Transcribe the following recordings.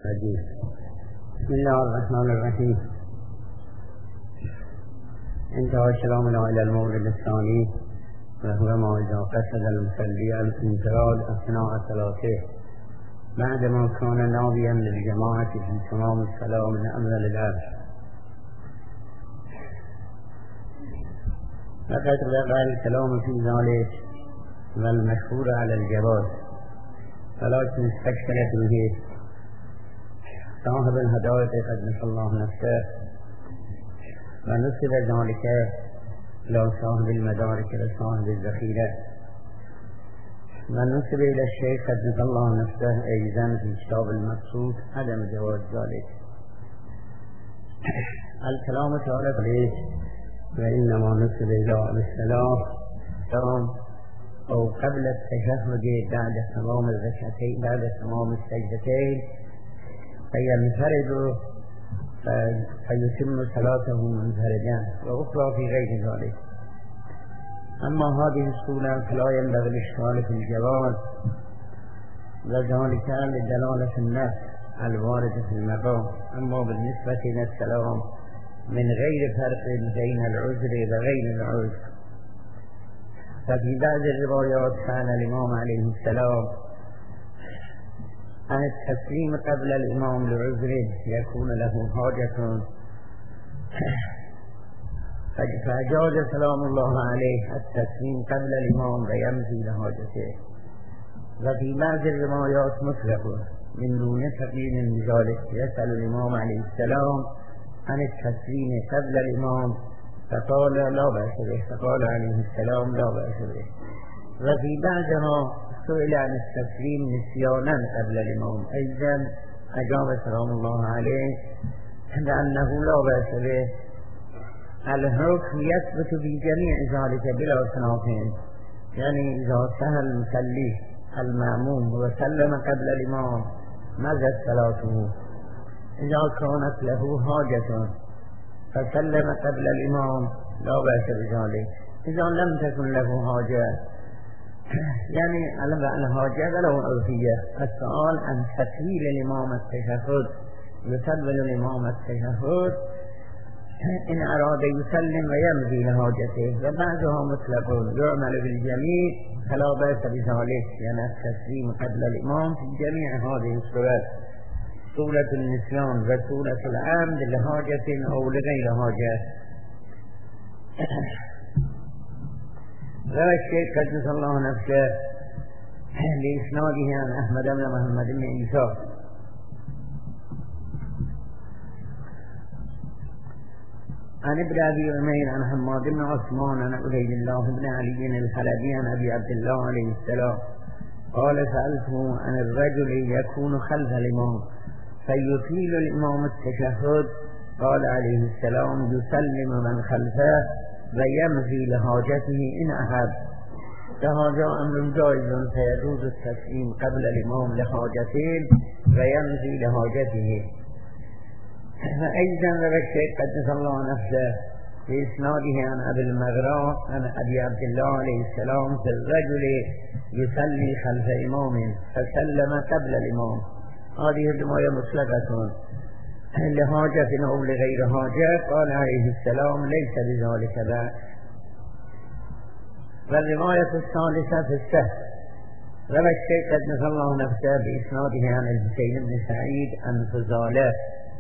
بسم الله الرحمن الرحيم. انتهى كلامنا إلى المورد الثاني، وهو ما إذا قصد المصلي الانفراد أثناء صلاته بعدما كان ناويا للجماعة في تمام الصلاة من أمر الأمر. فقد وقع الكلام في ذلك والمشهور على الجواز، ولكن استكثرت به صاحب الهداية قدس الله نفسه ونسب ذلك إلى صاحب المدارك وصاحب الذخيرة، ونسب إلى الشيخ قدس الله نفسه أيضا في كتاب المقصود عدم جواز ذلك. الكلام تعالى عليه وإنما نسب إلى السلام أو قبل التشهد بعد تمام الركعتين بعد تمام السجدتين فينفرد فيتم صلاته منفردا، وأخرى في غير ذلك. أما هذه الصورة فلا ينبغي الإشكال في الجواز، وذلك لدلالة النص الواردة في المقام. أما بالنسبة إلى السلام من غير فرق بين العذر وغير العذر، ففي بعض الروايات كان الإمام عليه السلام عن التسليم قبل الإمام لعذره يكون له حاجة، فأجاز سلام الله عليه التسليم قبل الإمام ويمضي لحاجته. وفي بعض الروايات مطلق من دون تقييد بذلك يسأل الإمام عليه السلام عن التسليم قبل الإمام فقال لا بأس به، فقال عليه السلام لا بأس به. وفي بعضها سئل عن التسليم نسيانا قبل الإمام، أيضا أجاب سلام الله عليه بأنه لا بأس به. الحكم يثبت في جميع ذلك بلا خلاف، يعني إذا سهى المصلي المأموم وسلم قبل الإمام مضت صلاته. إذا كانت له حاجة فسلم قبل الإمام لا بأس بذلك. إذا لم تكن له حاجة، يعني الحاجة ولو عرفية. السؤال عن تسهيل الإمام التشهد، يسلم الإمام التشهد إن أراد يسلم ويمضي لحاجته، وبعضها مطلق يعمل بالجميع فلا بأس بذلك، يعني التسليم قبل الإمام في جميع هذه الصورات، صورة النسيان وصورة العمد لحاجة أو لغير حاجة. روى الشيخ قدس الله نفسه لإسناده عن أحمد بن محمد بن عيسى عن ابن أبي عمير عن حماد بن عثمان عن عبيد الله بن علي الحلبي عن أبي عبد الله عليه السلام قال سألته عن الرجل يكون خلف الإمام فيطيل الإمام التشهد، قال عليه السلام يسلم من خلفه ويمضي لحاجته إن أحب. فهذا أمر جائز، فيجوز التسليم قبل الإمام لحاجته ويمضي لحاجته. فأيضا روى الشيخ قدس الله نفسه بإسناده عن أبي المغراء عن أبي عبد الله عليه السلام في الرجل يصلي خلف إمام فسلم قبل الإمام. هذه الرواية مطلقة لحاجة أو لغير حاجة، قال عليه السلام ليس بذلك بأس. والرواية الثالثة في السهل روى الشيخ قدس الله نفسه بإسناده عن الحسين بن سعيد عن فضالة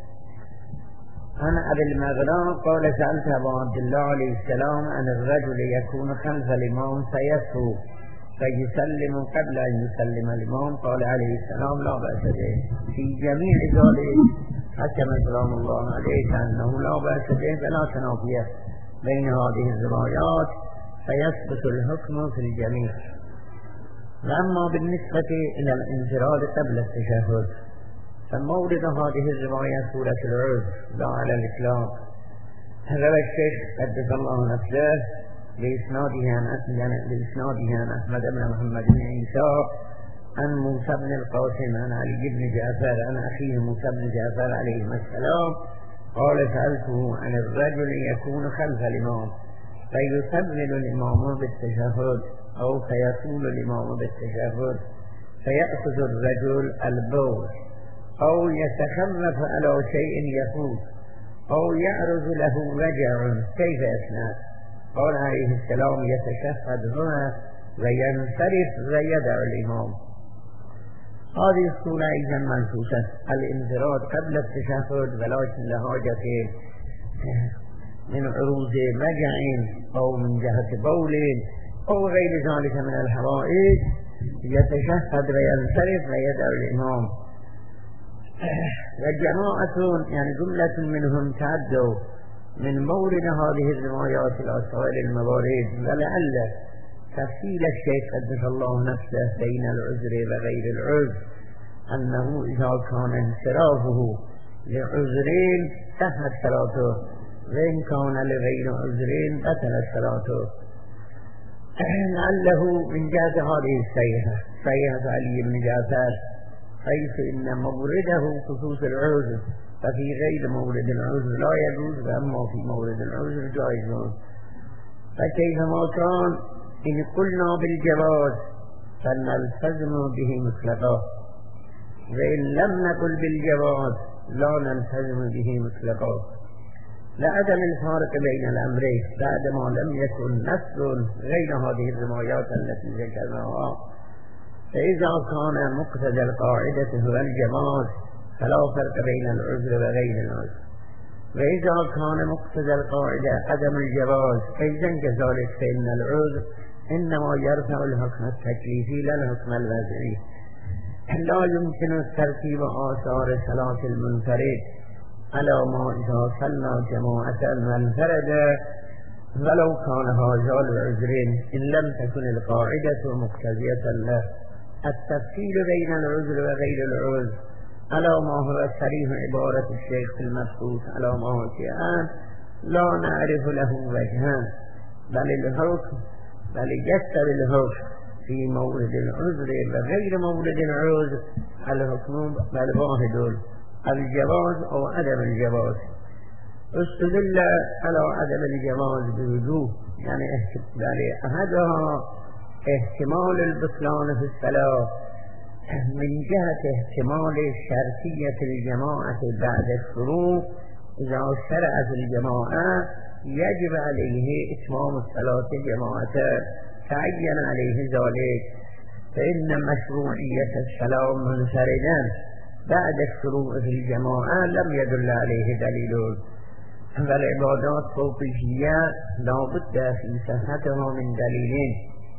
عن أبي المغراء قال سألت أبا عبد الله عليه السلام عن الرجل يكون خلف الإمام فيسهو فيسلم قبل أن يسلم الإمام، قال عليه السلام لا بأس به. في جميع ذلك حكم سلام الله عليه أنه لا بأس به ولا تنافي بين هذه الروايات، فيثبت الحكم في الجميع. وأما بالنسبة إلى الانفراد قبل التشهد فمورد هذه الرواية سورة العذر لا على الإطلاق. روى الشيخ قدس الله نفسه بإسناده عن أحمد بن محمد بن عيسى عن موسى بن القاسم عن علي بن جعفر عن أخيه موسى بن جعفر عليه السلام قال سألته عن الرجل يكون خلف الإمام فيسلم الإمام بالتشهد أو فيطول الإمام بالتشهد فيأخذ الرجل البول أو يتخفف على شيء يفوت أو يعرض له وجع كيف يصنع؟ قال عليه السلام يتشهد هنا وينصرف ويدع الإمام. هذه الصورة أيضا منصوصة الانفراد قبل التشهد ولكن لحاجة من عروض وجع أو من جهة بول أو غير ذلك من الحوائج يتشهد وينصرف ويدع الإمام. وجماعة يعني جملة منهم تعدوا من مورد هذه الروايات إلى سائر الموارد، ولعل تفصيل الشيخ قدس الله نفسه بين العذر وغير العذر أنه إذا كان انصرافه لعذرين صحت صلاته وإن كان لغير عذرين بطلت صلاته. لعله من جهة هذه الصيحة علي بن جعفر حيث إن مورده خصوص العذر ففي غير مورد العذر لا يجوز، وأما في مورد العذر جائز. فكيفما كان إن قلنا بالجواز فنلتزم به مطلقا، وإن لم نقل بالجواز لا نلتزم به مطلقا، لعدم الفارق بين الأمرين بعدما لم يكن نص غير هذه الروايات التي ذكرناها. فإذا كان مقتضى القاعدة هو الجواز فلا فرق بين العذر وغير العذر، وإذا كان مقتضى القاعدة عدم الجواز فإذا كذلك فإن العذر إنما يرفع الحكم التكليفي لا الحكم الوضعي. لا يمكن ترتيب آثار صلاة المنفرد على ما إذا صلى جماعة منفرد ولو كان هذا العذرين إن لم تكن القاعدة مقتضية له. التفصيل بين العذر وغير العذر على ما هو صريح عبارة الشيخ في المبسوط على ما هو الآن لا نعرف له وجهان، بل يستر الحكم في مورد العذر وغير مورد العذر الحكم بل واحد الجواز أو عدم الجواز. استدل على عدم الجواز بوجوه يعني أحدها احتمال البطلان في الصلاة من جهة احتمال شرطية الجماعة بعد الشروع. إذا شرعت الجماعة يجب عليه إتمام الصلاة جماعة تعين عليه ذلك، فإن مشروعية الصلاة منفردا بعد الشروع في الجماعة لم يدل عليه دليل، والعبادات توقيفية لا بد في صحتها من دليلين.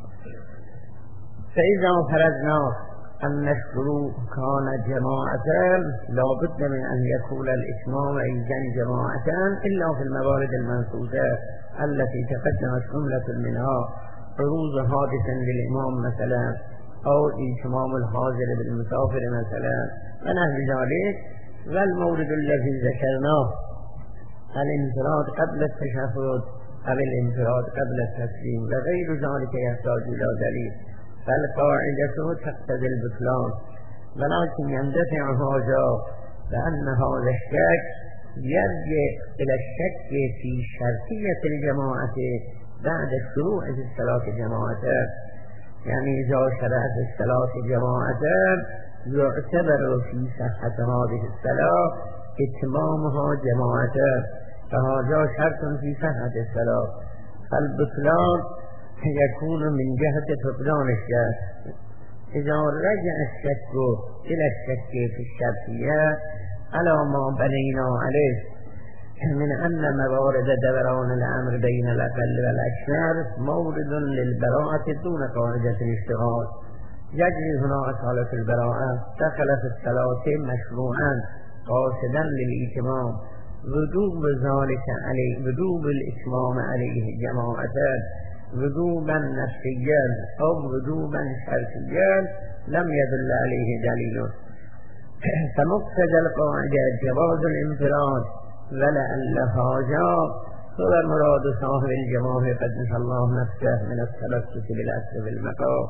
فإذا فرضنا أن الشروع كان جماعة لا بد من أن يكون الإتمام أيضا جماعة إلا في الموارد المنصوصة التي تقدمت جملة منها عروض حادث للإمام مثلا أو إتمام الحاضر بالمسافر مثلا ونحو ذلك. والمورد الذي ذكرناه الانفراد قبل التشهد أو الانفراد قبل التسليم وغير ذلك يحتاج إلى دليل، فالقاعدة تقتضي البطلان، ولكن يندفع هذا لأن هذا الشك يرجع إلى الشك في شرطية الجماعة بعد الشروع في الصلاة جماعة. يعني إذا شرعت الصلاة جماعة يعتبر في صحة هذه الصلاة إتمامها جماعة، فهذا شرط في صحة الصلاة. فالبطلان يكون من جهة فقدان الشك. إذا رجع الشك إلى الشك في الشرطية على ما بنينا عليه من أن موارد دوران الأمر بين الأقل والأكثر مورد للبراءة دون قاعدة الاشتغال، يجري هنا أصالة البراءة دخل في الصلاة مشروعا قاصدا للإتمام وجوب ذلك عليه وجوب الإتمام عليه جماعة وجوبا نفسيا أو وجوبا شرطيا لم يدل عليه دليل. فمقتضى القاعدة جواز الانفراد ولعل هذا هو مراد صاحب الجماعة قدس الله نفسه من التلفظ بالأصل بالمقام.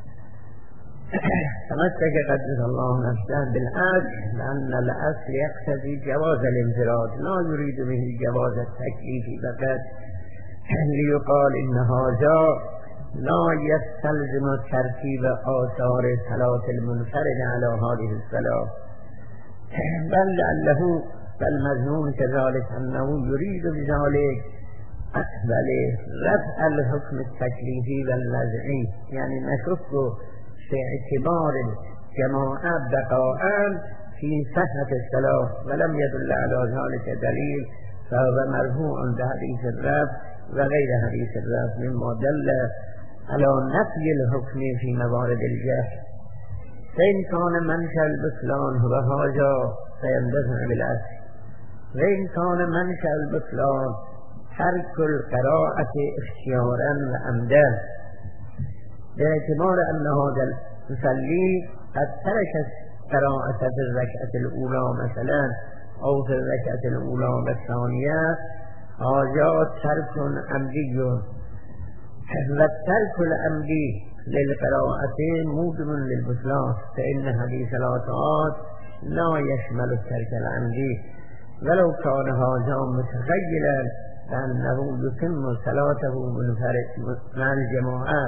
تمسك قدس الله نفسه بالأصل لأن الأصل يقتضي جواز الانفراد لا يريد به جواز التكليف فقط ليقال إن هذا لا يستلزم ترتيب آثار صلاة المنفرد على هذه الصلاة. بل لعله بل مظنون كذلك أنه يريد بذلك بل رفع الحكم التكليفي والوضعي، يعني نشك في اعتبار الجماعة بقاء في صحة الصلاة ولم يدل على ذلك دليل، فهو مرفوع بحديث الرفع وغير حديث الرفع مما دل على نفي الحكم في موارد الجهل. فإن كان منشأ البطلان هو هذا فيندفع بالأصل، وإن كان منشأ البطلان ترك القراءة اختيارا وعمدا، باعتبار أن هذا المصلي قد ترك القراءة في الركعة الأولى مثلا أو في الركعة الأولى والثانية، هذا ترك عمدي، والترك العمدي للقراءة موجب للبطلان، فإن حديث الآتات لا يشمل الترك العمدي، ولو كان هذا متخيلا أنه يتم صلاته منفرد مع الجماعة.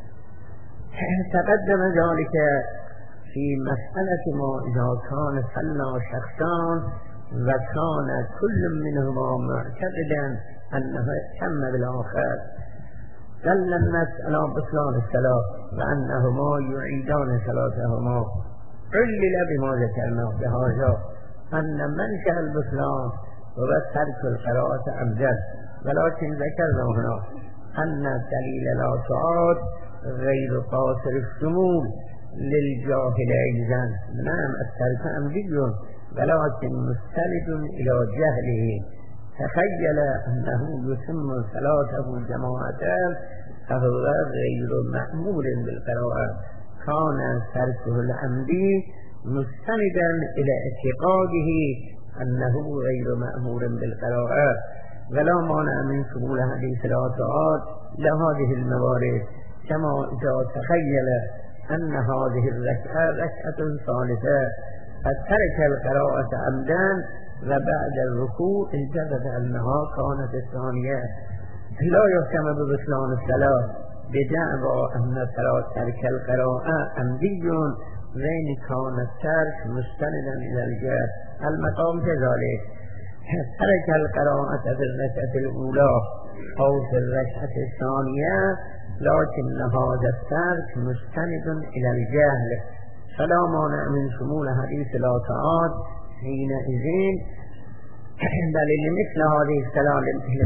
تقدم ذلك في مسألة ما إذا كان صلى شخصان وكان كل منهما معتقدا أنه تم بالآخر، دل الناس على بطلان الصلاة وأنهما يعيدان صلاتهما. علل بما ذكرنا بهذا أن منشأ البطلان هو ترك القراءة عمدا، ولكن ذكرنا هنا أن دليل الآتات غير قاصر الشمول للجاهل أيضا. نعم الترك عمدي ولكن مستند إلى جهله، تخيل أنه يتم صلاته جماعة فهو غير مأمور بالقراءة، كان تركه العمدي مستندا إلى اعتقاده أنه غير مأمور بالقراءة، ولا مانع من شمول حديث الآتات لهذه الموارد، كما إذا تخيل أن هذه الركعة ركعة ثالثة فترك القراءة عمدا وبعد الركوع انتبه أنها كانت الثانية، لا يحكم ببطلان الصلاة بدعوى أن ترك القراءة عمدي وإن كان الترك مستندا إلى الجهل. المقام كذلك ترك القراءة في الركعة الأولى أو في الركعة الثانية، لكن هذا الترك مستند إلى الجهل، فلا مانع من شمول حديث الآتات حينئذ، بل لمثل هذه الصلاة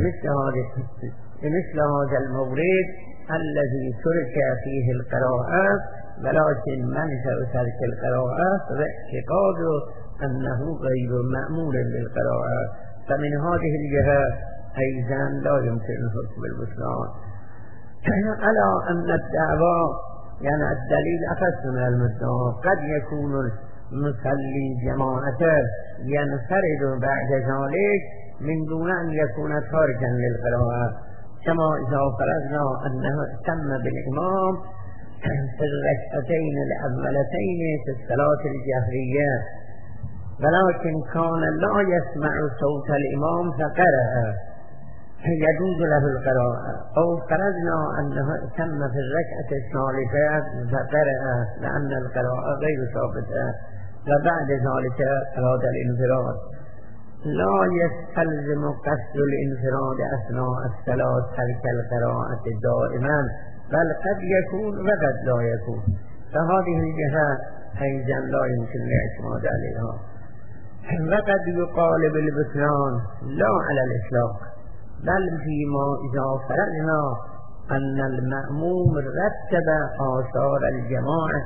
لمثل هذا المورد الذي ترك فيه القراءة، ولكن منشأ ترك القراءة فاعتقاد أنه غير مأمور بالقراءة، فمن هذه الجهة أيضا لا يمكن الحكم بالبطلان. على أن الدعوى يعني الدليل أخص من المدعى، قد يكون المصلي جماعة ينفرد بعد ذلك من دون أن يكون تاركا للقراءة، كما إذا فرضنا أنه تم بالإمام في الركعتين الأولتين في الصلاة الجهرية، ولكن كان لا يسمع صوت الإمام فقرأ يجوز له القراءة، أو فرضنا أنه تم في الركعة الثالثة فقرأ لأن القراءة غير ثابتة، وبعد ذلك أراد الانفراد، لا يستلزم قصد الانفراد أثناء الصلاة ترك القراءة دائما، بل قد يكون وقد لا يكون، فهذه الجهة أيضا لا يمكن الاعتماد عليها. وقد يقال بالبطلان لا على الإطلاق، بل فيما إذا فرضنا أن المأموم رتب آثار الجماعة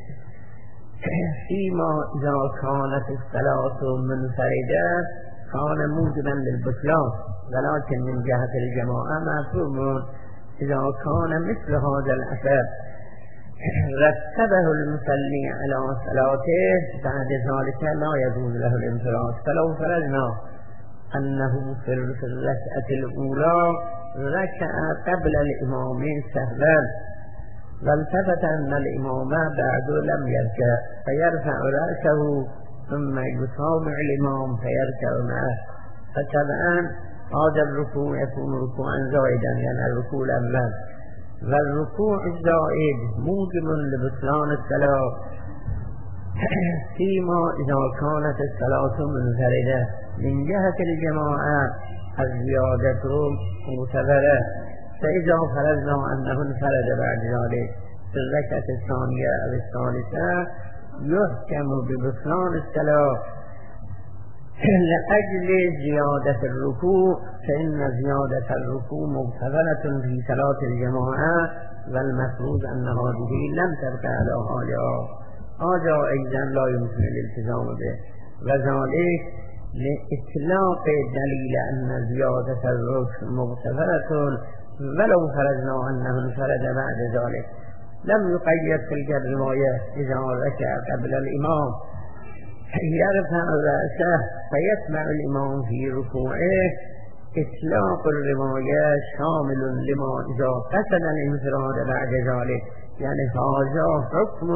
فيما إذا كانت الصلاة منفردة كان موجبا للبطلان، ولكن من جهة الجماعة مفهوم إذا كان مثل هذا الأثر رتبه المصلي على صلاته بعد ذلك لا يجوز له الانفراد. فلو فرضنا أنه في الركعة الأولى ركع قبل الإمام سهوا، والتفت أن الإمام بعد لم يركع فيرفع رأسه ثم يتابع الإمام فيركع معه، فطبعا هذا الركوع يكون ركوعا زائدا، يعني الركوع الأول، والركوع الزائد موجب لبطلان الصلاة، فيما إذا كانت الصلاة منفردة من جهة الجماعة الزيادة معتبرة، فإذا فرضنا أنه انفرد بعد ذلك في الركعة الثانية أو الثالثة يحكم ببطلان الصلاة لأجل زيادة الركوع، فإن زيادة الركوع معتبرة في صلاة الجماعة والمفروض أن هذه لم تبقى على حالها، هذا أيضا لا يمكن الالتزام به، وذلك لإطلاق دليل أن زيادة الركوع معتبرة ولو فرضنا أنه انفرد بعد ذلك. لم يقيد تلك الرواية إذا ركع قبل الإمام يرفع رأسه فيتبع الإمام في ركوعه. إطلاق الرواية شامل لما إذا قصد الانفراد بعد ذلك، يعني هذا حكم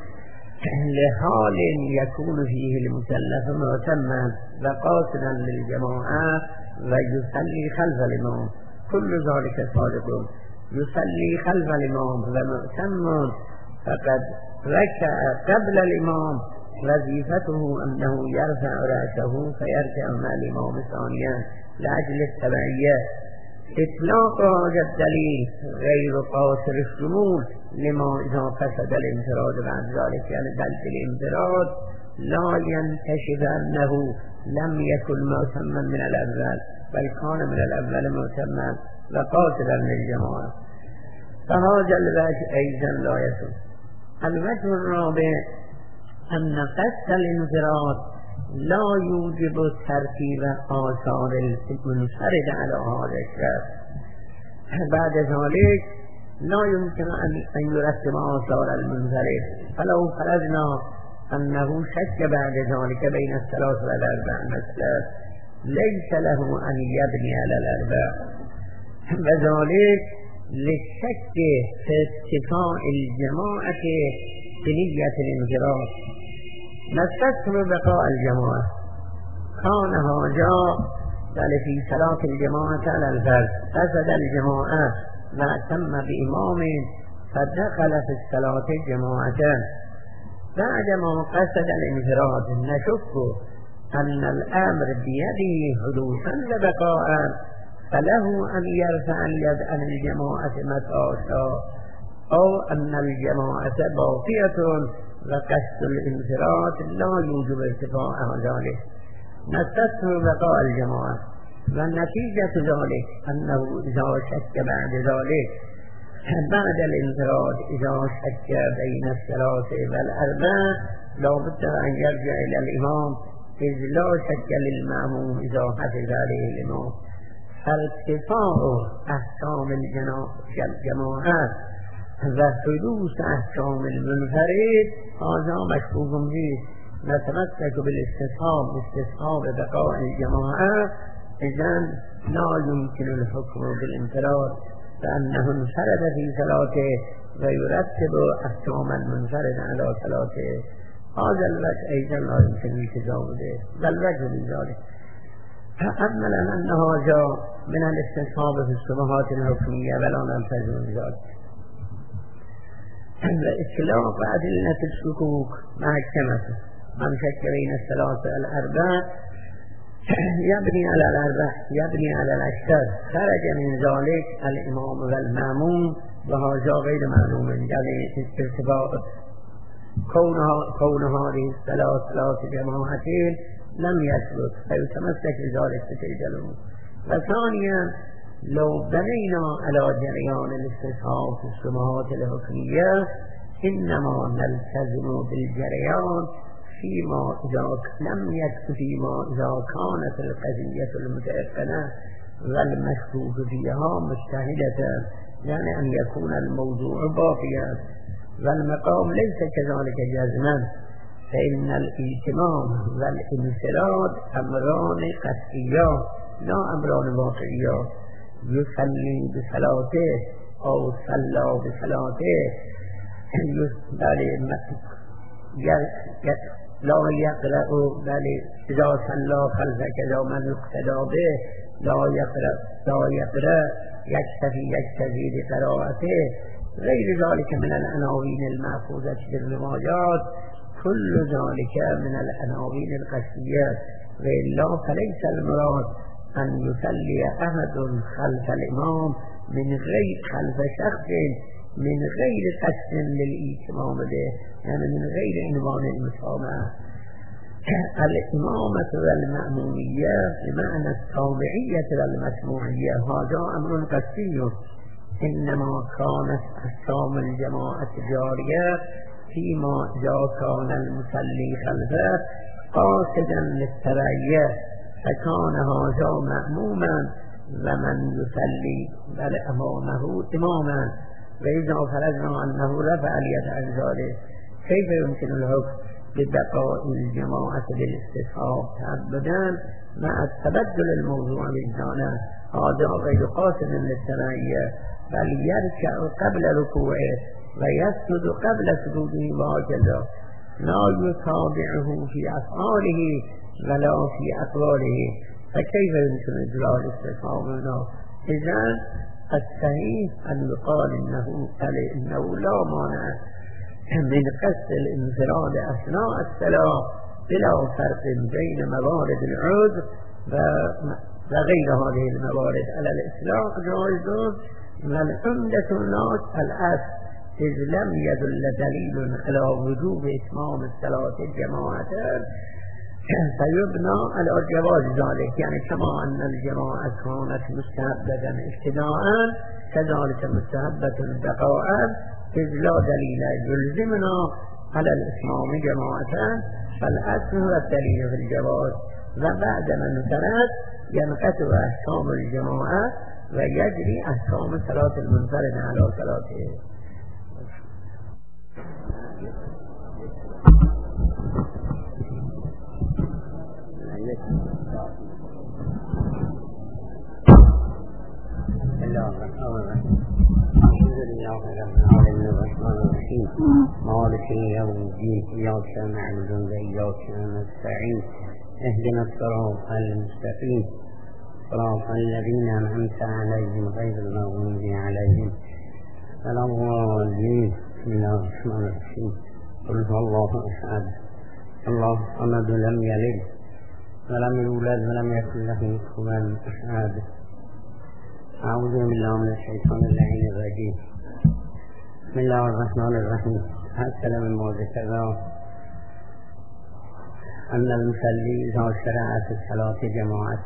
لحال يكون فيه المكلف معتما وقاصدا للجماعة ويصلي خلف الإمام، كل ذلك صادق. يصلي خلف الإمام ومعتم فقد ركع قبل الإمام، وظيفته أنه يرفع رأسه فيركع مع الإمام ثانيا لأجل التبعية. إطلاق هذا الدليل غير قاصر الشمول لما إذا قصد الانفراد بعد ذلك، يعني دلت الانفراد لا ينكشف أنه لم يكن معتما من الأول، بل كان من الأول معتما وقاصدا للجماعة، فهذا الوجه أيضا لا يصح. الوجه الرابع أن قصد الانفراد لا يوجب ترتيب آثار المنفرد على هذا الشخص، بعد ذلك لا يمكن أن يرتب آثار المنفرد، فلو فرضنا أنه شك بعد ذلك بين الثلاث والأربع مثلا ليس له أن يبني على الأربع، وذلك للشك في اتفاق الجماعة بنية الانفراد. نستثم بقاء الجماعة كان هذا بل في صلاة الجماعة على الفرد، قصد الجماعة واعتم بإمام فدخل في الصلاة الجماعة، بعدما قصد الانفراد نشك أن الأمر بيده حدوثا وبقاء، فله أن يرفع اليد عن الجماعة متى شاء، أو أن الجماعة باقية وقصد الانفراد لا يوجب ارتفاع ذلك. نستثني بقاء الجماعة، والنتيجة ذلك أنه إذا شك بعد ذلك بعد الانفراد إذا شك بين الثلاث والأربع لا بد أن يرجع إلى الإمام، إذ لا شك للمأموم إذا حفظ عليه الإمام. فارتفاع أحكام الجماعة وحدوث أحكام المنفرد هذا مشكوك فيه. نتمسك بالاستصحاب بقاء الجماعة، إذن لا يمكن الحكم بالانفراد، فأنه انفرد في صلاته ويرتب أحكام المنفرد على صلاته. هذا الوجه أيضا لا يمكن الالتزام به، بل وجه من ذلك. تأمل أن هذا من الاستصحاب في الشبهات الحكمية ولا نلتزم بذلك. إطلاق أدلة الشكوك محكمة، من شك بين الثلاث والأربع يبني على الأربع يبني على الأكثر، خرج من ذلك الإمام والمأموم، وهذا غير معلوم يعني ارتباط كون هذه ثلاث جماعتين لم يثبت، فيتمسك بذلك بتجلهم. وثانيا لو بنينا على جريان الاستصحاب في الشبهات الحكمية إنما نلتزم بالجريان فيما إذا لم يكن فيما إذا كانت القضية المتيقنة والمشكوك فيها مجتهدة، يعني أن يكون الموضوع باقيا والمقام ليس كذلك جزما، فإن الإتمام والانفراد أمران قطعيان لا أمران واقعيان. يصلي بصلاته أو صلى بصلاته لا يقرأ، بل إذا صلى خلف كذا من يقتدى به لا يقرأ يكتفي بقراءته. غير ذلك من العناوين المأخوذة بالروايات كل ذلك من العناوين القصدية، وإلا فليس المراد أن يصلي أحد خلف الإمام من غير خلف شخص من غير قصد للإتمام به، يعني من غير عنوان المسامعة. الإمامة والمأمومية بمعنى التابعية والمسموعية هذا أمر قصدي، إنما كانت أحكام الجماعة جارية فيما إذا كان المصلي خلفه قاصدا للتبعية فكان هذا مأموما ومن يصلي بل أمامه إماما، وإذا فرضنا أنه رفع اليد عن ذلك كيف يمكن الحكم ببقاء الجماعة بالاستصحاب تعبدا مع التبدل الموضوع بالجانب؟ هذا غير قاصد للتبعية، بل يركع قبل ركوعه ويسجد قبل سجوده وهكذا، لا يتابعه في أفعاله ولا في أقواله، فكيف يمكن إجراء الاستصحاب هنا؟ إذن الصحيح أن يقال إنه لا مانع من قصد الانفراد أثناء الصلاة بلا فرق بين موارد العذر وغير هذه الموارد على الإطلاق جائز، والعمدة الناس الأصل إذ لم يدل دليل على وجوب إتمام الصلاة الجماعة فيبنى على جواز ذلك، يعني كما أن الجماعة كانت مستحبة ابتداء كذلك مستحبة بقاء، إذ لا دليل يلزمنا على الإتمام جماعة، فالأصل هو الدليل في الجواز، وبعد ما انتهت ينقطع أحكام الجماعة ويجري أحكام صلاة المنفرد على صلاته. مالك يوم الدين إياك نعبد وإياك نستعين اهدنا الصراط المستقيم صراط الذين أنعمت عليهم غير المغضوب عليهم ولا الضالين. بسم الله الرحمن الرحيم. قل هو الله أحد الله الصمد لم يلد ولم يولد ولم يكن له كفوا أحد. أعوذ بالله من الشيطان اللعين الرجيم. بسم الله الرحمن الرحيم. حصل من ذكر أن المصلي إذا شرع في الصلاة جماعة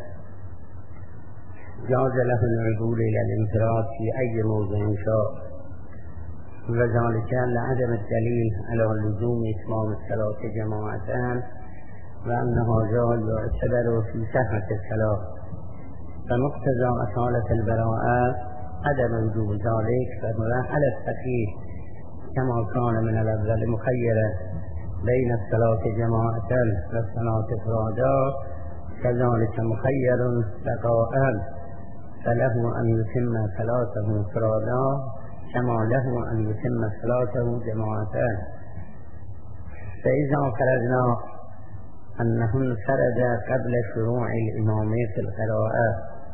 جاز له العدول إلى الانفراد في أي موضع شاء، وذلك لعدم الدليل على لزوم إتمام الصلاة جماعة، وأنه جاز يعتبر في صحة الصلاة، فمقتضى أصالة البراءة عدم وجوب ذلك، فهو على الصحيح كما كان من الأفضل مخيرا بين الصلاة جماعة والصلاة إفرادا كذلك مخير بقاء، فله أن يتم صلاته إفرادا كما له أن يتم صلاته جماعة. فإذا فرضنا أنه انفرد قبل شروع الإمام في القراءة،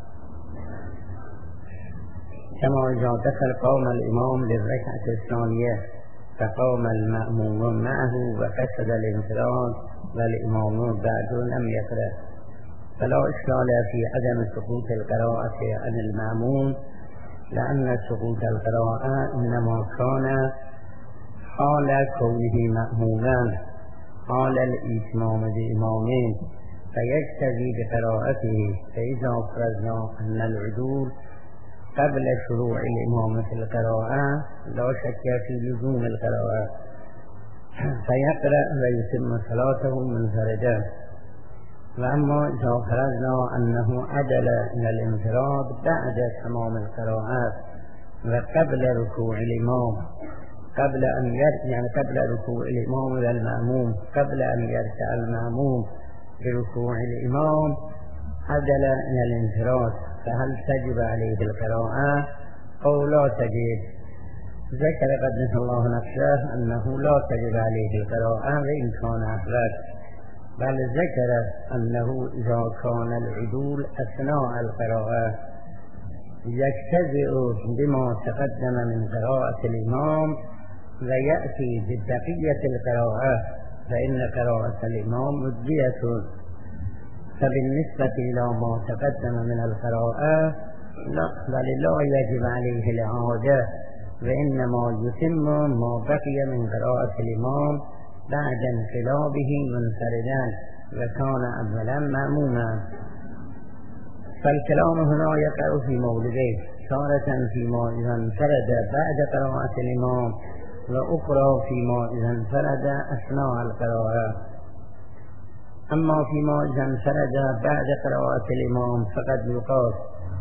كما إذا دخل قام الإمام للركعة الثانية فقام المأموم معه وقصد الانفراد والإمام بعد لم يقرأ، فلا إشكال في عدم سقوط القراءة عن المأموم، لأن سقوط القراءة إنما كان حال كونه مأموما حال الإتمام بإمامين فيجتزي بقراءته. فإذا فرضنا أن العدول قبل شروع الإمام في القراءة لا شك في لزوم القراءة، فيقرأ ويتم صلاته منفردا. وأما إذا فرضنا أنه عدل إلى الانفراد بعد تمام القراءات وقبل ركوع الإمام قبل ركوع الإمام والمأموم قبل أن يركع المأموم بركوع الإمام عدل إلى الانفراد، فهل تجب عليه القراءة أو لا تجب؟ ذكر قدس الله نفسه أنه لا تجب عليه القراءة وإن كان أحرج، بل ذكر أنه إذا كان العدول أثناء القراءة يجتزئ بما تقدم من قراءة الإمام ويأتي ببقية القراءة فإن قراءة الإمام مجزية. فبالنسبة إلى ما تقدم من القراءة لا، بل لا يجب عليه الإعادة، وإنما يتم ما بقي من قراءة الإمام بعد انقلابه منفردا وكان أولا مأموما. فالكلام هنا يقع في مولده، تارة فيما إذا انفرد بعد قراءة الإمام، وأخرى فيما إذا انفرد أثناء القراءة. أما فيما إذا انفرد بعد قراءة الإمام فقد يقال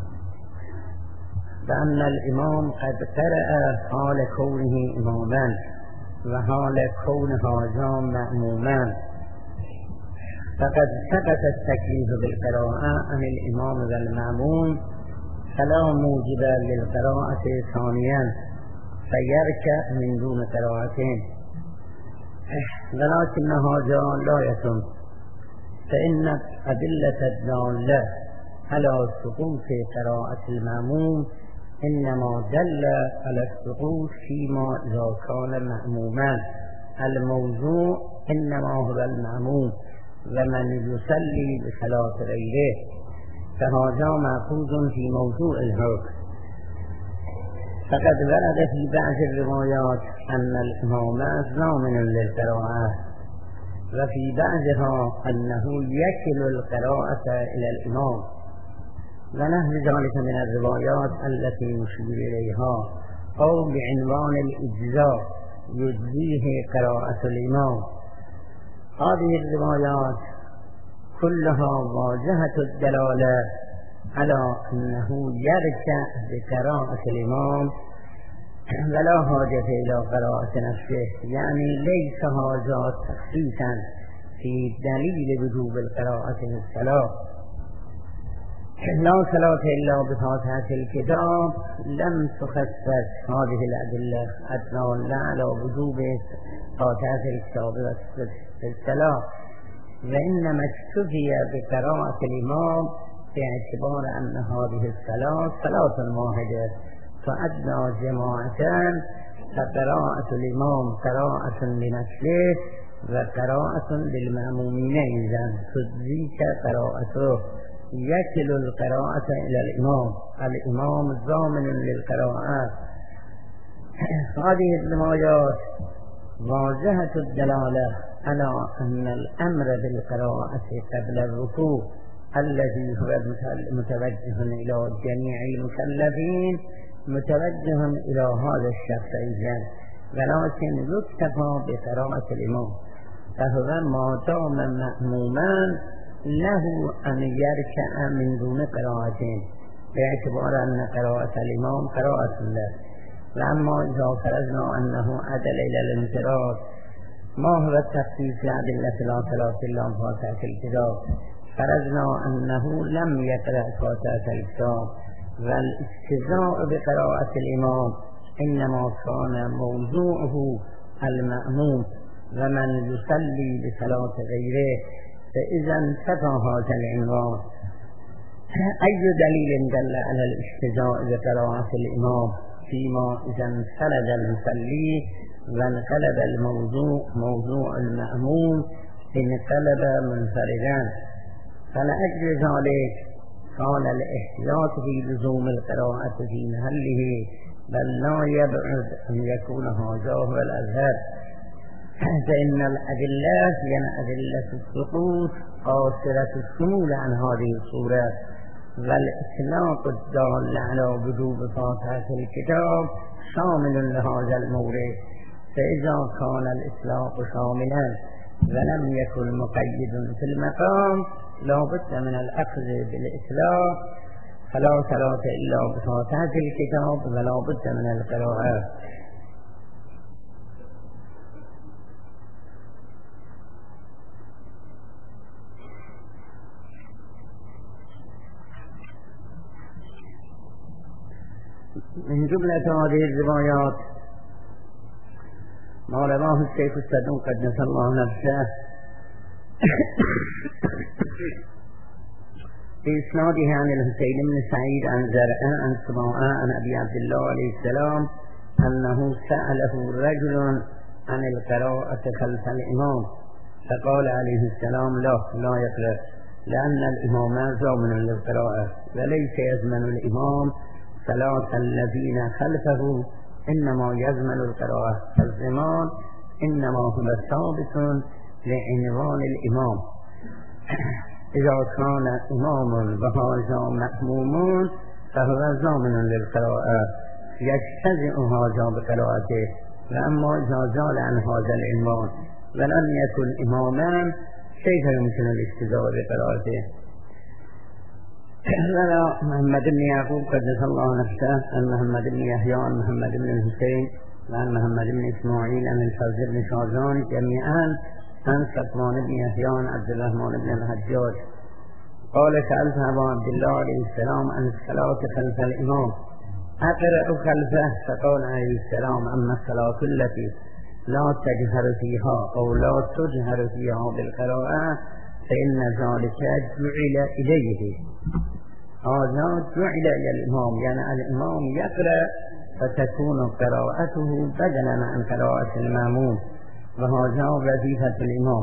بأن الإمام قد قرأ حال كونه إماما وحال كون هذا مأموما، فقد ثبت التكليف بالقراءة عن الإمام والمأموم، فلا موجب للقراءة ثانيا فيركع من دون قراءتين. ولكن هذا لا يتم، فإن أدلة الدالة على سقوط قراءة المأموم إنما دل على السقوط فيما إذا كان مأموما. الموضوع إنما هو المأموم ومن يصلي بصلاة غيره، فهذا مأخوذ في موضوع الحكم. فقد ورد في بعض الروايات أن الإمام ضامن للقراءة، وفي بعضها أنه يكل القراءة إلى الإمام، ونحو ذلك من الروايات التي نشير إليها، أو بعنوان الإجزاء يجزيه قراءة الإمام. هذه الروايات كلها واضحة الدلالة على أنه يركع بقراءة الإمام ولا حاجة إلى قراءة نفسه، يعني ليس هذا تخصيصا في دليل وجوب القراءة في الصلاة. لا صلاة إلا بفاتحة الكتاب لم تخصص هذه الأدلة الدالة على وجوب فاتحة الكتاب في الصلاة، وإنما اكتفي بقراءة الإمام باعتبار أن هذه الصلاة صلاة واحدة فأدنى جماعة، فقراءة الإمام قراءة لنفسه وقراءة للمأمومين إذا تجزيك قراءته، يكل القراءة إلى الإمام ضامن للقراءة. هذه الروايات واضحة الدلالة على أن الأمر بالقراءة قبل الركوع الذي هو متوجه إلى جميع المكلفين متوجه إلى هذا الشخص أيضا، ولكن يكتفى بقراءة الإمام، فهو ما دام مأموما له أن يركع من دون قراءة باعتبار أن قراءة الإمام قراءة له. وأما إذا فرضنا أنه عدل إلى الانفراد، ما هو التخصيص لأدلة لا صلاة إلا بفاتحة الكتاب؟ فرضنا أنه لم يقرأ فاتحة الكتاب، والاستهزاء بقراءة الإمام إنما كان موضوعه المأموم ومن يصلي بصلاة غيره، فإذا انتفى هذا العنوان. أي دليل دل على الاستهزاء بقراءة الإمام فيما إذا انفرد المصلي وانقلب الموضوع موضوع المأموم انقلب منفردا؟ فلأجل ذلك كان الاحتياط في لزوم القراءة في محله، بل لا يبعد أن يكون هذا هو الأظهر، فإن الأدلة هي أدلة السقوط قاصرة الشمول عن هذه الصورة، والإطلاق الدال على وجوب فاتحة الكتاب شامل لهذا المورد. فإذا كان الإطلاق شاملا ولم يكن مقيد في المقام لا بد من الأخذ بالإطلاق، فلا صلاة إلا بفاتحة الكتاب ولا بد من القراءة. من جملة هذه الروايات ما رواه الشيخ الصدوق قدس الله نفسه بإسناده عن الحسين بن سعيد عن زرعة عن سماعة عن أبي عبد الله عليه السلام أنه سأله رجل عن القراءة خلف الإمام فقال عليه السلام لا يقرأ، لأن الإمام ضامن للقراءة وليس يضمن الإمام صلاة الذين خلفه، إنما يضمن القراءة، فالضمان إنما هو ثابت لعنوان الإمام. إذا كان إمام وهذا مأموم فهو ضامن للقراءة يجتزئ هذا بقراءته، وأما إذا زال عن هذا العنوان ولم يكن إماما كيف يمكن الاجتزاء بقراءته؟ ولا محمد بن يعقوب قدس الله نفسه عن محمد بن يحيى عن محمد بن الحسين وعن محمد بن إسماعيل عن الفضل بن شازان جميعا عن صفوان بن يحيى عن عبد الرحمن بن الحجاج قال سألت أبا عبد الله عليه السلام عن الصلاة خلف الإمام أقرأ خلفه، فقال عليه السلام أما الصلاة التي لا تجهر فيها أو لا تجهر فيها بالقراءة فإن ذلك جعل إليه، هذا جعل إلى الإمام، يعني الإمام يقرأ فتكون قراءته بدلا عن قراءة المأموم، وهذا وظيفة الإمام.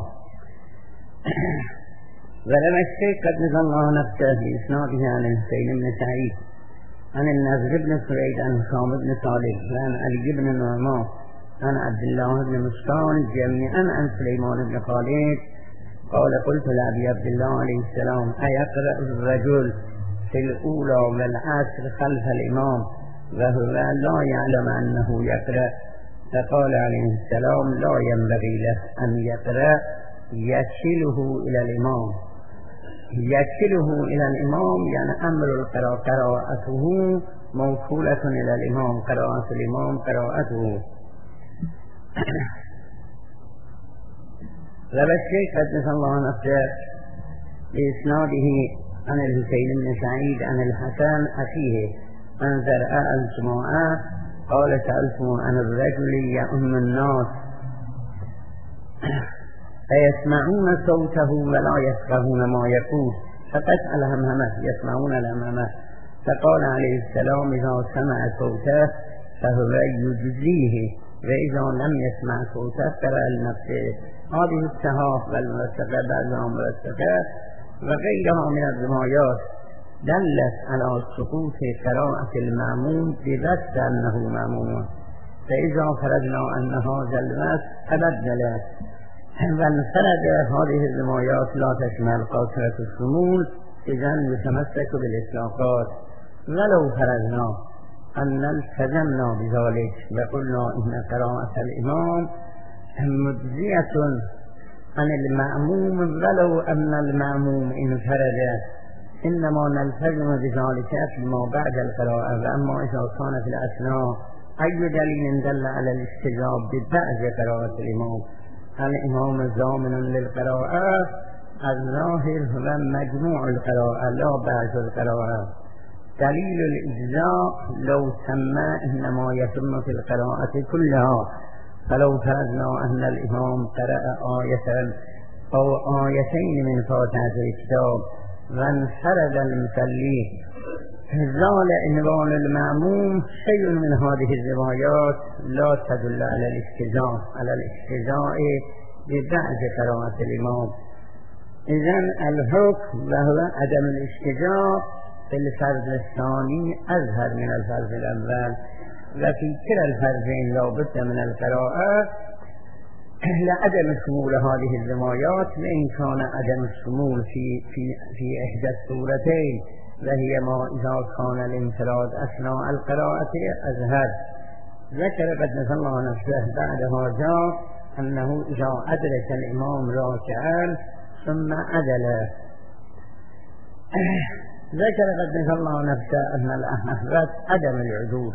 ولما الشيخ قدس الله نفسه بإسناده عن الحسين بن سعيد عن النضر بن سويد عن حسام بن صالح وعن علي بن نعمان عن عبد الله بن مسكان جميعا عن سليمان بن خالد قال قلت لأبي عبد الله عليه السلام أيقرأ الرجل في الأولى والعصر خلف الإمام وهو لا يعلم أنه يقرأ؟ فقال عليه السلام لا ينبغي له أن يقرأ، يكله إلى الإمام، يكله إلى الإمام يعني أمر قراءته موصولة إلى الإمام، قراءة الإمام قراءته. والشيخ قدس الله نفسه بإسناده عن الحسين بن سعيد عن الحسن أخيه عن زرعاء الجماعة قال سألته عن الرجل يؤم الناس فيسمعون صوته ولا يفقهون ما يقول، فقد الهمهمة يسمعون الهمهمة، فقال عليه السلام إذا سمع صوته فهو يجزيه، وإذا لم يسمع صوته قرأ لنفسه. هذه التهاف والمرتبة بعضها مرتبة وغيرها من الروايات دلت على سقوط قراءة المأموم ببث أنه مأموم، فإذا فرضنا أن هذا الوصف تبدل وانفرد هذه الروايات لا تشمل قاصرة الشمول إذن يتمسك بالإطلاقات. ولو فرضنا أن التزمنا بذلك وقلنا إن قراءة الإمام مجزية عن المأموم ولو أن المأموم انفرد، إنما نلتزم بذلك فيما بعد القراءة. وأما إذا كان في الأثناء أي دليل دل على الاستجاب ببعض قراءة الإمام، الإمام ضامن للقراءة، الظاهر هو مجموع القراءة لا بعض القراءة. دليل الإجزاء لو سمى إنما يتم في القراءة كلها، فلو فرضنا أن الإمام قرأ آية أو آيتين من فاتحة الكتاب وانفرد المصلي زال عنوان المأموم، شيء من هذه الروايات لا تدل على الاستجزاء ببعض قراءة الإمام. إذن الحكم وهو عدم الاستجزاء في الفرض الثاني أظهر من الفرض الأول، وفي كلا الفرضين لا بد من القراءة لعدم شمول هذه الروايات، وإن كان عدم الشمول في إحدى الصورتين وهي ما إذا كان الانفراد أثناء القراءة أظهر. ذكر قدس الله نفسه بعد هذا أنه إذا أدرك الإمام راكعا ثم عدل. ذكر قدس الله نفسه أن الأحوات عدم العدول،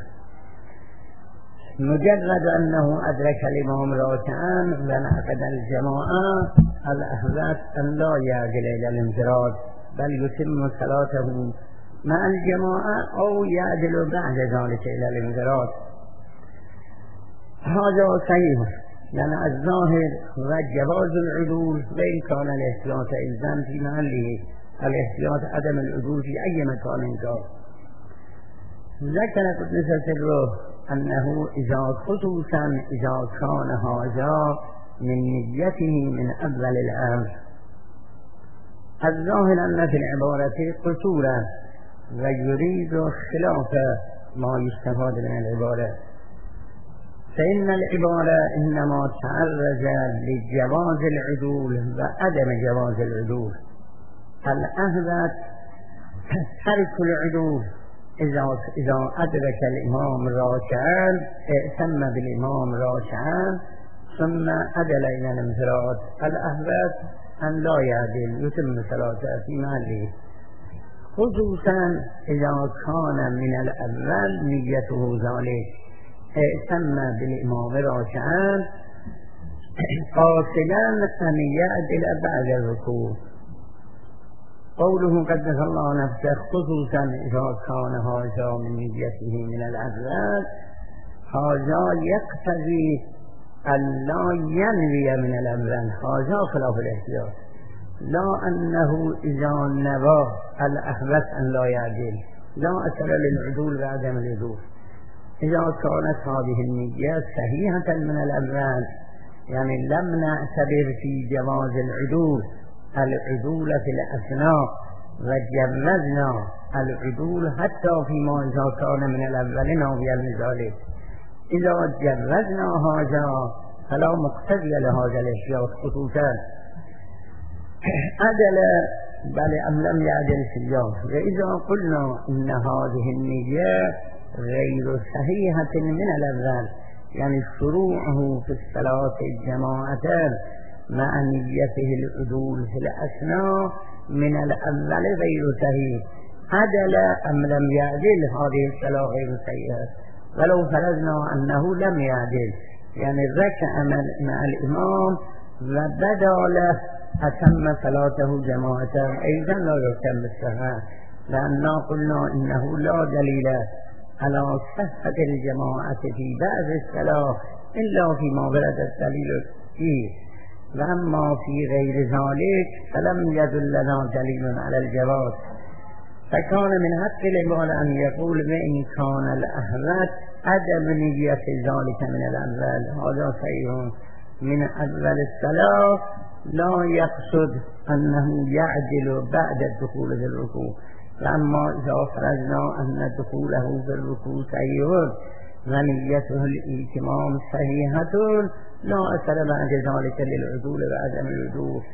مجرد أنه أدرك الإمام راكعا ونعقد الجماعة الأحوات أن لا يعجل إلى الانفراد بل يتم صلاته مع الجماعة أو يعدل بعد ذلك إلى الانفراد. هذا صحيح، لأن الظاهر هو جواز العدول، وإن كان الاحتياط إلزام في محله، الاحتياط عدم العدول في أي مكان كان. ذكر قدس سره أنه خصوصا إذا كان هذا من نيته من أول الأمر. الظاهر أن في العبارة قصورا ويريد خلاف ما يستفاد من العبارة، فإن العبارة إنما تعرض لجواز العدول وعدم جواز العدول. الأهبت ترك العدول إذا أدرك الإمام راكعا ائتم بالإمام راكعا ثم عدل إلى الانفراد. الأهبت أن لا يعدل يتم صلاته في محله، خصوصا إذا كان من الأول نيته ذلك ائتم بالإمام راكعا قاصدا أن يعدل بعد الركوع. قوله قدس الله نفسه خصوصا إذا كان هذا من نيته من الأول، هذا يقتضي أن لا ينوي من الأول، هذا خلاف الاحتياط، لا أنه إذا نوى الأحبث أن لا يعدل لا أثر للعدول وعدم العدول. إذا كانت هذه النية صحيحة من الأول، يعني لم نعتبر في جواز العدول في الأثناء وجوزنا العدول حتى فيما إذا كان من الأول ناويا لذلك. إذا جوزنا هذا فلا مقتضي لهذا الاشياء، خصوصا عدل بل أم لم يعدل الصيام. وإذا قلنا إن هذه النية غير صحيحة من الأول، يعني شروعه في الصلاة الجماعة مع نيته العدول في الأثناء من الأول غير صحيح، عدل أم لم يعدل هذه الصلاة غير صحيحة. ولو فرضنا أنه لم يعدل، يعني ركع مع الإمام وبدا له أتم صلاته جماعة، أيضا لا يتم الصلاة، لأننا قلنا إنه لا دليل على صحة الجماعة في بعض الصلاة إلا فيما ورد الدليل فيه، وأما في غير ذلك فلم يدل لنا دليل على الجواز. فكان من حق الإمام أن يقول وإن كان الأحوات عدم نية ذلك من الأول، هذا صحيح من أول الصلاة، لا يقصد أنه يعدل بعد الدخول في الركوع. لما إذا فرضنا أن دخوله في الركوع صحيح ونيته الإتمام صحيحة لا أثر بعد ذلك للعدول وعدم العدول.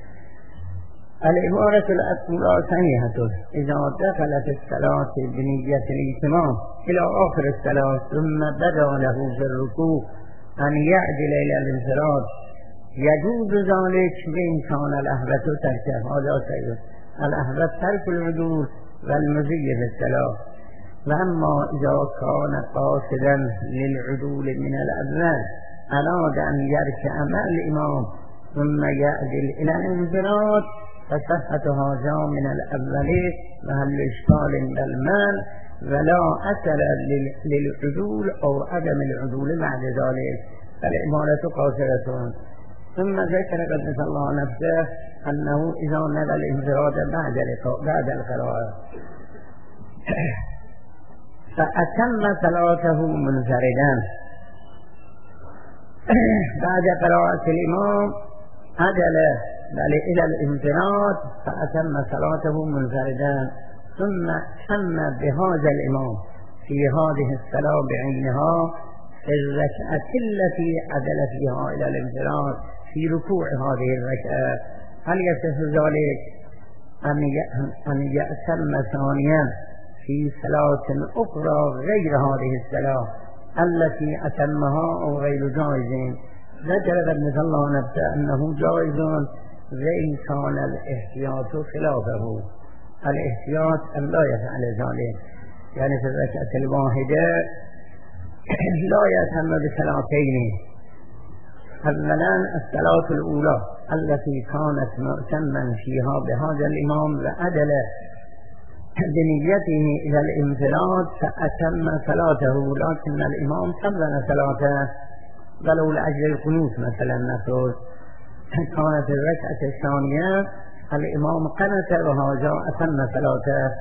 العبارة الأولى صحيحة إذا دخل في الصلاة بنية الإتمام إلى آخر الصلاة ثم بدا له في الركوع أن يعدل إلى الانفراد يجوز ذلك وإن كان الأحبة تركه، هذا صحيح. الأحبة ترك العدول والمزي في الصلاة. وأما إذا كان قاصدا للعدول من الأول أراد أن يركع مع الإمام ثم يعدل إلى الانفراد فصحة هذا من الأول محل إشكال بالمال، ولا أثر للعدول أو عدم العدول بعد ذلك، فالعبارة قاصرة. ثم ذكر قدس الله نفسه أنه إذا نوى الانفراد بعد القراءة فأتم صلاته منفردا بعد قراءة الإمام عدل إلى الانفراد فأتم صلاته منفردا، ثم تم بهذا الإمام في هذه الصلاة بعينها في الركعة التي عدل فيها إلى الانفراد في ركوع هذه الركعة. هل يصح ذلك أن يأتم ثانيا في صلاة أخرى غير هذه الصلاة التي أتمها أو غير جائز؟ ذكر قدس الله نفسه أنه جائز وإن كان الاحتياط خلافه. الاحتياط أن لا يفعل ذلك، يعني في الركعة الواحدة لا يتم بصلاتين. أولا الصلاة الأولى التي كانت مؤتما فيها بهذا الإمام وعدل بنيته إلى الانفراد فأتم صلاته، لكن الإمام كمل صلاته ولو لأجل القنوت مثلا نفسه. كانت الركعة الثانية الإمام قنت وهذا أتم صلاته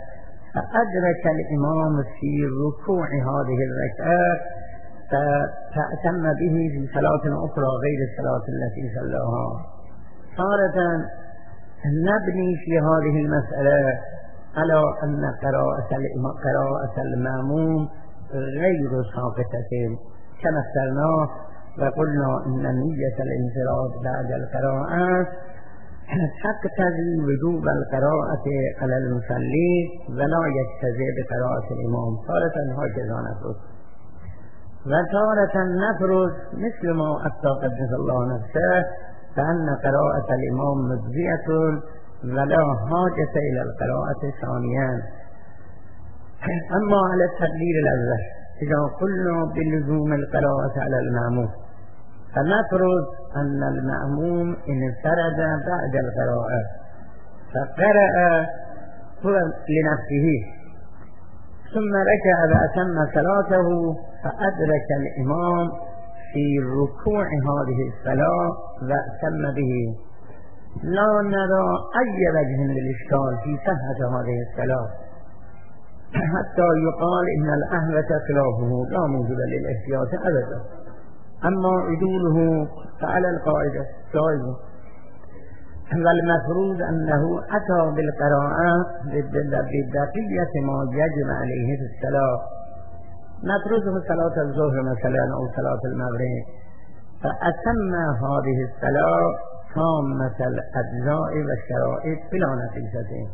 فأدرك الإمام في ركوع هذه الركعة فأتم به في صلاة أخرى غير الصلاة التي صلاها. تارة نبني في هذه المسألة على أن قراءة المأموم غير ساقطة كما اخترناه وقلنا إن نية الانفراد بعد القراءة تقتضي وجوب القراءة على المصلي ولا يجتزئ بقراءة الإمام. تارة هكذا نفرض وتارة نفرض مثل ما أفتى قدس الله نفسه فأن قراءة الإمام مجزئة ولا حاجة إلى القراءة ثانيا. أما على التقدير الأول إذا قلنا بلزوم القراءة على المأموم فنفرض أن المأموم انفرد بعد القراءة فقرأ هو لنفسه ثم ركع وأتم صلاته فأدرك الإمام في ركوع هذه الصلاة وأتم به. لا نرى أي وجه للإشكال في صحة هذه الصلاة حتى يقال إن الأهوة خلافه لا موجب للاحتياط أبدا. أما عدوله فعلى القاعدة جائز والمفروض أنه أتى بالقراءة ببقية ما يجب عليه في الصلاة. نفرضه صلاة الظهر مثلا أو صلاة المغرب فأتم هذه الصلاة تامة الأجزاء والشرائط بلا نتيجة.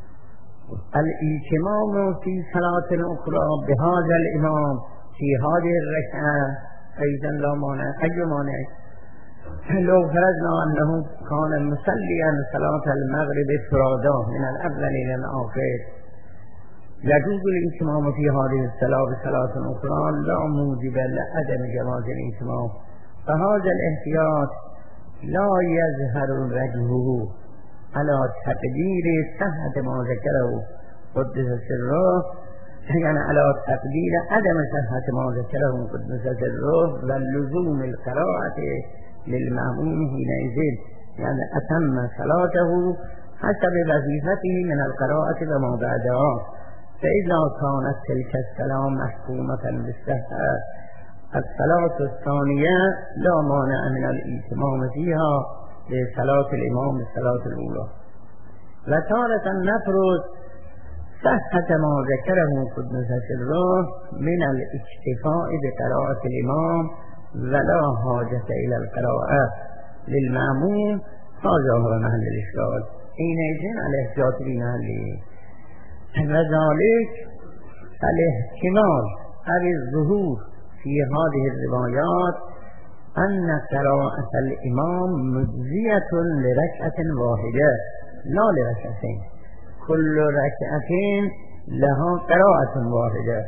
الإتمام في صلاة أخرى بهذا الإمام في هذه الركعة أيضا لا مانع. أي مانع؟ لو فرضنا أنه كان مصليا صلاة المغرب افرادا من الأول إلى الآخر يجوز الإتمام في هذه الصلاة بصلاة أخرى لا موجب لعدم جواز الإتمام. فهذا الاحتياط لا يظهر وجهه على تقدير صحة ما ذكره قدس سره، يعني على تقدير عدم صحة ما ذكره قدس سره واللزوم القراءة للمأموم حينئذ، يعني أتم صلاته حسب وظيفته من القراءة وما بعدها. فإذا كانت تلك الصلاة محكومة بالصحة الصلاة الثانية لا مانع من الإتمام فيها لصلاة الإمام الصلاة الأولى. وتارة نفرض صحة ما ذكره قدس سره من الاكتفاء بقراءة الإمام ولا حاجة إلى القراءة للمأموم. هذا هو محل الإشكال. حينئذ الاحتياط بمحله. وذلك الاحتمال أو الظهور في هذه الروايات أن قراءة الإمام مجزية لركعة واحدة لا لركعتين، كل ركعتين لها قراءة واحدة.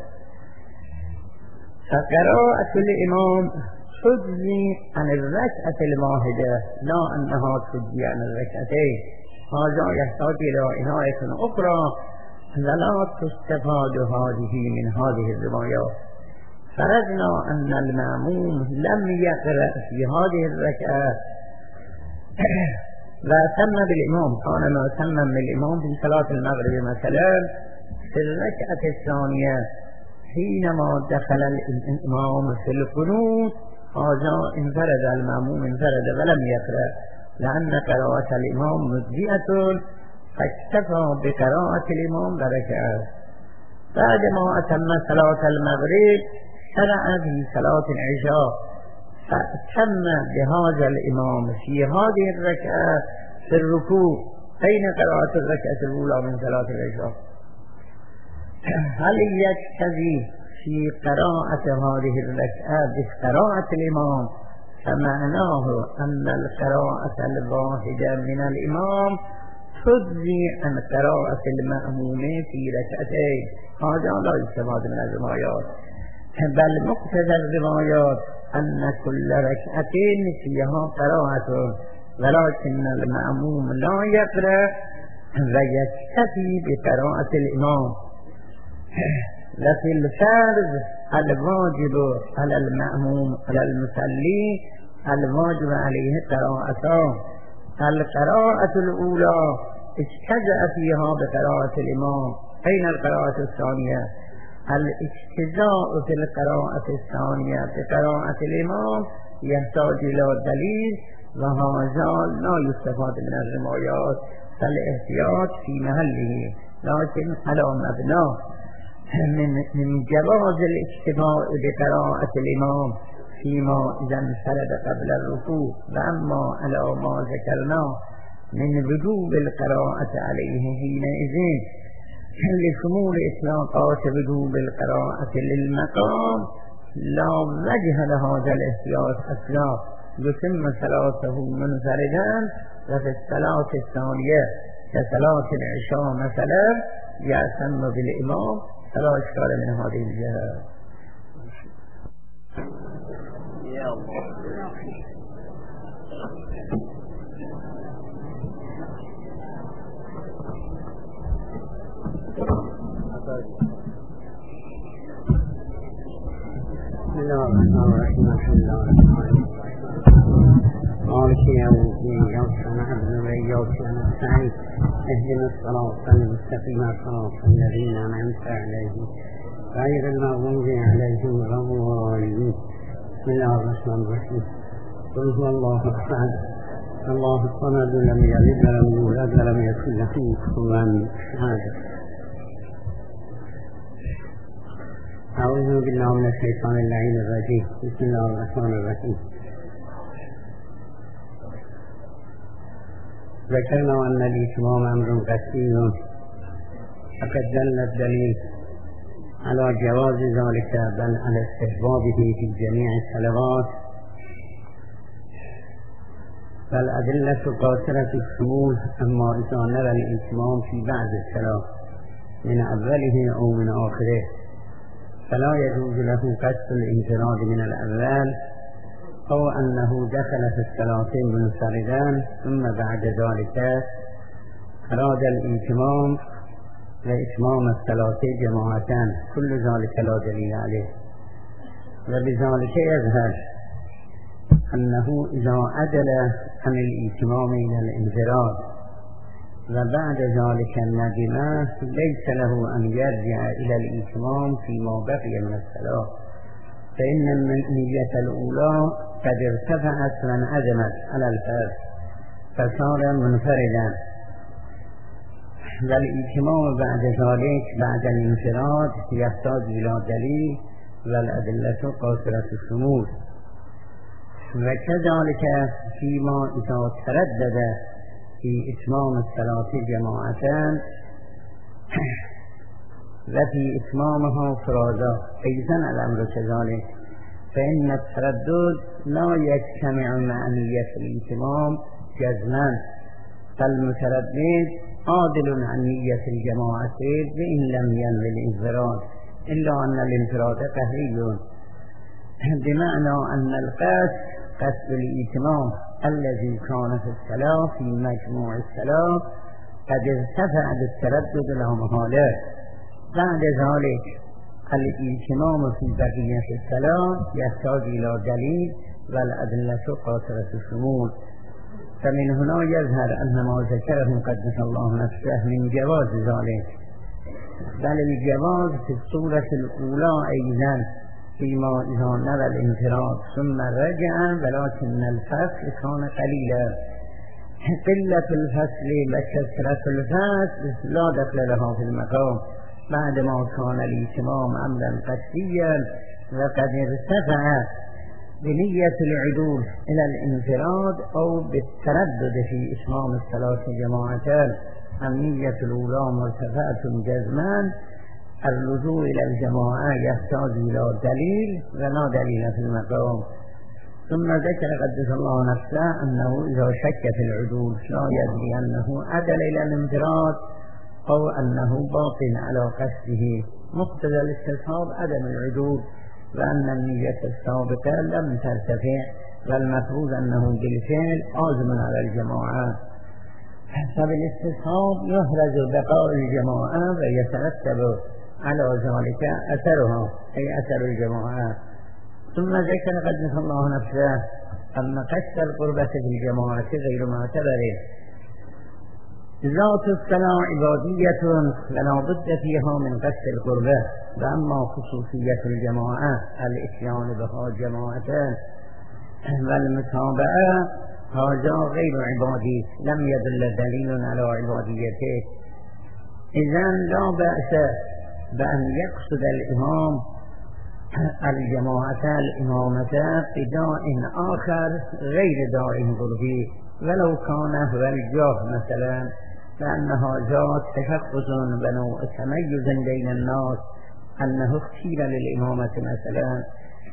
فقراءة الإمام تجزي عن الركعة الواحدة لا أنها تجزي عن الركعتين. هذا يحتاج إلى عناية أخرى ولا تستفاد هذه من هذه الروايات. فرضنا أن المأموم لم يقرأ في هذه الركعة وأتم بالإمام، كان مؤتما بالإمام في صلاة المغرب مثلا في الركعة الثانية حينما دخل الإمام في القنوت هذا انفرد المأموم انفرد ولم يقرأ لأن قراءة الإمام مجزئة فاكتفى بقراءة الإمام بركعة. بعدما أتم صلاة المغرب شرع في صلاة العشاء فأتم بهذا الإمام في هذه الركعة في الركوع بين قراءة الركعة الأولى من صلاة العشاء. هل يجتزي في قراءة هذه الركعة بقراءة الإمام؟ فمعناه أن القراءة الواحدة من الإمام تجزي عن قراءة المأموم في ركعتين. هذا لا يستفاد من الروايات، بل مقتضى الروايات أن كل ركعتين فيها قراءة ولكن المأموم لا يقرأ ويكتفي بقراءة الإمام. وفي الفرض الواجب على المأموم على المصلي الواجب عليه قراءتان. القراءة الأولى اجتزأ فيها بقراءة الإمام أين القراءة الثانية؟ الاجتزاء في القراءة الثانية بقراءة الإمام يحتاج إلى دليل، وهذا لا يستفاد من الروايات، فالاحتياط في محله، لكن على مبنى من جواز الاجتزاء بقراءة الإمام فيما إذا انفرد قبل الركوع، وأما على ما ذكرنا من وجوب القراءة عليه حينئذ لشمول إطلاقات وجوب القراءة للمقام لا وجه لهذا الاحتياط أصلا، يتم صلاته منفردا، وفي الصلاة الثانية كصلاة العشاء مثلا يأتم بالإمام، فلا إشكال من هذه الجهة. يا الله بسم الله الرحمن الرحيم. الحمد لله رب العالمين، مالك يوم الدين، إياك نعبد وإياك نستعين، اهدنا الصراط المستقيم صراط الذين أنعمت عليهم غير المغضوب عليهم ولا الضالين. بسم الله الرحمن الرحيم. قل هو الله أحد الله الصمد لم يلد ولم يولد ولم يكن له كفوا أحد. أعوذ بالله من الشيطان اللعين الرجيم. بسم الله الرحمن الرحيم. ذكرنا أن الإتمام أمر قصدي، فقد دل الدليل على جواز ذلك بل على استحبابه في جميع الصلوات، فالأدلة قاصرة الشمول، أما إذا نرى الإتمام في بعض الصلاة من أوله أو من آخره فلا يجوز له قصد الانفراد من الأول، أو أنه دخل في الصلاتين منفردا ثم بعد ذلك أراد الإتمام وإتمام الصلاة جماعة، كل ذلك لا دليل عليه. وبذلك يظهر أنه إذا عدل عن الإتمام إلى الانفراد وبعد ذلك الندم ليس له أن يرجع إلى الإتمام فيما بقي من الصلاة، فإن النية الأولى قد ارتفعت وانعدمت على الفرد فصار منفردا، والإتمام بعد ذلك بعد الانفراد يحتاج إلى دليل، والأدلة قاصرة الشمول. وكذلك فيما إذا تردد في إتمام الصلاة جماعة وفي إتمامها فرادا أيضا الأمر كذلك، فإن التردد لا يجتمع مع نية الإتمام جزما، فالمتردد عادل عن نية الجماعة وإن لم ينوي الانفراد، إلا أن الانفراد قهري، بمعنى أن القصد قصد الإتمام الذي كان في الصلاة في مجموع الصلاة قد ارتفع بالتردد لا محالة. بعد ذلك الإتمام في بقية الصلاة يحتاج إلى دليل، والأدلة قاصرة الشمول. فمن هنا يظهر أن ما ذكره قدس الله نفسه من جواز ذلك، بل الجواز في الصورة الأولى أيضا فيما إذا نرى الانفراد ثم رجع، ولكن الفصل كان قليلا، قلة الفصل وكثرة الفصل لا دخل لها في المقام، بعدما كان الإتمام أمرا قصديا وقد ارتفع بنية العدول إلى الانفراد أو بالتردد في إتمام الصلاة جماعة. النية الأولى مرتفعة جزما، الرجوع إلى الجماعة يحتاج إلى دليل ولا دليل في المقام. ثم ذكر قدس الله نفسه أنه إذا شك في العدول لا يدري أنه عدل إلى الانفراد أو أنه باطن على قصده، مقتضى الاستصحاب عدم العدول، وأن النية السابقة لم ترتفع، والمفروض أنه بالفعل عازم على الجماعة، فبالاستصحاب يحرز بقاء الجماعة ويترتب على ذلك أثرها أي أثر الجماعة. ثم ذكر قدس الله نفسه أن قصد القربة في الجماعة غير معتبر، ذات الصلاة عبادية ولا بد فيها من قصد القربة، وأما خصوصية الجماعة الاتيان بها جماعة والمتابعة هذا غير عبادي لم يدل دليل على عباديته. إذن لا بأس بأن يقصد الإمام الجماعة الإمامة بداء آخر غير داء قربي ولو كان هو الجاه مثلا، لأنها جاءت تشخص ونوع تميز بين الناس أنه اختير للإمامة مثلا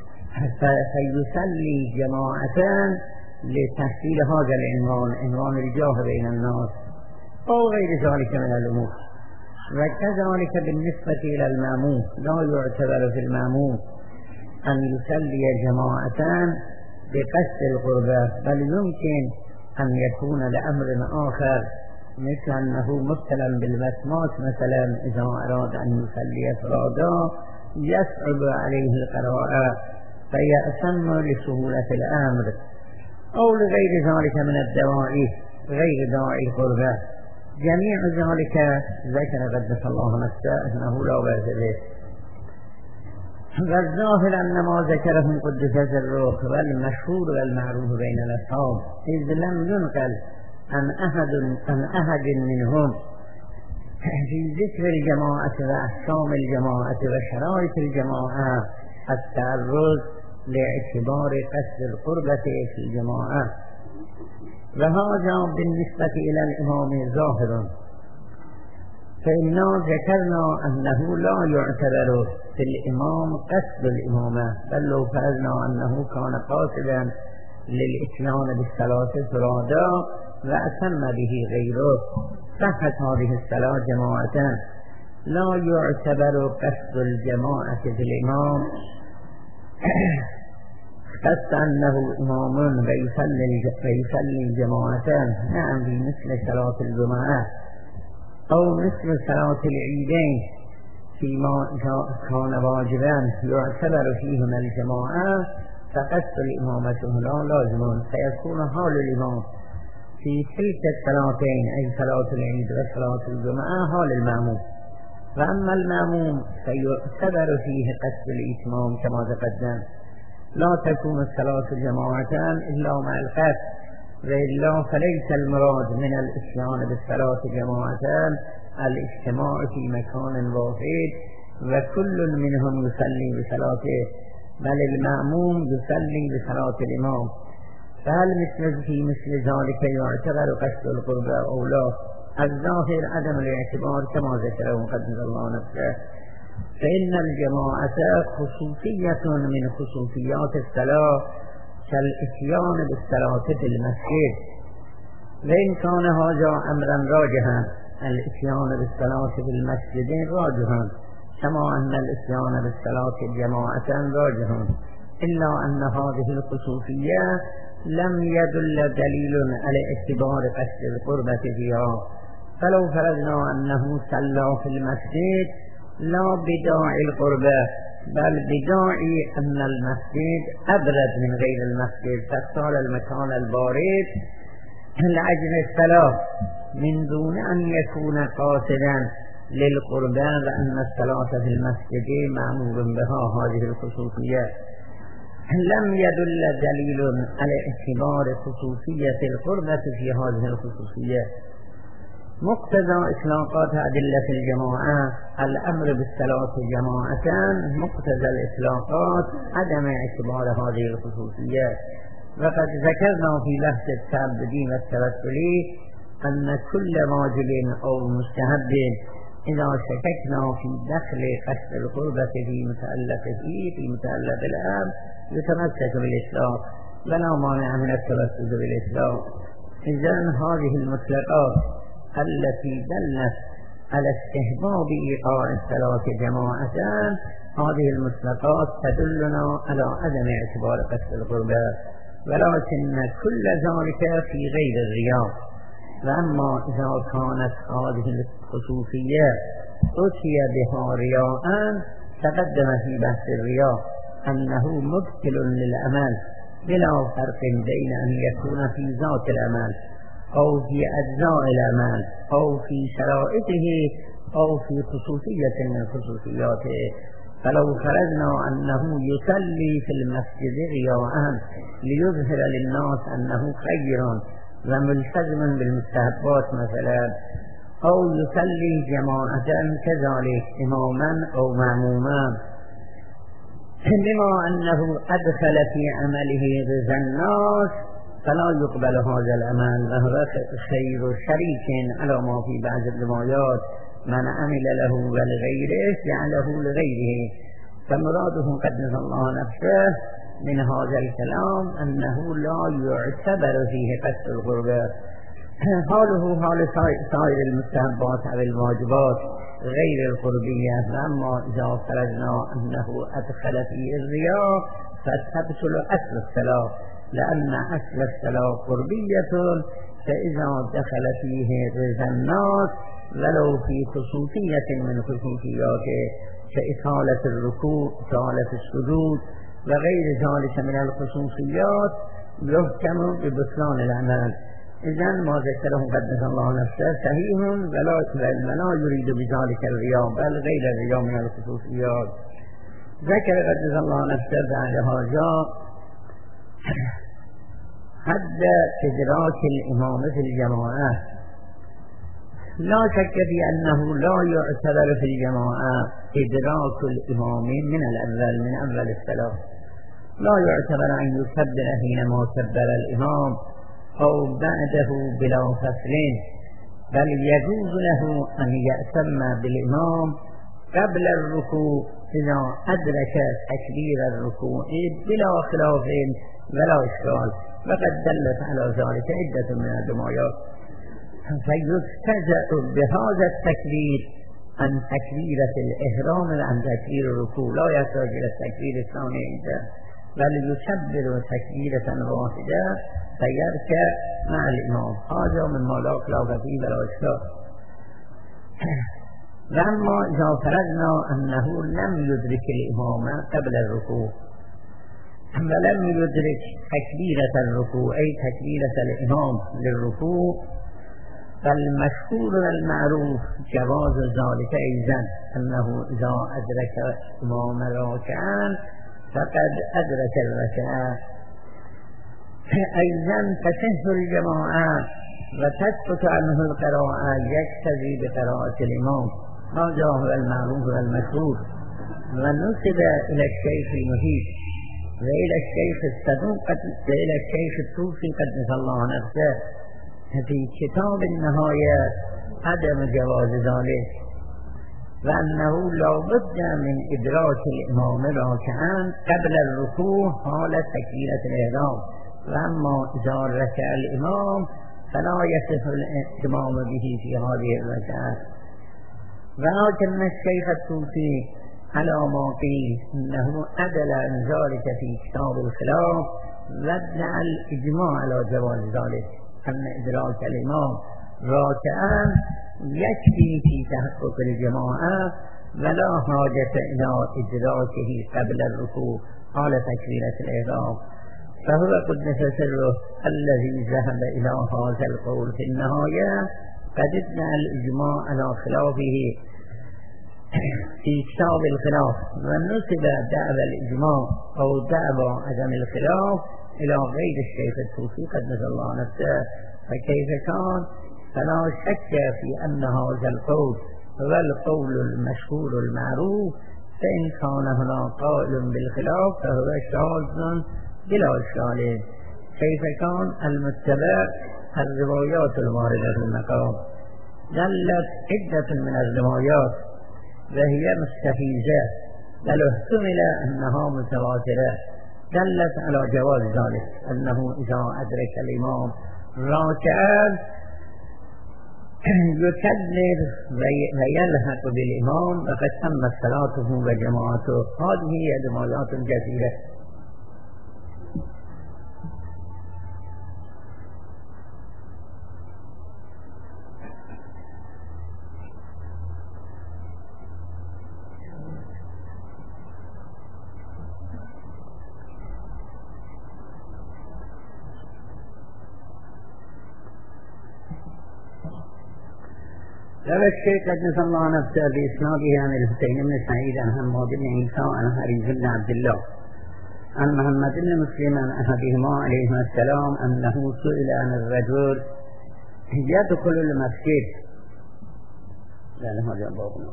فيصلي جماعة لتحصيل هذا العنوان، عنوان الجاه بين الناس أو غير ذلك من الأمور. وكذلك بالنسبة إلى المأموم لا يعتبر في المأموم أن يصلي جماعة بقصد القربة، بل يمكن أن يكون لأمر آخر، مثل أنه مبتلا بالمسمات مثلا إذا أراد أن يصلي فرادا يصعب عليه القراءة فيأتم لسهولة الأمر، أو لغير ذلك من الدواعي غير داعي القربة. جميع ذلك ذكر قدس الله نفسه أنه لا بأس به. والظاهر أن ما ذكرهم قدس سره والمشهور والمعروف بين الأصحاب، إذ لم ينقل عن أحد منهم في ذكر الجماعة وأحكام الجماعة وشرائط الجماعة التعرض لاعتبار قصد القربة في الجماعة، وهذا بالنسبة إلى الإمام ظاهر، فإننا ذكرنا أنه لا يعتبر في الإمام قصد الإمامة، بل لو فرضنا أنه كان قاصدا للإتيان بالصلاة فرادا وأتم به غيره صحت هذه الصلاة جماعة. لا يعتبر قصد الجماعة في الإمام قصد أنه إمام ويصلي جماعة، نعم بمثل صلاة الجمعة أو مثل صلاة العيدين فيما كان واجبا يعتبر فيهما الجماعة، فقصد الإمامة هنا لازم، فيكون حال الإمام في تلك الصلاتين أي صلاة العيد وصلاة الجمعة حال المأموم. وأما المأموم فيعتبر فيه قصد الإتمام كما تقدم، لا تكون الصلاة جماعة إلا مع القصد، وإلا فليس المراد من الإتيان بالصلاة جماعة الاجتماع في مكان واحد وكل منهم يصلي بصلاته، بل المأموم يصلي بصلاة الإمام. فهل في مثل ذلك يعتبر قصد القربة أو لا؟ الظاهر عدم الاعتبار كما ذكره مقدس الله نفسه، فإن الجماعة خصوصية من خصوصيات الصلاة كالإتيان بالصلاة في المسجد، وإن كان هذا أمرا راجحا الإتيان بالصلاة في المسجد راجحا كما أن الإتيان بالصلاة جماعة راجحا، إلا أن هذه الخصوصية لم يدل دليل على اعتبار قصد القربة فيها. فلو فرضنا أنه صلى في المسجد لا بداعي القربة بل بداعي أن المسجد أبرد من غير المسجد فاختار المكان البارد لأجل الصلاة من دون أن يكون قاصدا للقربة، وأن الصلاة في المسجد مأمور بها هذه الخصوصية، لم يدل دليل على اعتبار خصوصية القربة في هذه الخصوصية. مقتضى إطلاقات أدلة الجماعة الأمر بالصلاة جماعة، مقتضى الإطلاقات عدم اعتبار هذه الخصوصية. وقد ذكرنا في بحث التعبدي والتوسلي أن كل واجب أو مستحب إذا شككنا في دخل قصد القربة في متعلق الأمر يتمسك بالإطلاق ولا مانع من التمسك بالإطلاق. إذن هذه المطلقات التي دلت على استحباب إيقاع الصلاة جماعة، هذه المطلقات تدلنا على عدم اعتبار قصد القربة، ولكن كل ذلك في غير الرياء. وأما إذا كانت هذه الخصوصية أتي بها رياء تقدم في بحث الرياء أنه مبطل للعمل بلا فرق بين أن يكون في ذات العمل أو في أجزاء العمل أو في شرائطه أو في خصوصية من خصوصياته. فلو فرضنا أنه يصلي في المسجد رياء ليظهر للناس أنه خير وملتزم بالمستحبات مثلا، أو يصلي جماعة كذلك إماما أو مأموما، بما أنه أدخل في عمله رضا الناس فلا يقبل هذا العمل، وهو خير شريك على ما في بعض الروايات من عمل له ولغيره جعله لغيره. فمراده قدس الله نفسه من هذا الكلام أنه لا يعتبر فيه قصد القربة، حاله حال سائر المستحبات أو الواجبات غير القربية. فأما إذا فرضنا أنه أدخل فيه الرياء فتبطل أصل الصلاة، لأن أصل الصلاة قربية، فإذا دخل فيه رضا الناس ولو في خصوصية من خصوصياته كإطالة الركوع، إطالة السجود وغير ذلك من الخصوصيات، يحكم ببطلان العمل. إذن ما ذكره قدس الله نفسه صحيح ولا يريد بذلك الرياء بل غير الرياء من الخصوصيات. ذكر قدس الله نفسه بعد هذا حد إدراك الإمام في الجماعة. لا شك في أنه لا يعتبر في الجماعة إدراك الإمام من الأول من أول الصلاة، لا يعتبر أن يكبر حينما كبر الإمام أو بعده بلا فصل، بل يجوز له أن يأتم بالإمام قبل الركوع إذا أدرك تكبير الركوع بلا خلاف ولا إشكال، وقد دلت على ذلك عدة من الروايات. فيستجأ بهذا التكبير عن تكبيرة الإحرام وعن تكبير الركوع، لا يحتاج إلى التكبير الثاني عنده، بل يكبر تكبيرة واحدة فيركع مع الإمام. هذا مما لا خلاف فيه ولا إشكال. لما إذا فرضنا أنه لم يدرك الإمام قبل الركوع ولم يدرك تكبيرة الركوع أي تكبيرة الإمام للركوع، فالمشهور والمعروف جواز ذلك أيضا، أنه إذا أدرك الإمام راكعا فقد أدرك الركعة. أيضا تصح الجماعة وتسقط عنه القراءة يقتدي بقراءة الإمام، هذا هو المعروف والمشهور. ونسب إلى الشيخ المهيب وإلى الشيخ الصدوق وإلى الشيخ الطوسي قدس الله نفسه في كتاب النهاية عدم جواز ذلك، وأنه لا بد من إدراك الإمام راكعا قبل الركوع حال تكبيرة الإحرام، وأما إذا ركع الإمام فلا يصح الإمام به في هذه الركعة. ولكن الشيخ الطوسي على ما قيل أنه أدل عن ذلك في كتاب الخلاف وادعى الإجماع على جواز ذلك، أن إدراك الإمام راكعا يكفي في تحقق الجماعة ولا حاجة إلى إدراكه قبل الركوع قال تكبيرة الإحرام. فهو قدس سره الذي ذهب إلى هذا القول في النهاية قد ادعى الإجماع على خلافه في كتاب الخلاف، ونسب دعوى الإجماع أو دعوى عدم الخلاف إلى غير الشيخ الطوسي قدس الله نفسه. فكيف كان فلا شك في أن هذا القول هو القول المشهور المعروف، فإن كان هنا قائل بالخلاف فهو شاذ بلا إشكال. كيف كان المتبع الروايات الواردة في المقام، دلت عدة من الروايات وهي مستفيزة بل احتمل أنها متواترة دلت على جواز ذلك، أنه إذا أدرك الإمام راكعا يكبر ويلحق بالإمام وقد تمت صلاته وجماعته. هذه هي روايات كثيرة. روى الشيخ قدس الله نفسه بإسناده عن الحسين بن سعيد عن حماد بن عيسى عن حريث بن عبد الله عن محمد بن مسلم عن أحدهما عليهما السلام أنه سئل عن الرجل يدخل المسجد. لا هذا بابنا.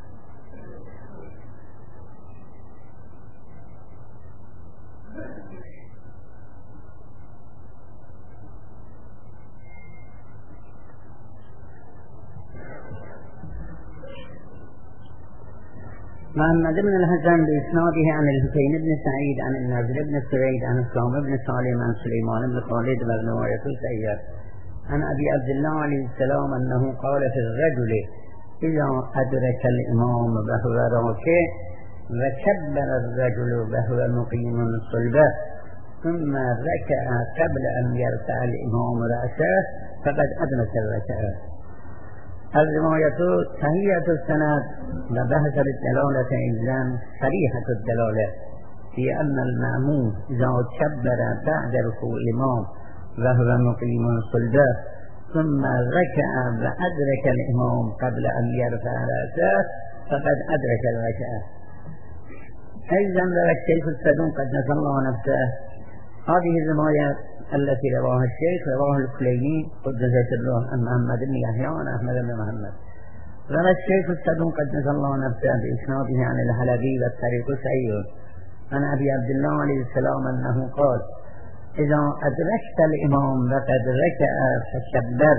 محمد بن الحسن بإسناده عن الحسين بن سعيد عن النضر بن سويد عن الصام بن سالم عن سليمان بن خالد والرواية السيئة عن أبي عبد الله عليه السلام أنه قال في الرجل إذا أدرك الإمام وهو راكع وكبر الرجل وهو مقيم الصلبة ثم ركع قبل أن يرفع الإمام رأسه فقد أدرك الركعة. الرواية صحيحة السند وبحث بالدلالة إذن صريحة الدلالة في أن المأموم إذا كبر بعد ركوع الإمام وهو مقيم صلبه ثم ركع وأدرك الإمام قبل أن يرفع رأسه فقد أدرك الركعة. أيضا روى الشيخ الصدوق قدس الله نفسه هذه الرواية التي رواها الشيخ رواه الكليني قدس سره عن محمد بن يحيى عن أحمد بن محمد. روى الشيخ الصدوق قدس الله نفسه بإسناده عن الحلبي والطريق سعيد عن أبي عبد الله عليه السلام أنه قال إذا أدركت الإمام وقد ركع فكبرت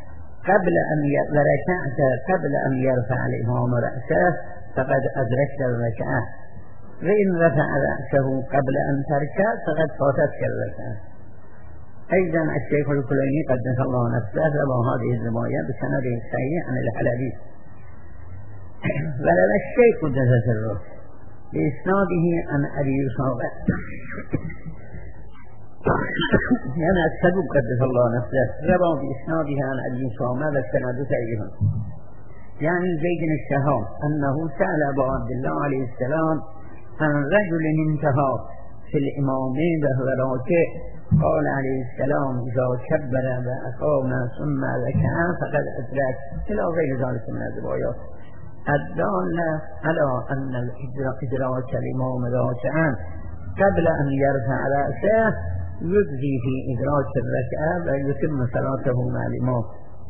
قبل أن يرفع الإمام رأسه فقد أدركت الركعة وإن رفع رأسه قبل أن تركع فقد فاتتك الركعة. أيضا الشيخ الكليني قدس الله نفسه روى هذه الرواية بسند صحيح عن الحلبي. وروى الشيخ قدس سره بإسناده عن أبي يوسف يعني الصدوق قدس الله نفسه روى بإسناده عن أبي يوسف والسند صحيح يعني زيد الشهاب أنه سأل أبو عبد الله عليه السلام عن رجل انتهى في الإمامين وهو راكع قال عليه السلام إذا كبر وأقام ثم ركع فقد أدرك إلى غير ذلك من الروايات الدالة على أن إدراك الإمام راكعا قبل أن يرفع رأسه يجزي في إدراك الركعة ويتم صلاته مع الإمام.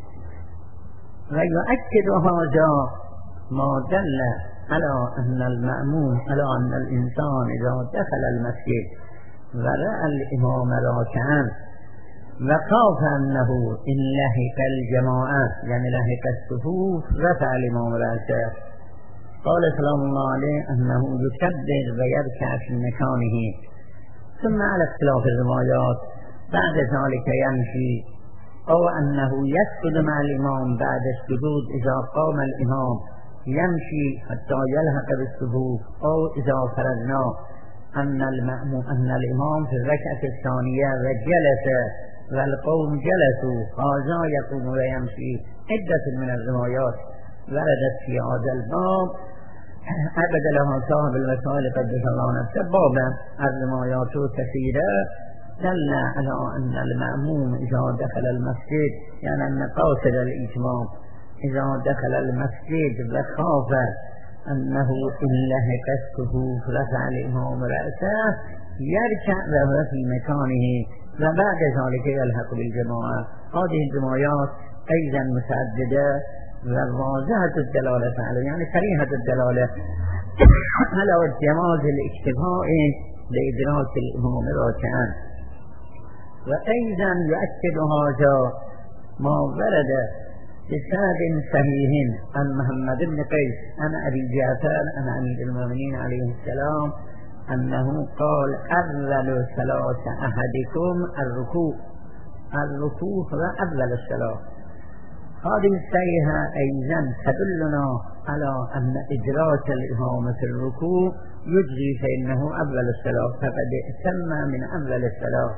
ويؤكد هذا ما دل على أن المأموم على أن الإنسان إذا دخل المسجد ورأى الإمام راكعا وخاف أنه إن لحق الجماعة يعني لحق الصفوف رفع الإمام رأسه قال سلام الله عليه أنه يكبر ويركع في مكانه ثم على اختلاف الروايات بعد ذلك يمشي أو أنه يسجد مع الإمام بعد السجود إذا قام الإمام يمشي حتى يلحق بالصفوف أو إذا فرضنا أن الإمام في الركعة الثانية وجلس والقوم جلسوا هذا يقوم ويمشي. عدة من الروايات وردت في هذا الباب عبد لها صاحب الوسائل قدس الله نفسه بابا الروايات كثيرة دل على أن المأموم إذا دخل المسجد يعني أن قاصد الإتمام إذا دخل المسجد وخاف أنه إن لحق الصفوف رفع الإمام رأسه يركع وهو في مكانه وبعد ذلك يلحق بالجماعة. هذه الروايات أيضا متعددة وواضحة الدلالة على يعني صريحة الدلالة على جواز الاكتفاء بإدراك الإمام راكعا. وأيضا يؤكد هذا ما ورد بسند صحيح عن محمد بن قيس عن أبي جعفر عن أمير المؤمنين عليه السلام أنه قال أول صلاة أحدكم الركوع هو أول الصلاة. هذه الصيحة أيضا تدلنا على أن إدراك الإمام في الركوع يجري فإنه أول الصلاة فقد سمى من أول الصلاة.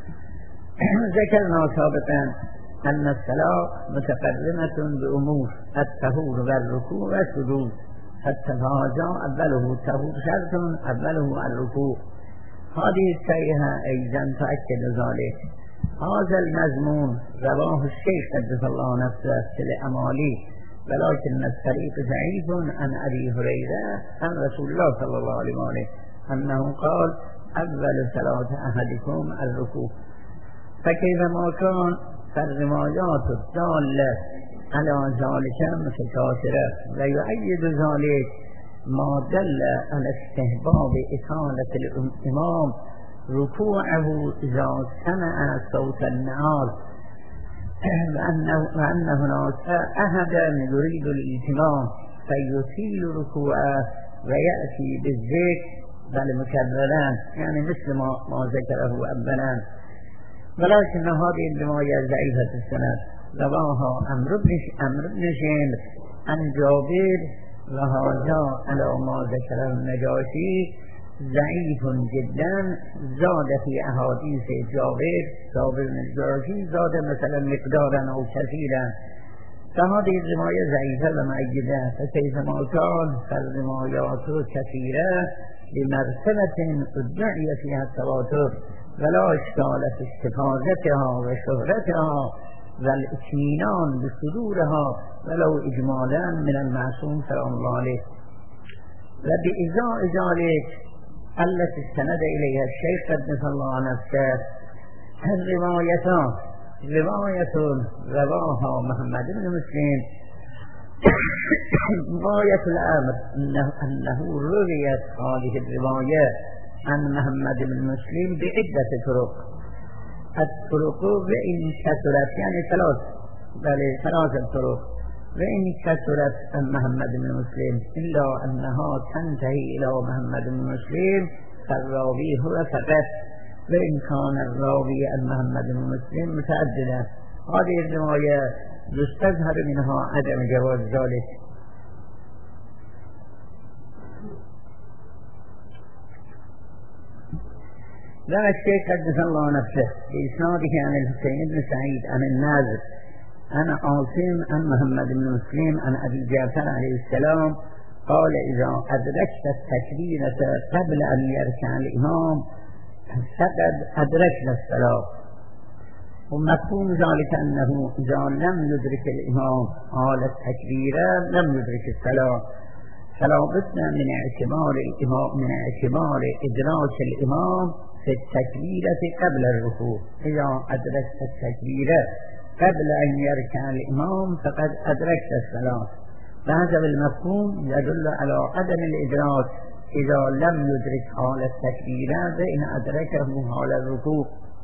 ذكرنا سابقا أن الصلاة متقدمة بأمور الطهور والركوع والسجود فالتفاجأ أوله الطهور شرط أوله الركوع. هذه الصيحة أيضا تؤكد ذلك. هذا المضمون رواه الشيخ قدس الله نفسه في الأمالي ولكن الطريق ضعيف عن أبي هريرة عن رسول الله صلى الله عليه وآله أنه قال أول صلاة أحدكم الركوع. فكيفما كان فالروايات الدالة على ذلك متكاثرة، ويؤيد ذلك ما دل على استحباب إطالة الإمام ركوعه إذا سمع صوت النعال، وأن هناك أحدا يريد الإتمام فيطيل ركوعه ويأتي بالذكر بل مكررا، يعني مثل ما ذكره أولا. ولكن هذه الرواية ضعيفة السند، رواها عمرو بن شمر عن جابر، وهذا على ما ذكره النجاشي ضعيف جدا. زاد في أحاديث جابر بن النجاشي زاد مثلا مقدارا أو كثيرا، فهذه الرواية ضعيفة ومؤيدة. فكيفما كان فالروايات كثيرة بمرتبة ادعي فيها التواتر، ولا إشكال في استفادتها وشهرتها والاطمئنان بصدورها ولو إجمالا من المعصوم سلام الله عليه. وبإزاء ذلك التي استند إليها الشيخ قدس الله نفسه الروايتان، رواية رواها محمد بن مسلم غاية الأمر أنه رويت هذه الرواية عن محمد بن مسلم بعدة طرق. الطرق وإن كثرت يعني ثلاثة طرق، وإن كثرت عن محمد بن مسلم إلا أنها تنتهي إلى محمد بن مسلم فالراوي هو فقط، وإن كان الراوي عن محمد بن مسلم متعددا. هذه الرواية يستظهر منها عدم جواز ذلك. لا الشيخ قدس الله نفسه بإسناده عن الحسين بن سعيد عن الناظر عن عاصم عن محمد بن مسلم عن أبي جعفر عليه السلام قال إذا أدركت التكبيرة قبل أن يركع الإمام فقد أدركنا الصلاة. ومفهوم ذلك أنه إذا لم يدرك الإمام حال التكبيرة لم يدرك الصلاة، فلا بد من اعتبار إدراك الإمام في التكبيرة قبل الركوع. إذا أدركت التكبيرة قبل أن يركع الإمام فقد أدركت الصلاة. فهذا المفهوم يدل على عدم الإدراك إذا لم يدرك حال التكبيرة فإن أدركه حال الركوع.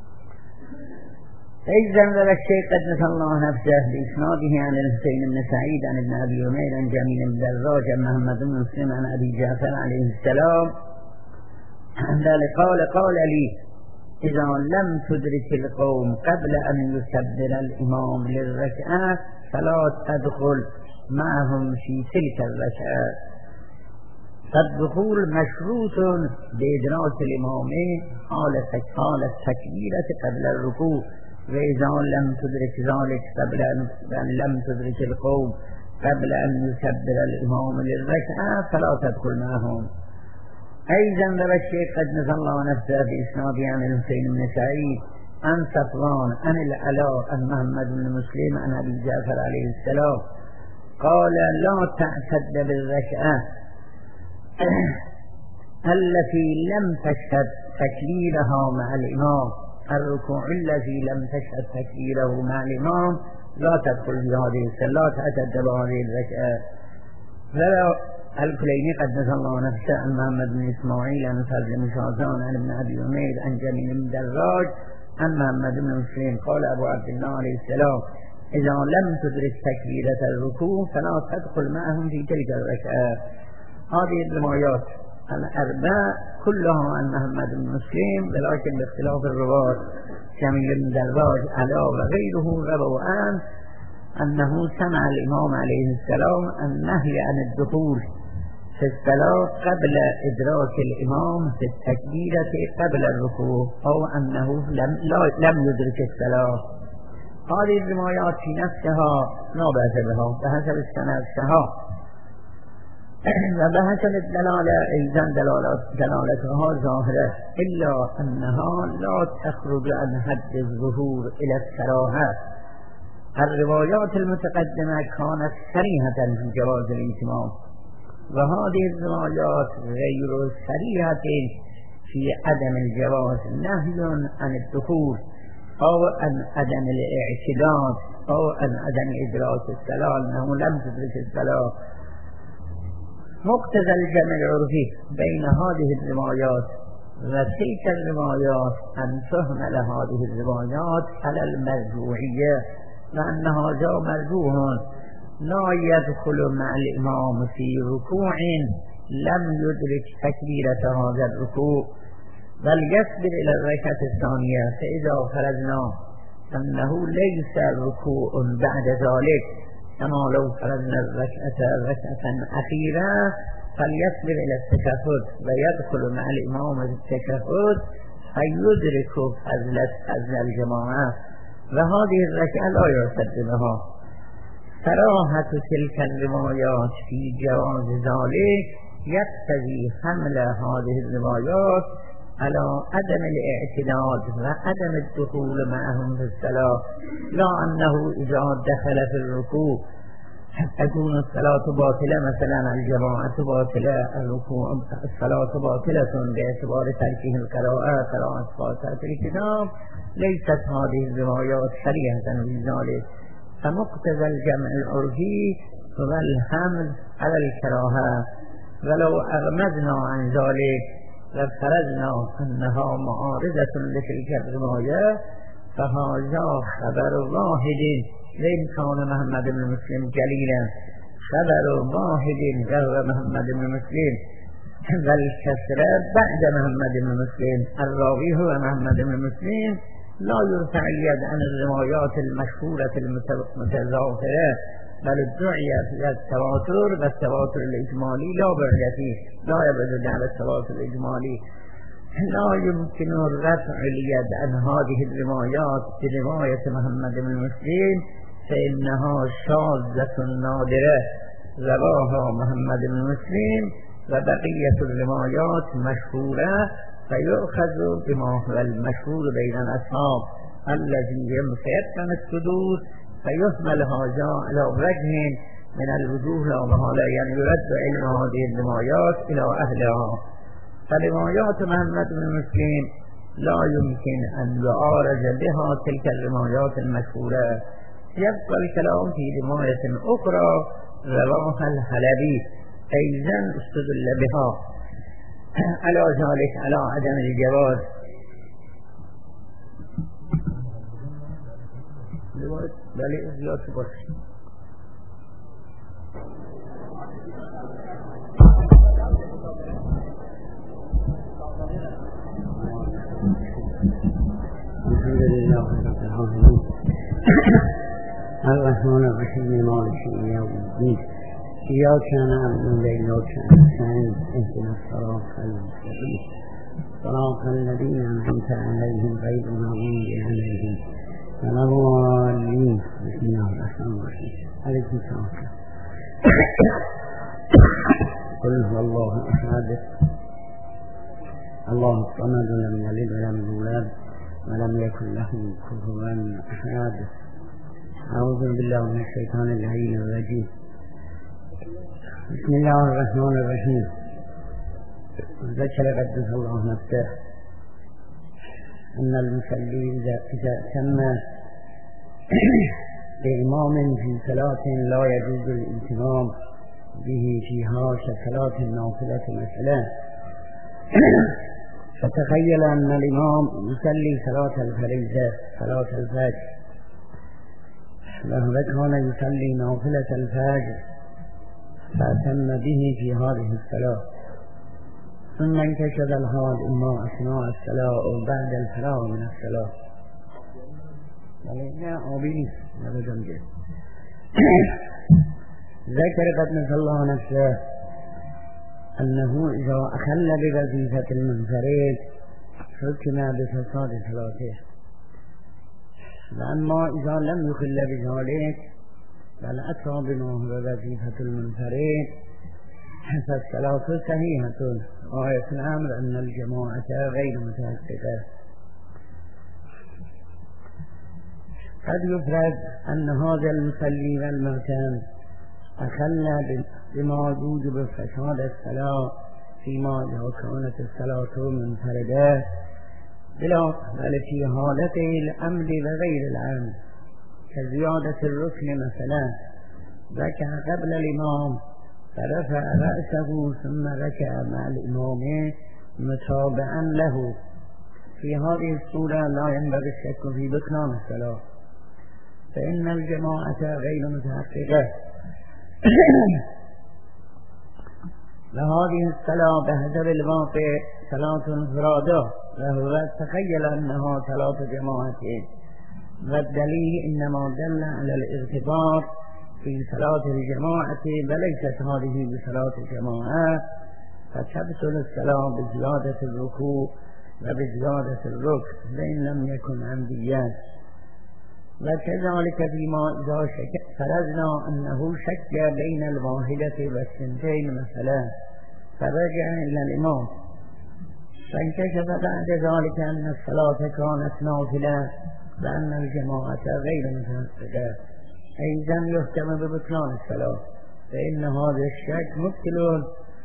أيضا ذكر الشيخ قدس الله نفسه بإسناده عن الحسين بن سعيد عن ابن أبي عمير عن جميل بن دراج عن محمد بن مسلم عن أبي جعفر عليه السلام قال لي إذا لم تدرك القوم قبل أن يكبر الإمام للركعة فلا تدخل معهم في تلك الركعة. فالدخول مشروط بإدراك الإمام حال التكبيرة قبل الركوع، وإذا لم تدرك ذلك قبل أن لم تدرك القوم قبل أن يكبر الإمام للركعة فلا تدخل معهم. أيضا ذكر الشيخ قدس الله نفسه بإسناده عن الحسين بن سعيد عن صفوان عن العلاء عن محمد بن مسلم عن أبي جعفر عليه السلام قال لا تعتد بالركعة التي لم تشهد تكبيرها مع الإمام. الركوع الذي لم تشهد تكبيره مع الإمام لا تدخل بهذه الصلاة، لا تعتد بهذه الركعة. فلا الكليني قدس الله نفسه عن محمد بن إسماعيل عن فضل بن شازان عن ابن أبي عمير عن جميل بن دراج عن محمد بن مسلم قال أبو عبد الله عليه السلام إذا لم تدرك تكبيرة الركوع فلا تدخل معهم في تلك الركعة. هذه الروايات الأربع كلها عن محمد بن مسلم، ولكن باختلاف الرواة. جميل بن دراج علا وغيره رووا أنه سمع الإمام عليه السلام النهي عن الدخول في الصلاة قبل إدراك الإمام في التكبيرة قبل الركوع، أو أنه لم يدرك الصلاة. هذه الروايات في نفسها لا بأس بها بحسب السند صحاح، وبحسب الدلالة أيضا دلالتها ظاهرة، إلا أنها لا تخرج عن حد الظهور إلى الكراهة. الروايات المتقدمة كانت صريحة في جواز الانتمام، وهذه الروايات غير صريحة في عدم الجواز، نهي عن الدخول أو عن عدم الاعتداد أو عن عدم إدراك الصلاة، أنه لم تدرك الصلاة. مقتضى الجمع العرفي بين هذه الروايات وتلك الروايات أن تحمل هذه الروايات على المرجوعية، لأن هذا مرجوح لا يدخل مع الإمام في ركوع لم يدرك تكبيرة هذا الركوع، بل يصبر إلى الركعة الثانية، فإذا فرضنا أنه ليس ركوع بعد ذلك كما لو فرضنا الركعة أخيرة، فليصبر إلى التشهد ويدخل مع الإمام التشهد فيدرك فضل الجماعة، وهذه الركعة لا يعتد بها. صراحة تلك الروايات في جواز ذلك يقتضي حمل هذه الروايات على عدم الاعتداد وعدم الدخول معهم في الصلاة، لا أنه إذا دخل في الركوع تكون الصلاة باطلة، مثلا الجماعة باطلة، الركوع الصلاة باطلة باعتبار تركه القراءة قراءة فاتحة الكتاب. ليست هذه الروايات صريحة في ذلك، فمقتضى الجمع العرفي هو الحمل على الكراهة، ولو أغمدنا عن ذلك وفرضنا أنها معارضة لتلك الرواية فهذا خبر واحد، وإن كان محمد بن مسلم جليلا خبر واحد غير محمد بن مسلم، والكسر بعد محمد بن مسلم، الراوي هو محمد بن مسلم، لا يرفع اليد عن الروايات المشهورة المتظاهرة، بل الدعية إلى التواتر، والتواتر الإجمالي لا بأس فيه، لا يبعد على التواتر الإجمالي. لا يمكن رفع اليد عن هذه الروايات برواية محمد بن مسلم، فإنها شاذة نادرة رواها محمد بن مسلم، وبقية الروايات مشهورة، فيؤخذ بما هو المشهور بين الأصحاب الذي يمتيقن السدود، فيحمل هذا على وجه من الوجوه لا محالة، يعني يرد علم هذه الروايات إلى أهلها. فروايات محمد بن مسلم لا يمكن أن يعارض بها تلك الروايات المشهورة. يبقى الكلام في رواية أخرى رواها الحلبي أيضا استدل بها على ذلك على عدم الجواز. بل لا تبص الحمد لله رب العالمين الرحمن الرحيم مالك يوم الدين إياك نعبد وإياك نستعين اهدنا الصراط المستقيم صراط الذين أنعمت عليهم غير المغضوب عليهم ولا الضالين. بسم الله الرحمن الرحيم. عليكم السلام. قل هو الله أحد الله الصمد لم يلد ولم يولد ولم يكن له كفوا أحد. أعوذ بالله من الشيطان اللعين الرجيم. بسم الله الرحمن الرحيم. ذكر قدس الله نفسه أن المصلي إذا تم بإمام في صلاة لا يجوز الانتمام به فيها كصلاة النافلة مثلا، فتخيل أن الإمام يصلي صلاة الفريضة صلاة الفجر، وهو كان يصلي نافلة الفجر فأتم به في هذه الصلاة، ثم انكشف الحال إما أثناء الصلاة أو بعد الفراغ من الصلاة. ذكر قد الله نفسه أنه إذا أخل بوظيفة المنفرد حكم بفساد صلاته، وأما إذا لم يخل بذلك بل أتى بما هو وظيفة المنفرد فالصلاة صحيحة. آية الأمر أن الجماعة غير متحققة. قد يفرض أن هذا المصلي والمعتم أخل بما يوجب فساد الصلاة فيما إذا كانت الصلاة منفردة بل في حالة العمد وغير العمد كزيادة الركن مثلا ركع قبل الإمام فرفع رأسه ثم ركع مع الإمام متابعا له. في هذه الصورة لا ينبغي الشك في بطلان الصلاة فإن الجماعة غير متحققة وهذه الصلاة بحسب الواقع صلاة انفرادة وهو تخيل أنها صلاة جماعة والدليل إنما دل على الارتباط في صلاة الجماعة وليست هذه بصلاة الجماعة فتبطل الصلاة بزيادة الركوع وبزيادة الركن وإن لم يكن عمديا. وكذلك فيما إذا فرضنا أنه شك بين الواحدة والثنتين مثلا فرجع إلى الإمام فانكشف بعد ذلك أن الصلاة كانت نافلة وأن الجماعة غير متحققة أيضا يهتم ببطلان الصلاة فإن هذا الشك مبطل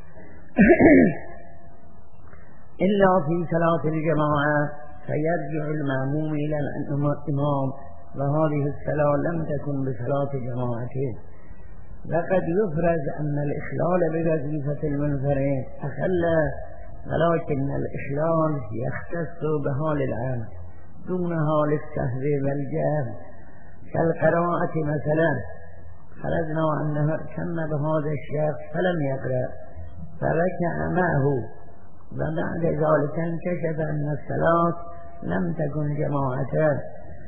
إلا في صلاة الجماعة فيرجع المأموم إلى الإمام وهذه الصلاة لم تكن بصلاة جماعته. وقد يفرض أن الإخلال بوظيفة المنفرد أخل ولكن الإخلال يختص بحال العام دون حال السهو والجهل كالقراءة مثلا فرضنا أنه اهتم بهذا الشخص فلم يقرأ فركع معه وبعد ذلك انكشف أن الصلاة لم تكن جماعة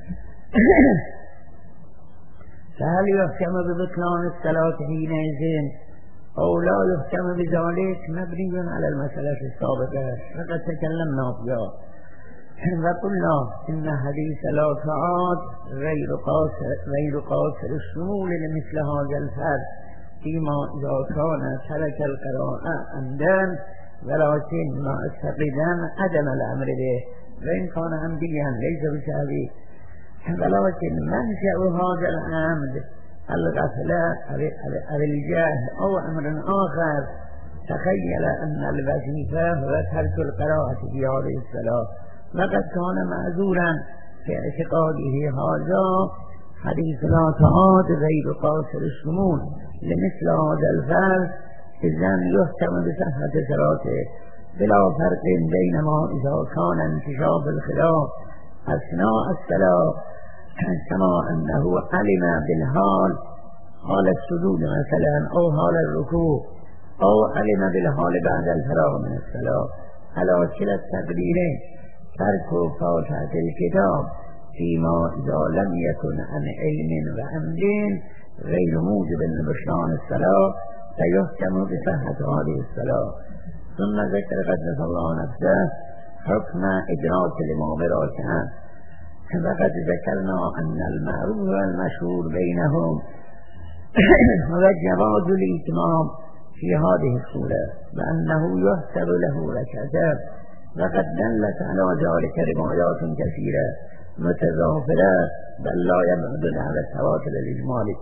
فهل يحكم ببطلان الصلاة حينئذ أو لا يحكم بذلك؟ مبني على المسألة السابقة فقد تكلمنا فيها وقلنا إن حديث الركعات غير قاصر الشمول لمثل هذا الفرد فيما إذا كان ترك القراءة عمدا ولكن معتقدا عدم الأمر به وإن كان عمديا ليس بسهوه ولكن منشأ هذا العمد الغفلة أو الجهل أو أمر آخر تخيل أن الوظيفة هو ترك القراءة في هذه الصلاة وقد كان معذورا في اعتقاده هذا حديث الركعات غير قاصر الشمول لمثل هذا الفرد إذن يحكم بصحة صلاته بلا فرق بينما إذا كان انكشاف الخلاف أثناء الصلاة كما أنه علم بالحال حال السجود مثلا أو حال الركوع أو علم بالحال بعد الفراغ من الصلاة على كلا التقديرين ترك فاتحة الكتاب فيما إذا لم يكن عن علم وعمد غير موجب لبطلان الصلاة فيحكم بصحة هذه الصلاة. ثم ذكر قدس الله نفسه حكم إدراك الإمام راكعا وقد ذكرنا أن المعروف والمشهور بينهم هو جواز الإتمام في هذه الصورة وأنه يحسب له ركعتان وقد دلت على ذلك روايات كثيرة متضافرة بل لا يبعد على التواتر الإجمالي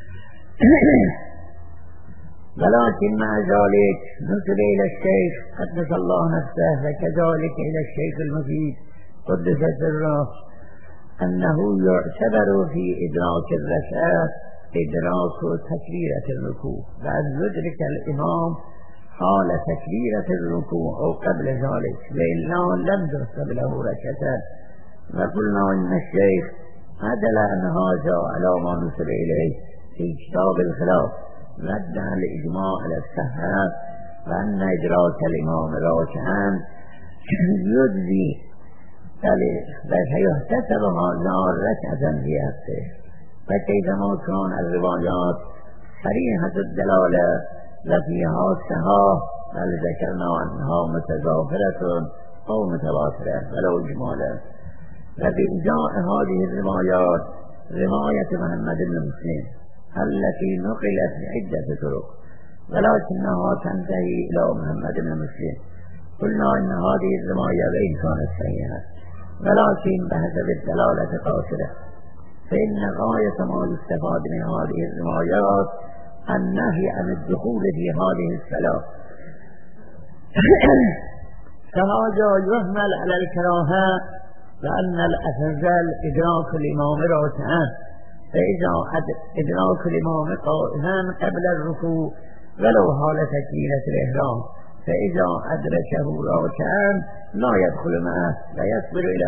ولكن مع ذلك نسب إلى الشيخ قدس الله نفسه وكذلك إلى الشيخ المفيد قدس سره أنه يعتبر في إدراك الركعة إدراك تكبيرة الركوع وأن يدرك الإمام حال تكبيرة الركوع أو قبل ذلك وإلا لم تحسب له ركعتان. وقلنا إن الشيخ عدل أن هذا على ما نسب إليه في كتاب الخلاف رد على الإجماع على الصحة وأن إدراك الإمام راكعا يجزي بل يحتسب هذا ركعة في حقه فكيفما كان الروايات صريحة الدلالة وفيها الصحة بل ذكرنا أنها متضافرة أو متواترة ولو إجمالا. وبإجاء هذه الروايات رواية محمد بن مسلم التي نقلت بعدة طرق ولكنها تنتهي إلى محمد بن مسلم قلنا إن هذه الرواية وإن كانت صحيحة ولكن بحسب الدلالة قاصرة فإن غاية ما يستفاد من هذه الروايات النهي عن الدخول في هذه الصلاة. فهذا يحمل على الكراهة لأن الأفضل إدراك الإمام راكعا، فإذا إدراك الإمام قائما قبل الركوع ولو حال تكبيرة الإحرام، فإذا أدركه راكعا لا يدخل معه ويصبر إلى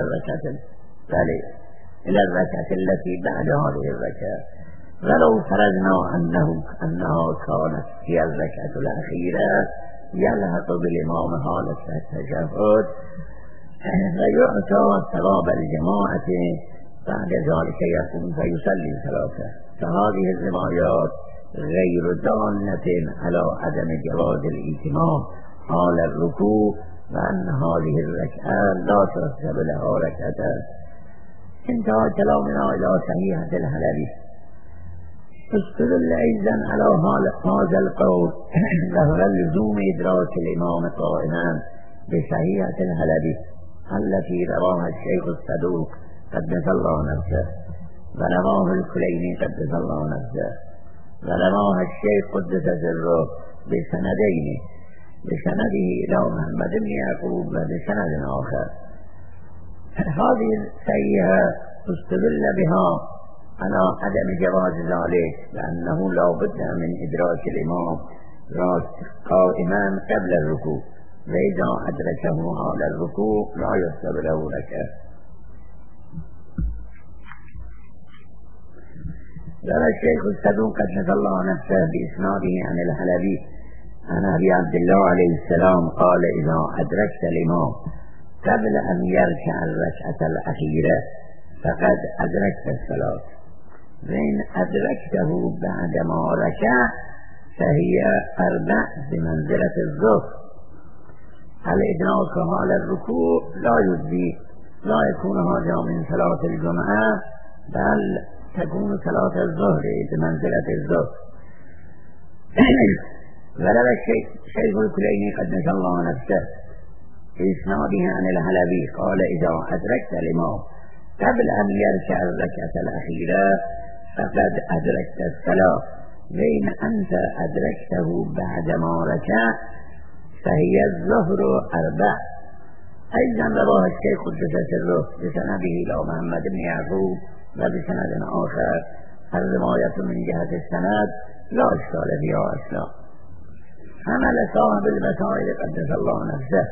الركعة التي بعد هذه الركعة، ولو فرضنا أنها كانت في الركعة الأخيرة يلحق بالإمام حالة التشهد ويعطى ثواب الجماعة بعد ذلك يقوم فيصلي ثلاثة. فهذه الروايات غير دالة على عدم جواز الإتمام حال الركوع، وأن هذه الركعة لا تحسب لها ركعة. انتهى كلامنا إلى صحيحة الحلبي. استدل أيضا على هذا القول وهو لزوم إدراك الإمام قائما بصحيحة الحلبي التي رواها الشيخ الصدوق قدس الله نفسه، ورواه الكليني قدس الله نفسه، ورواها الشيخ قدس سره بسندين، بسنده إلى محمد بن يعقوب وبسند آخر. هذه الصحيحة استدل بها على عدم جواز ذلك، لأنه لا بد من إدراك الإمام قائما قبل الركوع، وإذا أدركه على الركوع لا يحسب له ركعة. روى الشيخ الصدوق قدس الله نفسه بإسناده عن الحلبي عن أبي عبد الله عليه السلام قال: إذا أدركت الإمام قبل أن يركع الركعة الأخيرة فقد أدركت الصلاة، وإن أدركته بعدما ركع فهي أربع بمنزلة الظهر. الإدراك على الركوع لا يجزي، لا يكون هذا من صلاة الجمعة، بل تكون صلاة الظهر بمنزلة الظهر. وروى الشيخ الكليني قدس الله نفسه بإسناده عن الحلبي قال: إذا أدركت الإمام قبل أن يركع الركعة الأخيرة فقد أدركت الصلاة، وإن أنت أدركته بعدما ركع فهي الظهر أربع. أيضا رواه الشيخ قدس سره بسنده إلى محمد بن يعقوب وبسند آخر. الرواية من جهة السند لا إشكال فيها أصلا. حمل صاحب المسائل قدس الله نفسه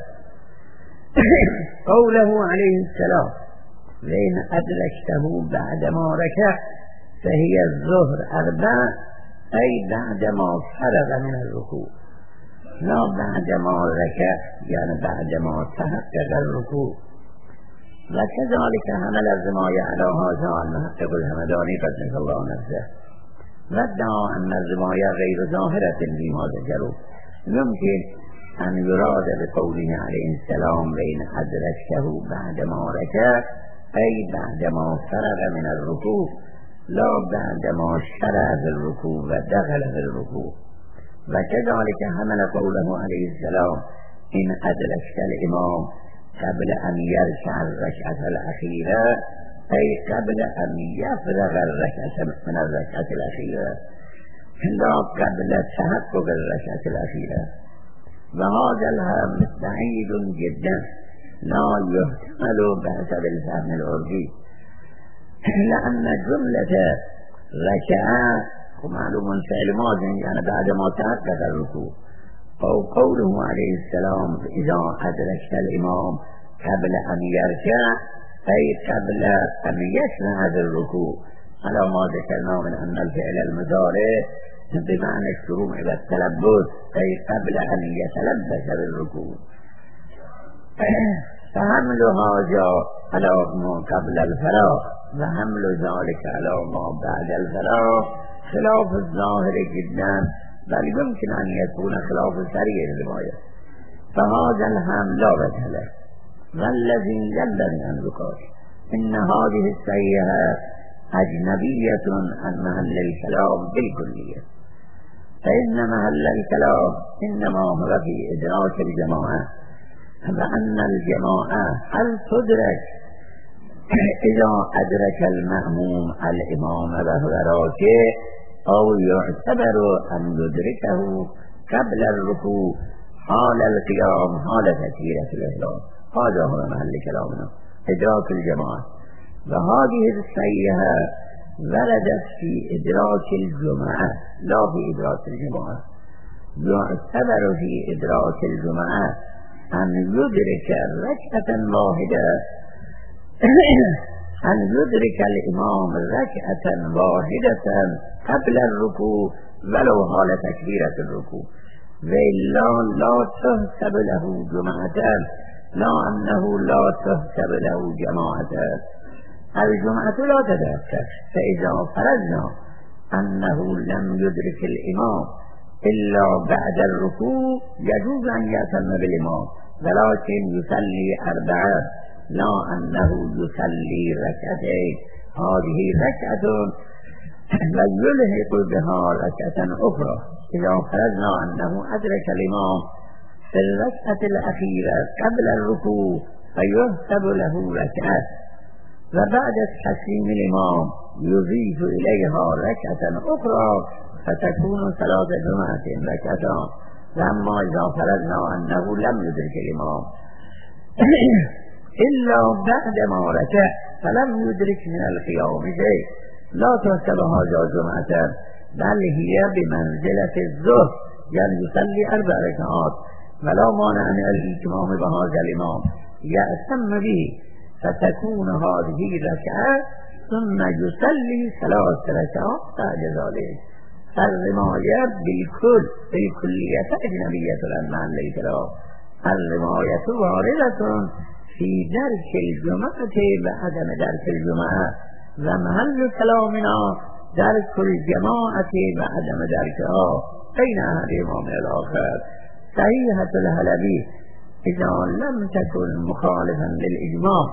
قوله عليه السلام: وإن أدركته بعدما ركع فهي الظهر أربع، أي بعدما فرغ من الركوع، لا بعدما ركع يعني بعدما تحقق الركوع. وكذلك حمل الرواية على هذا المحقق الهمداني قدس الله نفسه، وادعى أن الرواية غير ظاهرة فيما ذكروا. يمكن أن يراد بقوله عليه السلام: وإن أدركته بعدما ركع أي بعدما فرغ من الركوع، لا بعدما شرع في الركوع ودخل في الركوع. وكذلك حمل قوله عليه السلام: إن أدركت الإمام قبل أن يركع الركعة الأخيرة أي قبل أن يفرغ الركعة من الركعة الأخيرة، لا قبل تحقق الركعة الأخيرة. وهذا الهم بعيد جدا لا يحتمل بحسب الفهم العرفي، لأن جملة ركعة معلوم فعل ماضي يعني بعد ما تحقق الركوع، أو قوله عليه السلام: إذا أدركت الإمام قبل أن يركع أي قبل أن يشرع بالركوع، على ما ذكرنا من أن الفعل المضارع بمعنى الشروع إلى التلبس أي قبل أن يتلبس بالركوع. فحمل هذا على ما قبل الفراغ وحمل ذلك على ما بعد الفراغ خلاف الظاهر جدا، بل يمكن أن يكون خلاف سريع الرواية، فهذا الحمل لا بد له. والذي ينبغي أن يقال إن هذه الصحيحة أجنبية عن محل الكلام بالكلية، فإن محل الكلام إنما هو في إدراك الجماعة، فأن الجماعة هل تدرك اذا ادرك المأموم الامام وهو راكع او يعتبر ان يدركه قبل الركوع حال القيام حال تكبيرة الإحرام. هذا هو محل كلامنا إدراك الجماعة. وهذه الصحيحة وردت في إدراك الجمعة لا في إدراك الجماعة. يعتبر في إدراك الجمعة أن يدرك ركعة واحدة أن يدرك الإمام ركعة واحدة قبل الركوع ولو حال تكبيرة الركوع، وإلا لا تحسب له جماعة، لا أنه لا تحسب له جماعة. الجمعة لا تتذكر. فإذا فرضنا أنه لم يدرك الإمام إلا بعد الركوع يجوز أن يتم بالإمام، ولكن يصلي أربعة لا أنه يصلي ركعتين. هذه ركعة ويلحق بها ركعة أخرى. إذا فرضنا أنه أدرك الإمام في الركعة الأخيرة قبل الركوع فيحسب له ركعة، وبعد تسليم الإمام يضيف إليها ركعة أخرى فتكون صلاة جمعة ركعتان. لما إذا فرضنا أنه لم يدرك الإمام إلا بعد ما ركع فلم يدرك من القيام شيء لا تحسب هذا جمعة، بل هي بمنزلة الظهر، يعني يصلي 4 ركعات ولا مانع من الاتمام بهذا الإمام يأتم به، فتكون هذه ركعة ثم يصلي 3 ركعات بعد ذلك. الرماية بالكلية أجنبية الأمان ليس له. الرماية واردة في درك الجمعة وعدم درك الجمعة، ومحل كلامنا درك الجماعة وعدم دركها بين أحدهما من الآخر. صحيحة الحلبي إذا لم تكن مخالفا للإجماع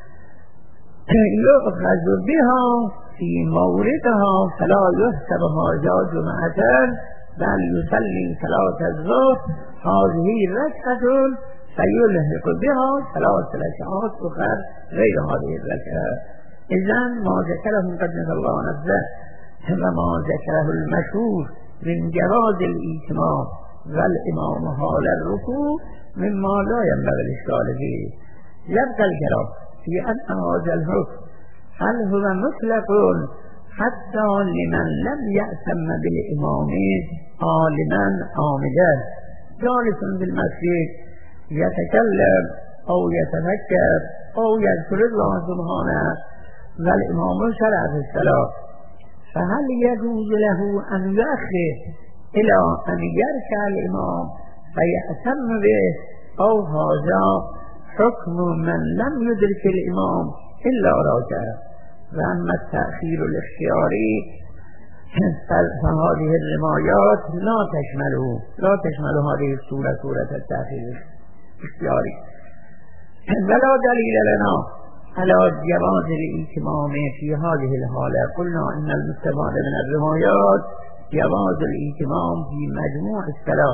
يؤخذ بها في موردها فلا يحسب هذا جمعة، بل يصلي صلاة الظهر هذه ركعة فيلحق بها 3 ركعات أخرى غير هذه الركعة. إذن ما ذكره قدس الله نفسه وما ذكره المشهور من جواز الإتمام والإمام حال الركوع مما لا ينبغي الإشكال فيه. يبقى الكلام في أن هذا الحكم هل هو مطلق حتى لمن لم يأتم بالإمام عالما عامدا جالس بالمسجد يتكلم أو يتفكر أو يذكر الله سبحانه والإمام شرع في الصلاة، فهل يجوز له أن يؤخر إلى أن يركع الإمام فيأتم به، أو هذا حكم من لم يدرك الإمام إلا راكع؟ وأما التأخير الاختياري فهذه الرمايات لا تشمل هذه السورة سورة التأخير الاختياري، ولا دليل لنا على جواز الإتمام في هذه الحالة. قلنا إن المستفاد من الرمايات جواز الإتمام في مجموع الصلاة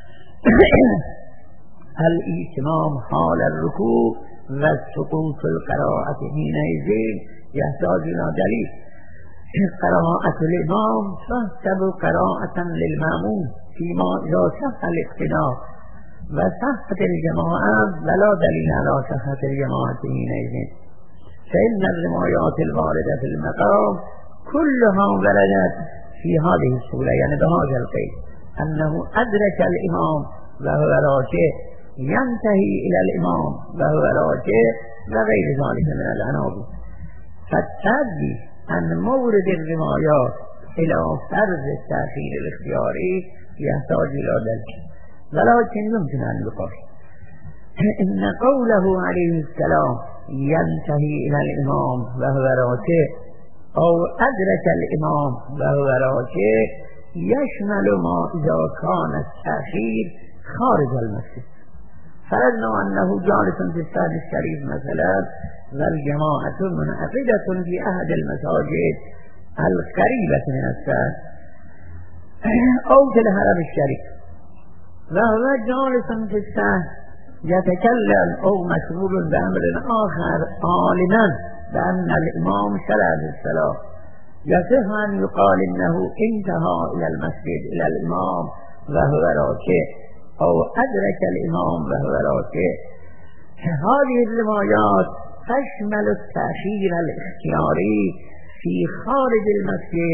الإتمام حال الركوع وسقوط القراءة حينئذ يحتاج إلى دليل. قراءة الإمام تحسب قراءة للمأموم فيما إذا صح الاقتداء، وصحة الجماعة ولا دليل على صحة الجماعة حينئذ، فإن الروايات الواردة في المقام كلها وردت في هذه السورة، يعني بهذا القيد أنه أدرك الإمام وهو راكع ينتهي إلى الإمام وهو راكع وغير ذلك من العناصر. فالترجيح أن مورد الروايات إلى فرض التأخير الاختياري يحتاج إلى دليل، ولكن يمكن أن يقال إن قوله عليه السلام ينتهي إلى الإمام وهو راكع أو أدرك الإمام وهو راكع يشمل ما إذا كان التأخير خارج المسجد. فرضنا أنه جالس في الساحة الشريف مثلا والجماعة منعقدة في أحد المساجد القريبة من الساحة أو في الحرم الشريف، وهو جالس في الساحة يتكلم أو مشغول بأمر آخر عالما بأن الإمام شرع بالصلاة يصح أن يقال إنه انتهى إلى المسجد إلى الإمام وهو راكع أو أدرك الإمام وهو راكع. هذه الروايات تشمل التأخير الاختياري في خارج المسجد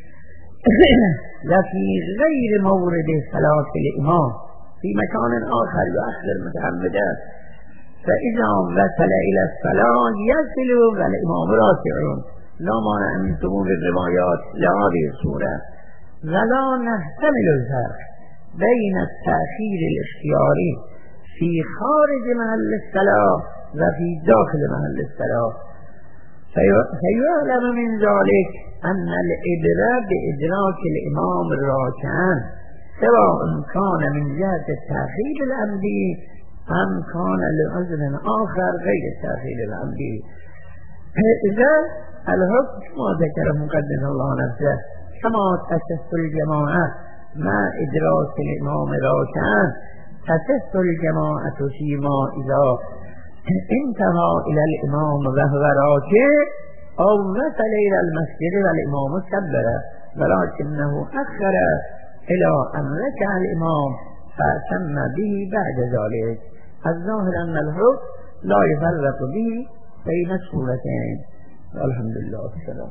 وفي غير مورد صلاة الإمام في مكان آخر يؤخر متعمدا، فإذا وصل إلى الصلاة يصل والإمام راكع. لا مانع من ثبوت الروايات لهذه الصورة، ولا نحتمل الفرق بين التأخير الاختياري في خارج محل الصلاة وفي داخل محل الصلاة. فيعلم من ذلك أن الإدراك بإدراك الإمام راكعا سواء كان من جهة التأخير العمدي أم كان لعذر آخر غير التأخير العمدي. إذا الحكم ما ذكر مقدس الله نفسه كما تصح الجماعة مع إدراك الإمام راكعا تصح الجماعة فيما إذا انتهى إلى الإمام وهو راكع أو وصل إلى المسجد والإمام كبر، ولكنه أخر إلى أن ركع الإمام فأتم به بعد ذلك. الظاهر أن الحكم لا يفرق به بين الصورتين. الحمد لله والسلام.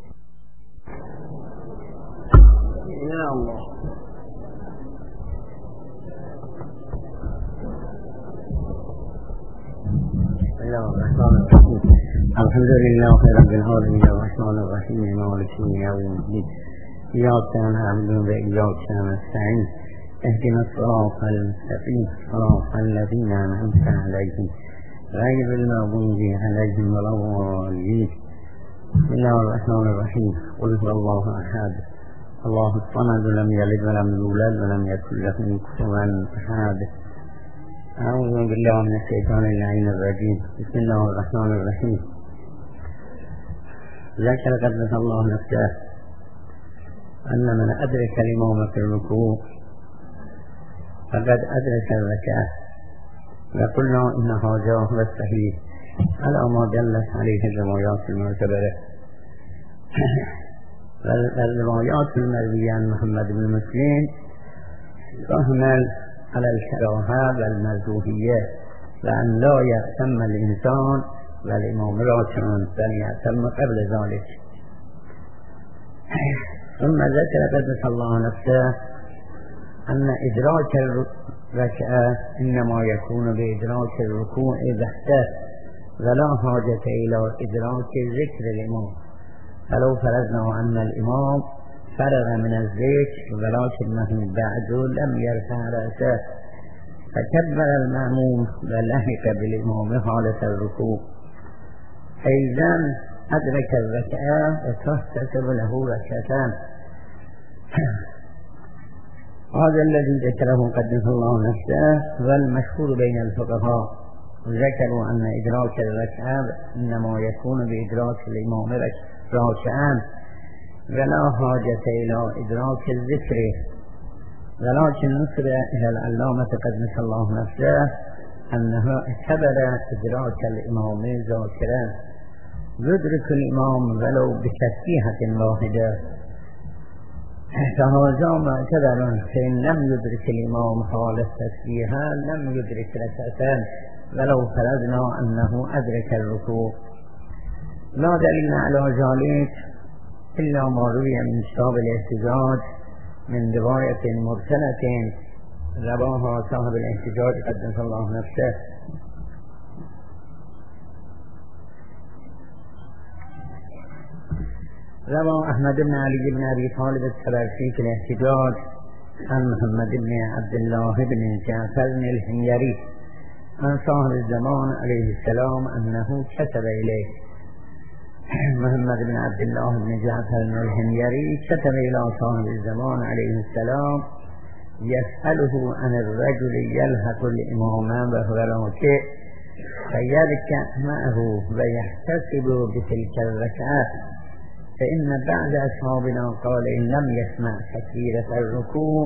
يا الله. الحمد لله رب العالمين الرحمن الرحيم مالك يوم الدين إياك نعبد وإياك نستعين اهدنا الصراط المستقيم صراط الذين أنعمت عليهم غير المغضوب عليهم ولا الضالين. بسم الله الرحمن الرحيم. قل هو الله أحد الله الصمد لم يلد ولم يولد ولم يكن له كفوا أحد. أعوذ بالله من الشيطان اللعين الرجيم. بسم الله الرحمن الرحيم. ذكر قدس الله نفسه أن من أدرك الإمام في الركوع فقد أدرك الركعة، وقلنا إن هذا هو الصحيح على ما دلت عليه الروايات المعتبرة. الروايات المروية عن محمد بن مسلم تحمل على الكراهة والمكروهية، وأن لا يأتم الإنسان والإمام راكع بل يأتم قبل ذلك. ثم ذكر قدس الله نفسه أن إدراك الركعة إنما يكون بإدراك الركوع بحته، ولا حاجة إلى إدراك ذكر الإمام. فلو فرضنا أن الإمام فرغ من الذكر ولكنه بعد لم يرفع رأسه فكبر المأموم ولحق بالإمام حالة الركوع، إذا أدرك الركعة وتحتسب له ركعتان. هذا الذي ذكره قدس الله نفسه والمشهور بين الفقهاء. ذكروا أن إدراك الركعة إنما يكون بإدراك الإمام راكعا ولا حاجة إلى إدراك الذكر، ولكن نسب إلى العلامة قدس الله نفسه أنه اعتبر إدراك الإمام ذاكرا يدرك الإمام ولو بتسبيحة واحدة، فهذا معتبر. فإن لم يدرك الإمام حال التسبيحة لم يدرك ركعتان ولو فرضنا أنه أدرك الركوع. لا دليل على ذلك إلا ما روي من كتاب الاحتجاج من رواية مرسلة رواها صاحب الاحتجاج قدس الله نفسه. روى أحمد بن علي بن أبي طالب السبرسي في الاحتجاج عن محمد بن عبد الله بن جعفر الحميري عن صاحب الزمان عليه السلام أنه كتب إليه. محمد بن عبد الله بن جعفر الحميري كتب إلى صاحب الزمان عليه السلام يسأله عن الرجل يلحق الإمام وهو راكع فيركع معه ويحتسب بتلك الركعة، فإن بعد أصحابنا قال إن لم يسمع تكبيرة الركوع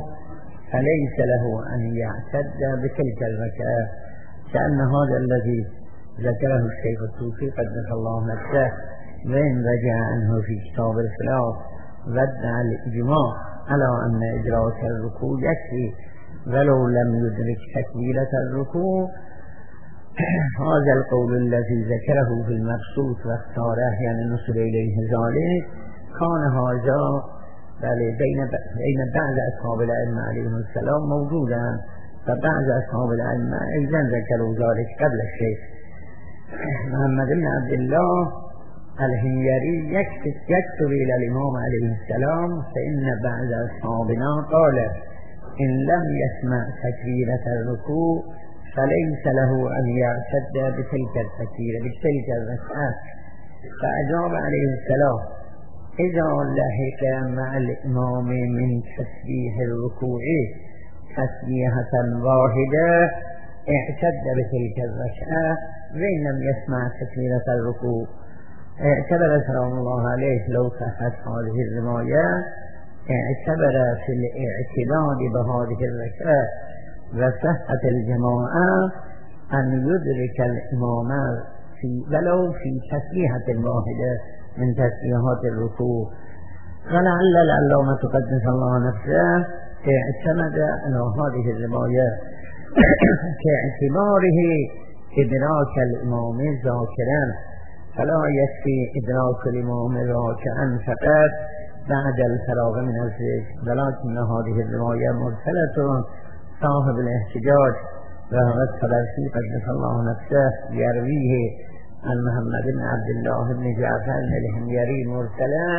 فليس له أن يعتد بتلك الركعة، كأن هذا الذي ذكره الشيخ الطوسي قدس الله نفسه وإن رجع عنه في كتاب الخلاف ودع الإجماع على أن إدراك الركوع يكفي ولو لم يدرك تكبيرة الركوع. هذا القول الذي ذكره في المبسوط واختاره يعني نصر إليه ذلك كان هذا بين بعض أصحاب العلم عليهم السلام موجودا فبعض أصحاب العلم أيضا ذكروا ذلك قبل الشيخ محمد بن عبد الله الحميري يكتب إلى الإمام عليه السلام فإن بعض أصحابنا قال إن لم يسمع تكبيرة الركوع فليس له أن يعتد بتلك التكبيرة بتلك الركعة. فأجاب عليه السلام إذا لحق مع الإمام من تسبيح الركوع تسبيحة واحدة اعتد بتلك الركعة وإن لم يسمع تكبيرة الركوع. اعتبر سلام الله عليه لو صحت هذه الرواية اعتبر في الاعتداد بهذه الركعة وصحة الجماعة أن يدرك الإمام ولو في تسبيحة واحدة من تسبيحات الركوع. ولعل العلامة قدس الله نفسه اعتمد على هذه الرواية كاعتباره إدراك الإمام ذاكرا فلا يكفي إدراك الإمام راكعا فقط بعد الفراغ من الذكر ولكن هذه الرواية مرسلة صاحب الاحتجاج وهو الطبرسي قدس الله نفسه يرويه عن محمد بن عبد الله بن جعفر الحميري مرسلا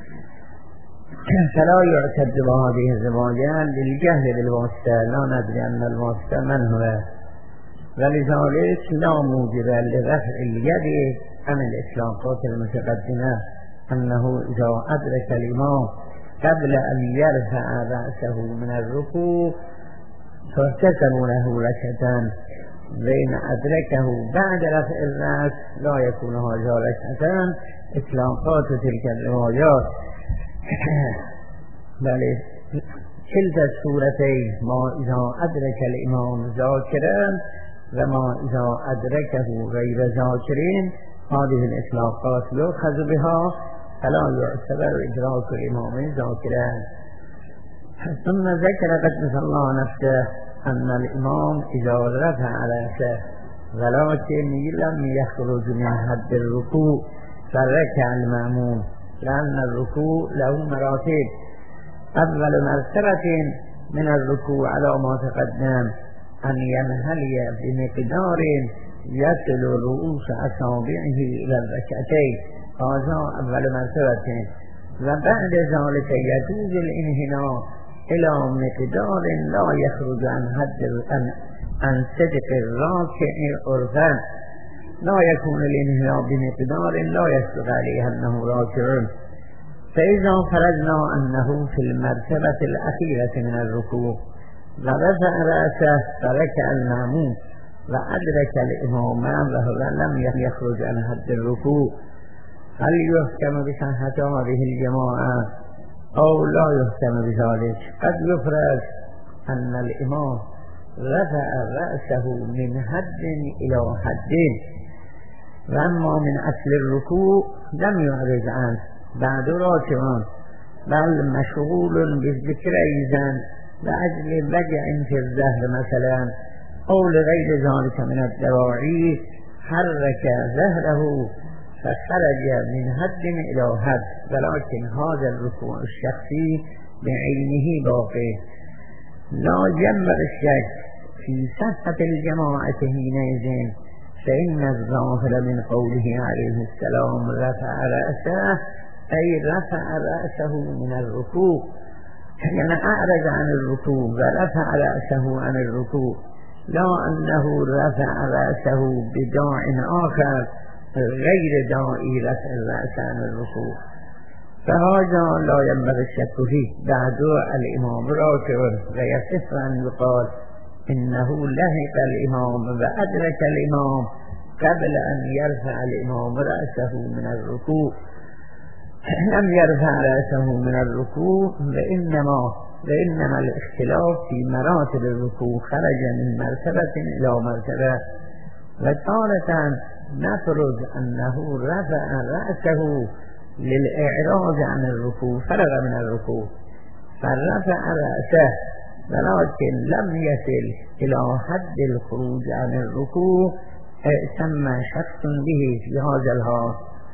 فلا يعتد بهذه الرواية للجهل بالواسطة لا ندري أن الواسطة من هو ولذلك لا موجب لرفع اليد عن الإطلاقات المتقدمة أنه إذا أدرك الإمام قبل أن يرفع رأسه من الركوع فاحتسبوا له ركعة بين أدركه بعد رفع الرأس لا يكون هذا ركعتان إطلاقات تلك الروايات. بل كلتا السورتين ما إذا أدرك الإمام ذاكرا وما إذا أدركه غير ذاكرين هذه الإطلاقات يؤخذ بها فلا يعتبر إدراك الإمام ذاكرا. ثم ذكر قدس الله نفسه أن الإمام إذا رفع رأسه ولكن لم يخرج من حد الركوع فركع المأموم لأن الركوع له مراتب. أول مرتبة من الركوع على ما تقدم أن ينهلي بمقدار يصل رؤوس أصابعه إلى الركعتين هذا أول مرتبة وبعد ذلك يجوز الانحناء إلى مقدار لا يخرج عن صدق الراكع عرفا لا يكون الانحناء بمقدار لا يصدق عليه أنه راكع. فإذا فرضنا أنه في المرتبة الأخيرة من الركوع ورفع رأسه فركع المأموم وأدرك الإمام وهو لم يخرج عن حد الركوع هل يحكم بصحة هذه الجماعة أو لا يحكم بذلك؟ قد يفرض أن الإمام رفع رأسه من حد إلى حد وأما من أصل الركوع لم يعرض عنه بعد راكعا بل مشغول بالذكر أيضا لأجل وجع في الظهر مثلا أو لغير ذلك من الدواعي حرك ظهره فخرج من حد إلى حد ولكن هذا الركوع الشخصي بعينه باقي. لا ينبغي الشك في صحة الجماعة حينئذ فإن الظاهر من قوله عليه السلام رفع رأسه أي رفع رأسه من الركوع يعني أعرض عن الركوع ورفع رأسه عن الركوع لا أنه رفع رأسه بداع آخر غير داعي رفع الرأس عن الركوع فهذا لا ينبغي الشك فيه. بعد الإمام راكع ويصح أن يقال إنه لحق الإمام وأدرك الإمام قبل أن يرفع الإمام رأسه من الركوع لم يرفع رأسه من الركوع وإنما الاختلاف في مراتب الركوع خرج من مرتبة إلى مرتبة و تارة نفرض أنه رفع رأسه للإعراض عن الركوع، فرغ من الركوع فرفع رأسه ولكن لم يصل إلى حد الخروج عن الركوع ائتم شخص به في هذا الحال.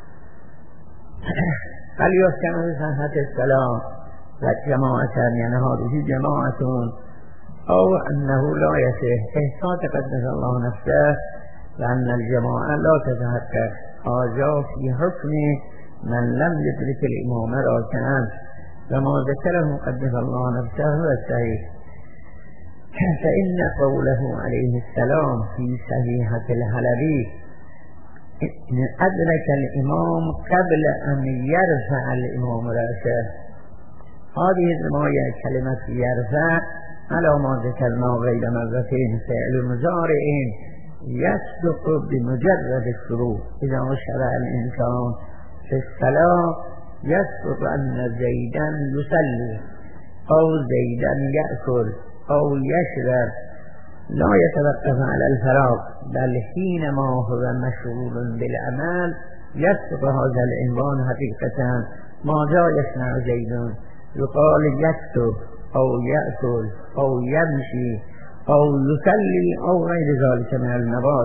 هل يحكم بصحة الصلاة والجماعة، يعني هذه جماعة، أو أنه لا يصح؟ إحسان تقدس الله نفسه لأن الجماعة لا تتحقق. هذا في حكم من لم يدرك الإمام راكعا، وما ذكره قدس الله نفسه هو الصحيح. فإن قوله عليه السلام في صحيحة الحلبي إن أدرك الإمام قبل أن يرفع الإمام رأسه، هذه الرواية كلمة يرفع على ما ذكرنا غير مرتين فعل مضارع يصدق بمجرد الشروع. إذا شرع الإنسان في الصلاة يصدق أن زيدا يصلي أو زيدا يأكل أو يشرب، لا يتوقف على الفراغ، بل حينما هو مشغول بالعمل يصدق هذا العنوان حقيقة. ماذا يصنع زيد؟ يقال يكتب أو يأكل أو يمشي أو يصلي أو غير ذلك من النبات.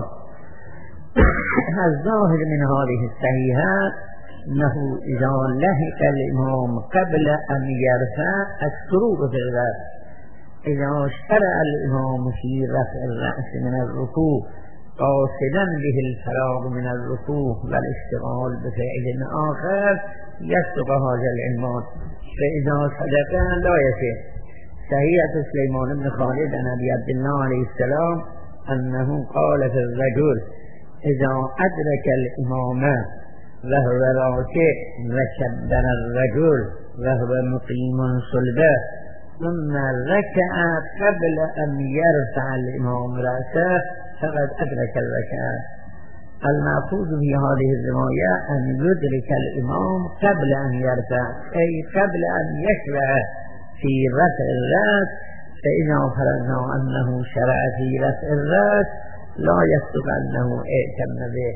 الظاهر من هذه الصحيحات أنه إذا لحق الإمام قبل أن يرفع الشروع في الرأس، إذا شرع الإمام في رفع الرأس من الركوع قاصدا به الفراغ من الركوع والاشتغال بفعل آخر يصدق هذا العنوان. فإذا صدق لا يصح. صحيحة سليمان بن خالد عن أبي عبد الله عليه السلام أنه قال في الرجل إذا أدرك الإمام وهو راكع وكبر الرجل وهو مقيم صلبه ثم ركع قبل أن يرفع الإمام رأسه فقد أدرك الركعة. المقصود في هذه الرواية أن يدرك الإمام قبل أن يرفع، أي قبل أن يشرع في رفع الرأس. فإذا فرضنا أنه شرع في رفع الرأس لا يصدق أنه ائتم به.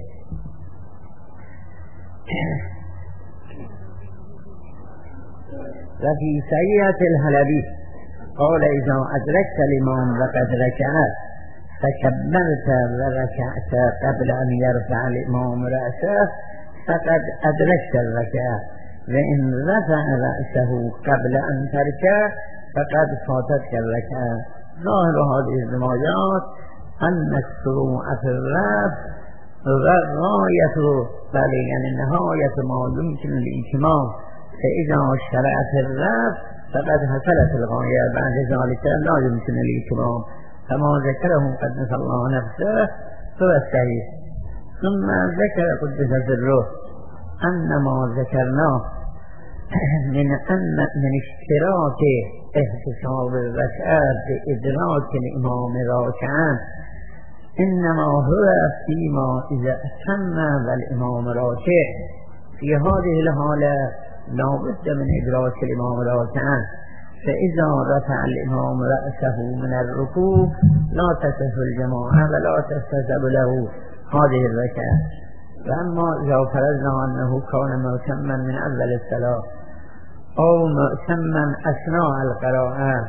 وفي صحيحة الحلبي قال إذا أدركت الإمام وقد ركع فكبرت وركعت قبل أن يرفع الإمام رأسه فقد أدركت الركعة، وإن رفع رأسه قبل أن تركع فقد فاتتك الركعة. ظاهر هذه الروايات أن الشروع في الرفع غاية بل يعني نهاية ما يمكن الإتمام، فإذا شرع في الرفع فقد حصلت الغاية، بعد ذلك لا يمكن الإتمام. كما ذكره قدس الله نفسه هو الصحيح. ثم ذكر قدس سره أن ما ذكرناه من اشتراك احتساب الركعات بإدراك الإمام راكعا إنما هو فيما إذا أتم والإمام راكع. في هذه الحالة لا بد من إدراك الإمام راكعا، فإذا رفع الإمام رأسه من الركوع لا تصح الجماعة ولا تستحسب له هذه الركعة. وأما إذا فرضنا أنه كان مؤتما من أول الصلاة أو مؤتما أثناء القراءة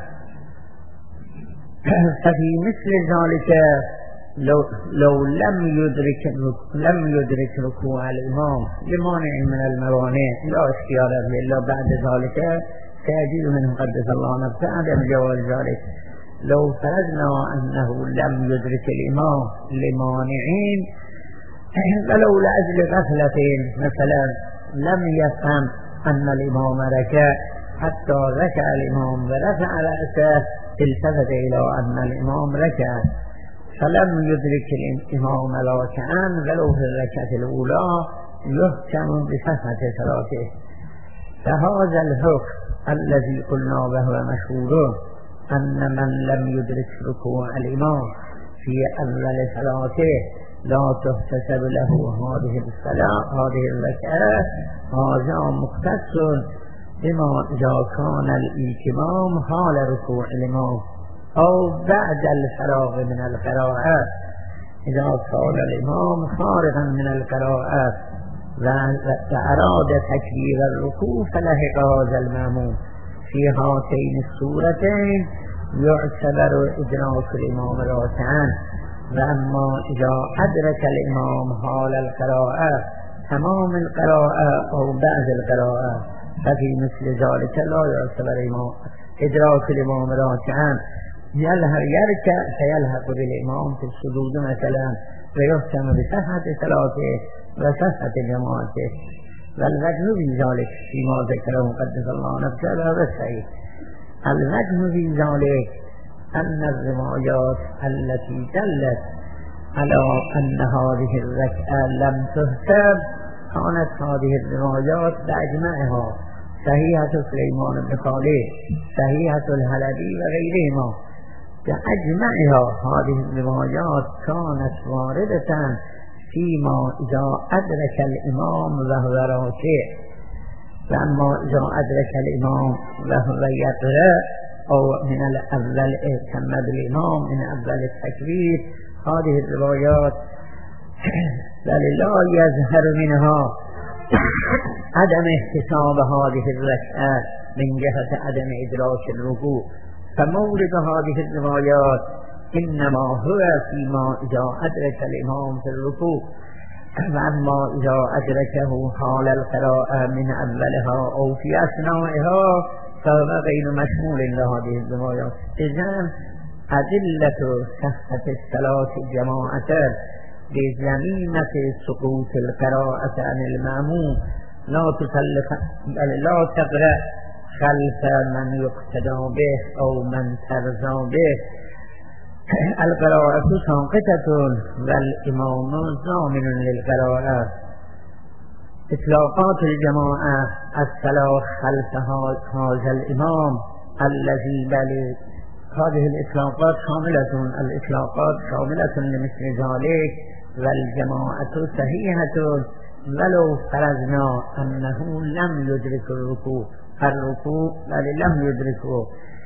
ففي مثل ذلك لو لم يدرك ركوع الإمام لمانع من الموانع لا اختيار له إلا بعد ذلك سيجيء منه قدس الله نفسه عدم جواز ذلك. لو فرضنا أنه لم يدرك الإمام لمانعين ولو لأجل غفلتين مثلا لم يفهم أن الإمام ركع حتى ركع الإمام ورفع رأسه التفت إلى أن الإمام ركع فلم يدرك الإمام راكعا ولو في الركعة الأولى يحكم بصحة صلاته. فهذا الحكم الذي قلنا وهو مشهور أن من لم يدرك ركوع الإمام في أول صلاته لا تحتسب له هذه الصلاة هذه الركعة، هذا مختص بما إذا كان الإتمام حال ركوع الإمام أو بعد الفراغ من القراءة. إذا قال الإمام خارجا من القراءة وأراد تكبير الركوع فلحق هذا المأموم في هاتين السورتين يعتبر إدراك الإمام راكعا. وأما إذا أدرك الإمام حال القراءة تمام القراءة أو بعض القراءة ففي مثل ذلك لا يعتبر إدراك الإمام راكعا، يركع فيلحق بالإمام في السجود مثلا ويحكم بصحة صلاته وصحة جماعته. والوجه في ذلك فيما ذكره قدس الله نفسه وهو الصحيح. الوجه في ذلك أن الروايات التي دلت على أن هذه الركعة لم تحسب كانت هذه الروايات بأجمعها صحيحة سليمان بن خالد، صحيحة الحلبي وغيرهما، بأجمعها هذه الروايات كانت واردة فيما إذا أدرك الإمام وهو راكع. فأما إذا أدرك الإمام وهو يقرأ أو من الأول اهتم بالإمام من أول التكبير، هذه الروايات لا يظهر منها عدم احتساب هذه الركعة من جهة عدم إدراك الركوع. فمورد هذه الروايات إنما هو فيما إذا أدرك الإمام في الركوع، وأما إذا أدركه حال القراءة من أولها أو في أثنائها فهو غير مشمول لهذه الروايات. إذن أدلة صحة الصلاة جماعة بزمينة سقوط القراءة عن المأموم لا تقرأ خلف من يقتدى به أو من ترضى به. القراءة ساقطة والإمام ضامن للقراءة. إطلاقات الجماعة الصلاة خلف هذا الإمام الذي بل هذه الإطلاقات شاملة لمثل ذلك، والجماعة صحيحة ولو فرضنا أنه لم يدرك الركوع بل لم يدركه.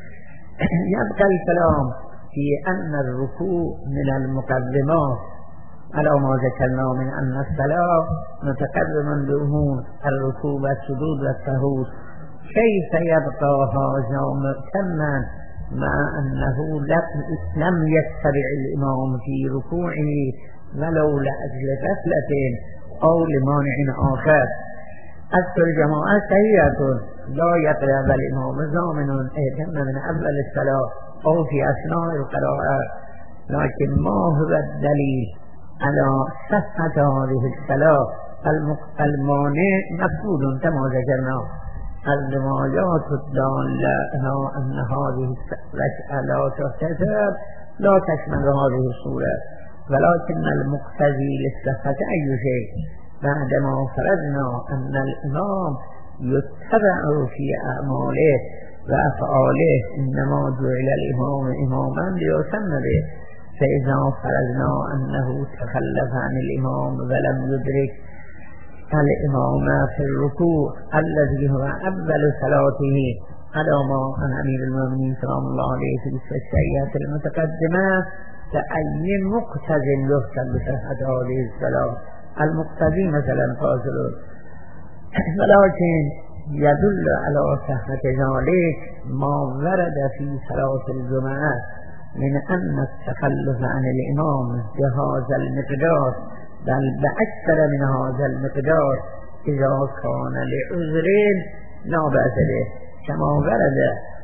يبقى الكلام في أن الركوع من المقدمات على ما ذكرنا من أن الصلاة متقدما بأمور الركوع والسجود والسهو. كيف يبقى هذا متما مع أنه لم يتبع الإمام في ركوعه ولو لأجل غفلة أو لمانع آخر؟ أكثر الجماعة صحيحة لا يقرأ الإمام ضامن اهتم من أول الصلاة أو في أثناء القراءة. لكن ما هو الدليل على صحة هذه الصلاة؟ المانع مفقود كما ذكرنا. الروايات الدالة على أن هذه الركعة لا تحتسب لا تشمل هذه الصورة، ولكن المقتضي للصحة أي شيء بعدما فرضنا أن الإمام يتبع في أعماله وأفعاله، إنما جعل الإمام إماما ليتم به. فإذا فرضنا أنه تخلف عن الإمام ولم يدرك الإمام في الركوع الذي هو أول صلاته على ما عن أمير المؤمنين سلام الله عليه في الشيئات المتقدمة، فأي مقتضي يحسب بصحة هذه الصلاة؟ المقتضي مثلا فاصل، ولكن يدل على صحة ذلك ما ورد في صلاة الجمعة من أن التخلف عن الإمام بهذا المقدار بل بأكثر من هذا المقدار إذا كان لعذرين لا بأس به، كما ورد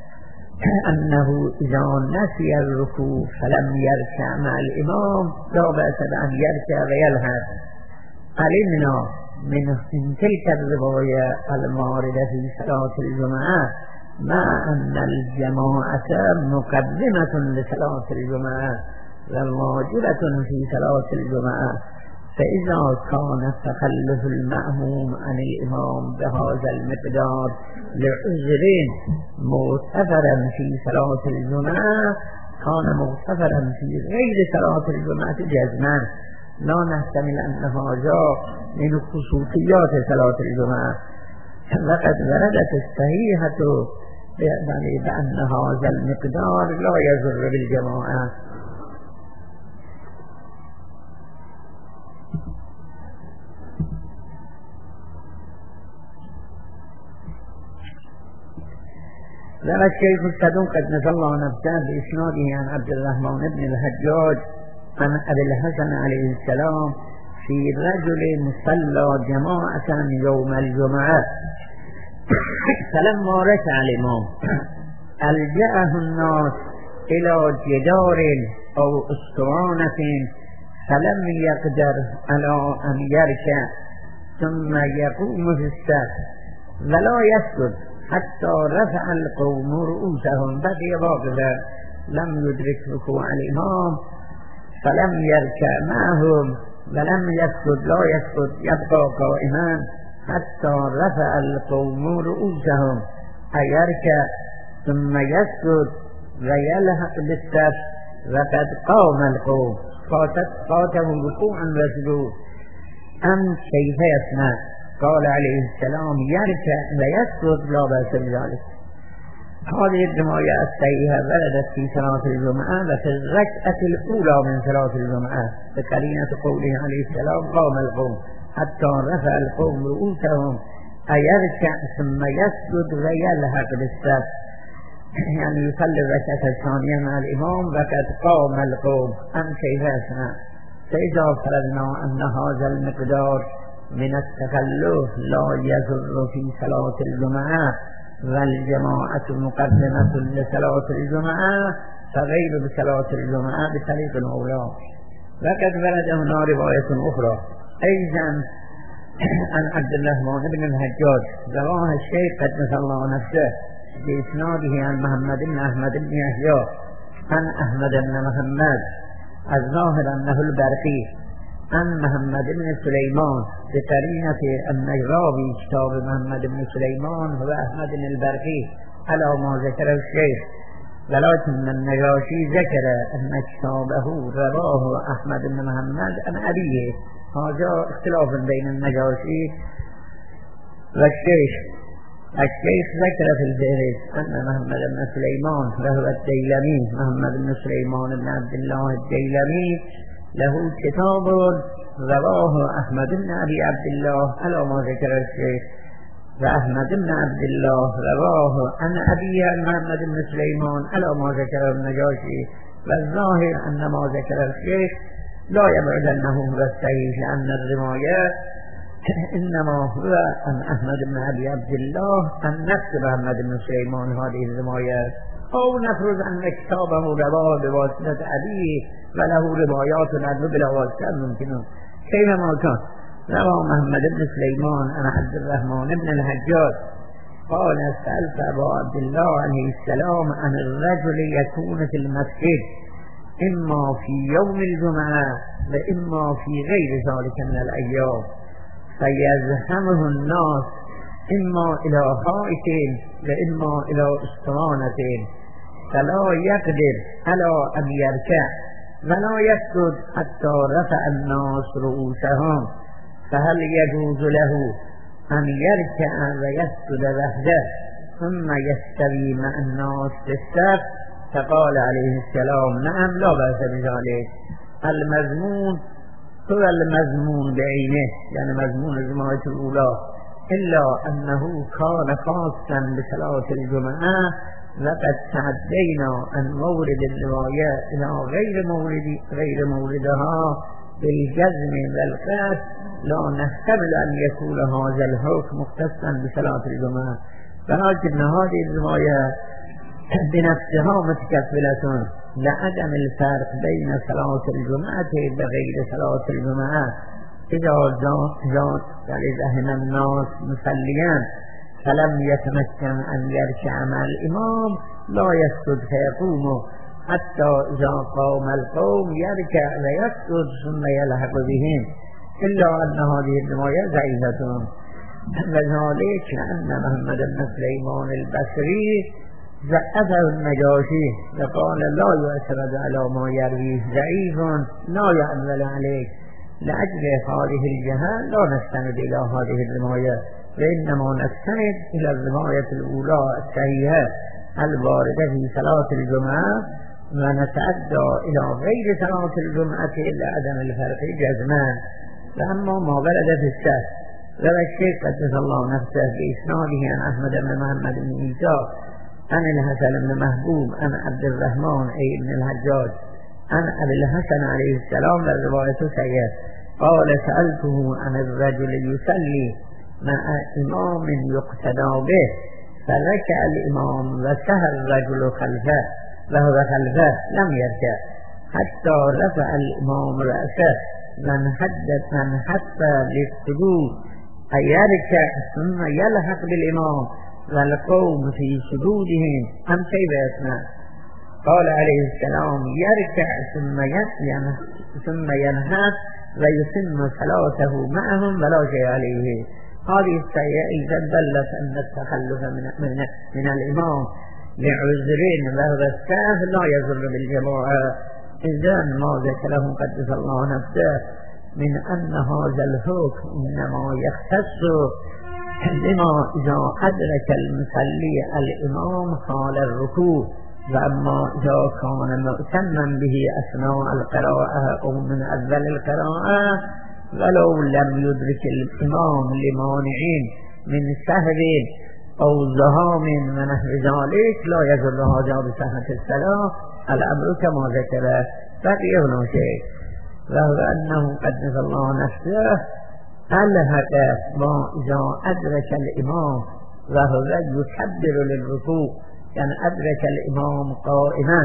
أنه إذا نسي الركوع فلم يركع مع الإمام لا بأس بأن يركع ويلحق. علمنا من تلك الرواية الماردة في صلاة الجمعة مع أن الجماعة مقدمة لصلاة الجمعة وواجبة في صلاة الجمعة، فإذا كان تخلف المأموم عن الإمام بهذا المقدار لعذرين معتبرا في صلاة الجمعة كان معتبرا في غير صلاة الجمعة جزما. لا نحتمل أن هذا من خصوصيات صلاة الجمعة. وقد وردت الصحيحة بأن هذا المقدار لا يضر بالجماعة. ذكر الشيخ الصدوق قدس الله نفسه بإسناده عن عبد الرحمن بن الحجاج عن أبي الحسن عليه السلام في رجل صلى جماعة يوم الجمعة فلما ركع الإمام ألجأه الناس إلى جدار أو اسطوانة فلم يقدر على أن يركع ثم يقوم في الصف ولا يسجد حتى رفع القوم رؤوسهم بقي واقفا لم يدرك ركوع الإمام فلم يركع معهم ولم يسجد لا يسجد يبقى قائما حتى رفع القوم رؤوسهم أي يركع ثم يسجد ويلحق بالصف وقد قام القوم فاتهم ركوعا وسجود أم كيف يصنع؟ قال عليه السلام يركع ويسجد لا بأس بذلك. هذه الرواية الصحيحة وردت في صلاة الجمعة وفي الركعة الأولى من صلاة الجمعة بقرينة قوله عليه السلام قام القوم حتى رفع القوم رؤوسهم أيركع ثم يسجد ويلحق بالصف، يعني يصلي الركعة الثانية مع الإمام وقد قام القوم أم كيف يصنع؟ فإذا فرضنا أن هذا المقدار من التخلف لا يضر في صلاة الجمعة والجماعة مقدمة لصلاة الجمعة فغير بصلاة الجمعة بطريق أولى. وقد ورد هنا رواية أخرى أيضا عن عبد الرحمن بن الحجاج رواه الشيخ قدس الله نفسه بإسناده عن محمد بن أحمد بن يحيى عن أحمد بن محمد الظاهر أنه البرقي عن محمد بن سليمان بقرينة أن راوي كتاب محمد بن سليمان هو أحمد بن البرقي على ما ذكر الشيخ، ولكن النجاشي ذكر أن كتابه رواه أحمد بن محمد عن أبيه. هذا اختلاف بين النجاشي والشيخ. الشيخ ذكر في الفهرس أن محمد بن سليمان وهو الديلمي محمد بن سليمان بن عبد الله الديلمي له كتاب رواه أحمد بن أبي عبد الله على ما ذكر الشيخ، وأحمد بن عبد الله رواه عن أبيه محمد بن سليمان على ما ذكر النجاشي. والظاهر أن ما ذكر الشيخ لا يبعد أنه هو الصحيح، لأن الروايات إنما هو عن أحمد بن أبي عبد الله عن نفس محمد بن سليمان هذه الروايات، أو نفرض أن كتابه رواه بواسطة أبيه وله روايات عنه بلا واسطة ممكن كيفما كان. رواه محمد بن سليمان عن عبد الرحمن بن الحجاج قال سألت أبا عبد الله عليه السلام عن الرجل يكون في المسجد إما في يوم الجمعة وإما في غير ذلك من الأيام فيزحمه الناس إما إلى حائط وإما إلى اسطوانة فلا يقدر على أن يركع ولا يسجد حتى رفع الناس رؤوسهم، فهل يجوز له أن يركع ويسجد وحده ثم يستوي مع الناس في الصف؟ فقال عليه السلام نعم لا بأس بذلك. المضمون هو المضمون بعينه، يعني مضمون الجماعة الأولى، إلا أنه كان خاصا بصلاة الجمعة وقد تعدينا عن مورد الرواية إلى غير موردها بالجزم والقياس، لا نحتمل أن يكون هذا الحكم مختصا بصلاة الجمعة، ولكن هذه الرواية بنفسها متكفلة لعدم الفرق بين صلاة الجمعة وغير صلاة الجمعة. إذا ذهن الناس مصليا فلم يتمكن أن يركع مع الإمام لا يسجد فيقوم حتى إذا قام القوم يركع ويسجد ثم يلحق بهم، إلا أن هذه الرواية ضعيفة. وذلك أن محمد بن سليمان البصري ضعفه النجاشي وقال لا يعتمد على ما يرويه ضعيف لا يعمل عليه. لأجل هذه الجهة لا نستند إلى هذه الرواية، وإنما نستند إلى الرواية الأولى الصحيحة الواردة في صلاة الجمعة، ونتعدى إلى غير صلاة الجمعة إلا عدم الفرق جزما. فأما ما ورد في الصف روى الشيخ قدس الله نفسه بإسناده عن أحمد بن محمد بن عيسى عن الحسن بن محبوب عن عبد الرحمن أي بن الحجاج عن أبي الحسن عليه السلام والرواية سيئة قال سألته عن الرجل يصلي مع إمام يقتدى به فركع الإمام وسهى الرجل خلفه وهو خلفه لم يركع حتى رفع الإمام رأسه من حتى للسجود أن يركع ثم يلحق بالإمام والقوم في سجودهم أم شيء بأسنا. قال عليه السلام يركع ثم ينهض ويتم صلاته معهم ولا شيء عليه. هذه السيئة إذا دلت أن التخلف من الإمام لعذرين وهو السهو لا يضر بالجماعة. إذا ما ذكره قدس الله نفسه من أن هذا الحكم إنما يختص بما إذا أدرك المصلي الإمام حال الركوع، وأما إذا كان مؤتما به أثناء القراءة أو من أول القراءة ولو لم يدرك الإمام لمانعين من سهو أو ذهاب ونحو ذلك لا يضر هذا بصحة الصلاة. الأمر كما ذكر بقي هنا شيء، وهو أنه قدس الله نفسه ألحق ما إذا أدرك الإمام وهو يكبر للركوع، يعني أدرك الإمام قائما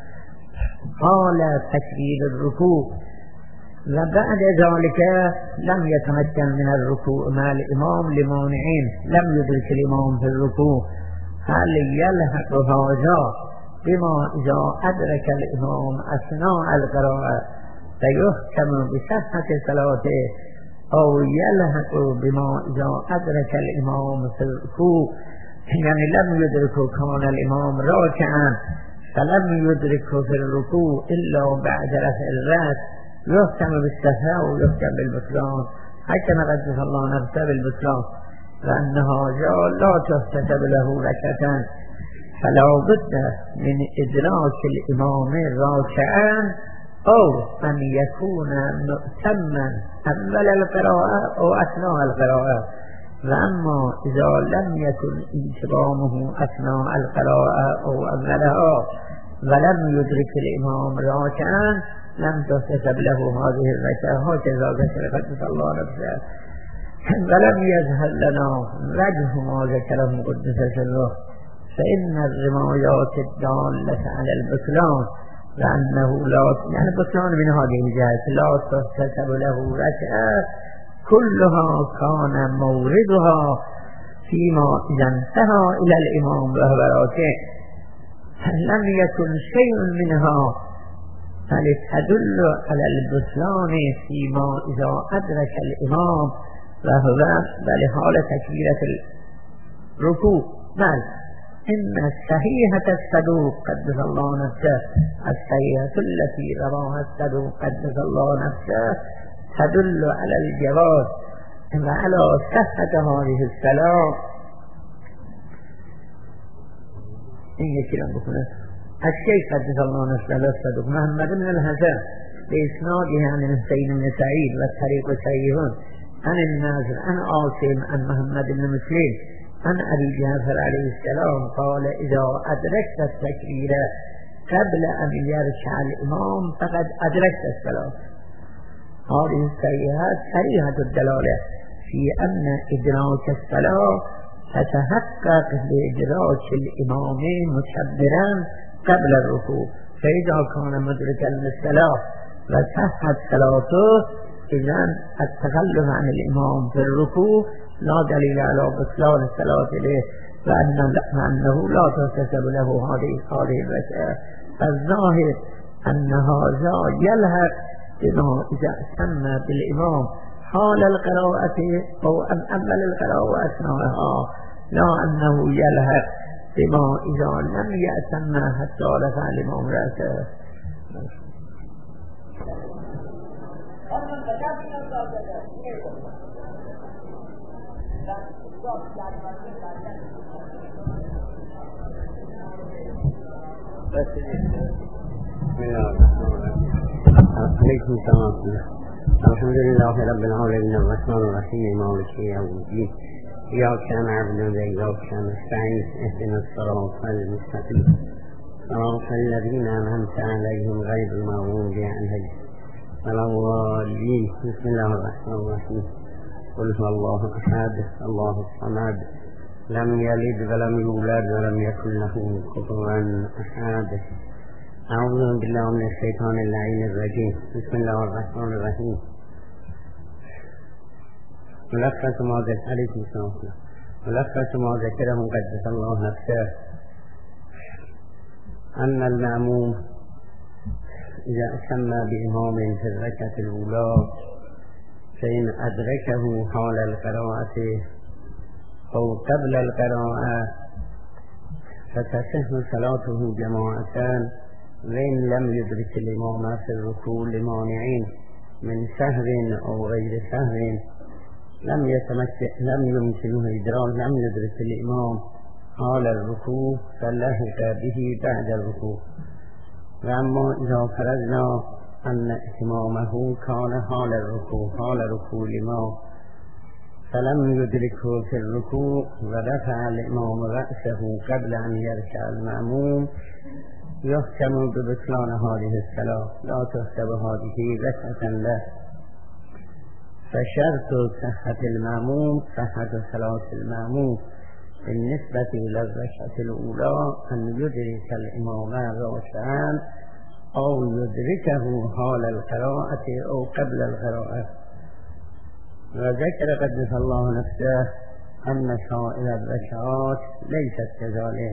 قال تكبير الركوع، وبعد ذلك لم يتمكن من الركوع مع الإمام لمانعين لم يدرك الإمام في الركوع، هل يلحق هذا بما إذا أدرك الإمام أثناء القراءة فيحكم بصحة صلاته، أو يلحق بما إذا أدرك الإمام في الركوع، يعني لم يدركه كان الإمام راكعا فلم يدركه في الركوع إلا بعد رفع الرأس، يحكم بالسهو ويحكم بالبطلان. حكم قدس الله نفسه بالبطلان، لأن هذا لا تحتسب له ركعتان، فلا بد من إدراك الإمام راكعا أو أن يكون مؤتما أول القراءة أو أثناء القراءة. وأما إذا لم يكن انتظامه أثناء القراءة أو أولها ولم يدرك الإمام راكعا لم تحتسب له هذه الركعة. هكذا ذكر قدس الله نفسه. ولم يظهر لنا وجه ما ذكره قدس سره، فإن الروايات الدالة على البطلان لأنه لا يعني بطلان من هذه الجهة لا تحتسب له ركعة كلها كان موردها فيما إذا انتهى إلى الإمام وهو راكع، لم يكن شيء منها فلتدل على البطلان فيما إذا أدرك الإمام وهو بلحال تكبيرة الركوع. بل إن الصحيحة الصدوق قدس الله نفسه، الصحيحة التي رواها الصدوق قدس الله نفسه تدل على الجواز وعلى صحة هذه الصلاة. إن يكلم بكنا الشيخ قدس الله نفسه الصدوق محمد بن الحسن بإسناده عن الحسين بن سعيد والطريق سيئون عن الناصر عن عاصم عن محمد بن مسلم عن أبي جعفر عليه السلام قال إذا أدركت التكبير قبل أن يركع الإمام فقد أدركت الصلاة. هذه الصحيحات صريحة الدلالة في أن إدراك الصلاة تتحقق بإدراك الإمام مكبرا قبل الركوع، فإذا كان مدركا للصلاة وصحت صلاته إذن التخلف عن الإمام في الركوع لا دليل على بطلان الصلاة له، وأنه لا تحتسب له هذه الركعة. الظاهر أن هذا يلحق بما إذا سمى بالإمام حال القراءة أو أول القراءة أثناءها، لا أنه يلحق بما إذا لم يأتم حتى رفع الإمام رأسه. عليكم السلام. الحمد لله رب العالمين الرحمن الرحيم مالك يوم الدين إياك نعبد وإياك نستعين اهدنا الصراط المستقيم صراط الذين أنعمت عليهم غير المغضوب عليهم ولا الضالين. بسم الله الرحمن الرحيم. قل هو الله أحد الله الصمد لم يلد ولم يولد ولم يكن له كفوا أحد. أعوذ بالله من الشيطان اللعين الرجيم. بسم الله الرحمن الرحيم. ملخص ما ذكره قدس الله نفسه أن المأموم إذا سمى بإمام في الركعة الأولى فإن أدركه حال القراءة أو قبل القراءة فتصح صلاته جماعة، وإن لم يدرك الإمام في الركوع لمانعين من سهو أو غير سهو لم يمكنه إدراك، لم يدرك الإمام حال الركوع فلحق به بعد الركوع. وأما إذا فرضنا أن إمامه كان حال ركوع الإمام فلم يدركه في الركوع ورفع الإمام رأسه قبل أن يركع المأموم يحكم ببطلان هذه الصلاة، لا تحسب هذه ركعة له. فشرط صحة المأموم صحة صلاة المأموم بالنسبة إلى الركعة الأولى أن يدرك الإمام راكعا أو يدركه حال القراءة أو قبل القراءة. وذكر قدس الله نفسه أن سائر الركعات ليست كذلك،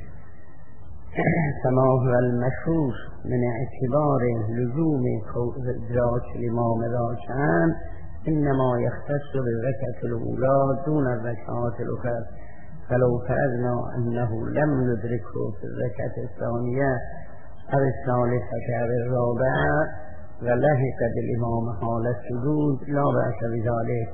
كما هو المشهور من اعتبار لزوم إدراك الإمام راكعا إنما يختص بالركعة الأولى دون الركعات الأخرى. فلو فرضنا أنه لم يدركه في الركعة الثانية أو الثالثة أو الرابعة ولحق بالإمام حال السجود لا بأس بذلك.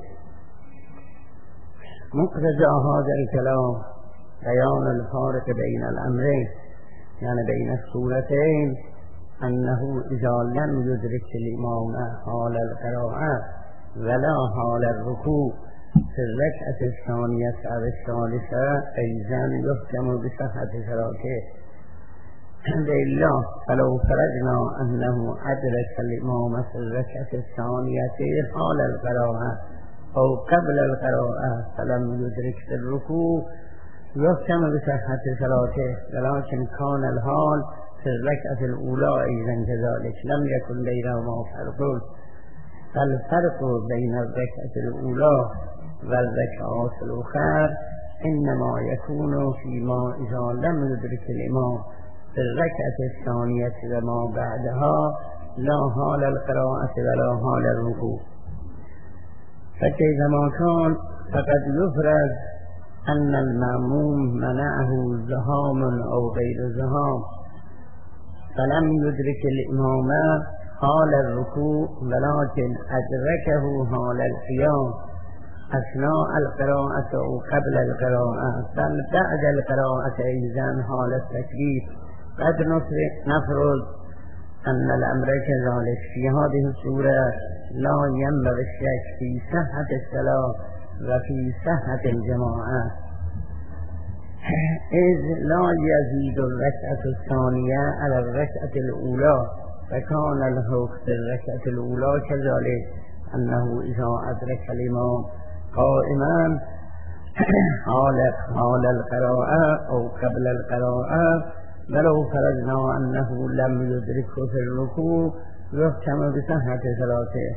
مقتضى هذا الكلام بيان الفارق بين الأمرين، يعني بين الصورتين، أنه إذا لم يدرك الإمام حال القراءة ولا حال الركوع في الركعة الثانية أو الثالثة أيضا يحكم بصحة صلاته. بالله فلو فرضنا أنه أدرك الإمام في الركعة الثانية حال القراءة أو قبل القراءة فلم يدرك في الركوع يحكم بصحة صلاته، ولكن كان الحال في الركعة الأولى أيضا كذلك لم يكن بينهما فرق. فالفرق بين الركعة الأولى والركعات الأخرى إنما يكون فيما إذا لم يدرك الإمام في الركعة الثانية وما بعدها لا حال القراءة ولا حال الركوع. فكيفما كان فقد يفرض أن المأموم منعه زهام أو غير زهام فلم يدرك الإمام حال الركوع ولكن أدركه حال القيام أثناء القراءة أو قبل القراءة بل بعد القراءة أيضا حال التكبير. قد نفرض أن الأمر كذلك. في هذه الصورة لا ينبغي الشك في صحة الصلاة وفي صحة الجماعة، إذ لا يزيد الركعة الثانية على الركعة الأولى. فكان الحكم في الركعة الأولى كذلك أنه إذا أدرك الإمام قائما حال القراءة أو قبل القراءة ولو فرضنا أنه لم يدركه في الركوع يحكم بصحة صلاته.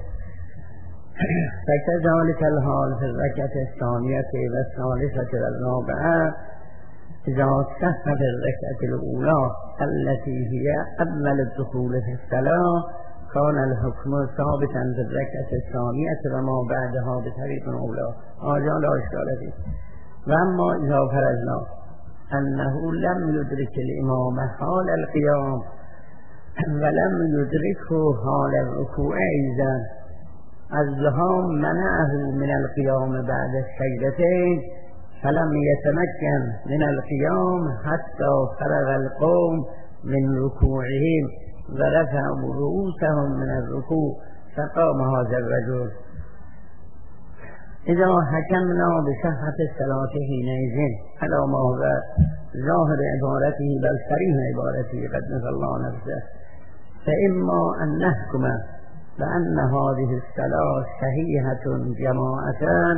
فكذلك الحال في الركعة الثانية والثالثة والرابعة إذا صحت الركعة الأولى التي هي أول الدخول في الصلاة كان الحكم ثابتا في الركعة الثانية وما بعدها بطريق أولى، هذا لا إشكال فيه. وأما إذا فرضنا أنه لم يدرك الإمام حال القيام ولم يدركه حال الركوع أيضا الزهام منعه من القيام بعد السجدتين فلم يتمكن من القيام حتى فرغ القوم من ركوعهم ورفعوا رؤوسهم من الركوع فقام هذا الرجل اذا حكمنا بصحة الصلاة حينئذ على ما هو ظاهر عبارته بل صريح عبارته قدس الله نفسه، فإما أن نحكم بأن هذه الصلاة صحيحة جماعة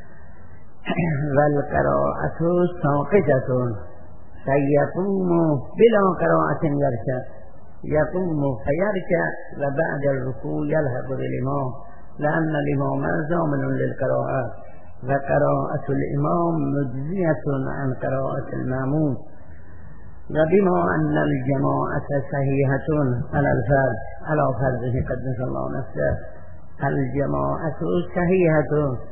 والقراءة ساقطة فيقوم بلا قراءة يركع، يقوم فيركع وبعد الركوع يلحق بالإمام، لأن الإمام ضامن للقراءة وقراءة الإمام مجزية عن قراءة المأموم. وبما أن الجماعة صحيحة على الفرد على فرده قدس الله نفسه، الجماعة صحيحة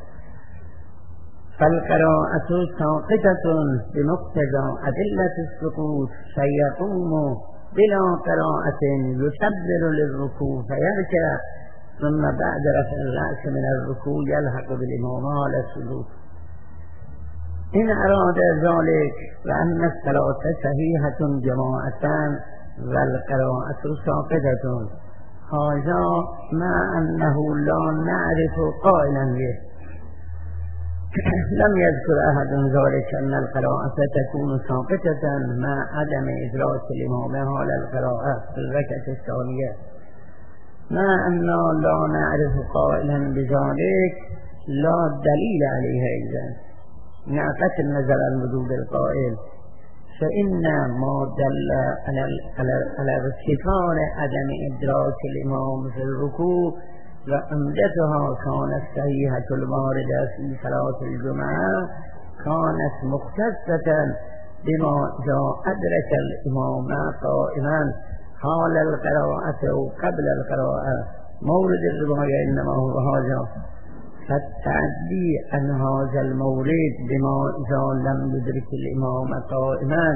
فالقراءة ساقطة بمقتضى أدلة السقوط، فيقوم بلا قراءة يكبر للركوع فيركع، ثم بعد رفع الرأس من الركوع يلحق بالإمام على السجود. إن أراد ذلك وأن الصلاة صحيحة جماعة والقراءة ساقطة، هذا مع أنه لا نعرف قائلا به. لم يذكر أحد ذلك أن القراءة تكون ساقطة مع عدم إدراك الإمام على القراءة في الركعة الثانية، مع أن لا نعرف قائلا بذلك لا دليل عليه أيضا. نعقد النظر عن وجود القائل، فإن ما دل على ارتفاع عدم إدراك الإمام في الركوع وعمدتها كانت صحيحة الواردة في صلاة الجمعة كانت مختصة بما إذا أدرك الإمام قائما حال القراءة قبل القراءة. مورد الرواية إنما هو هذا، فالتعدي عن هذا المورد بما إذا لم يدرك الإمام قائما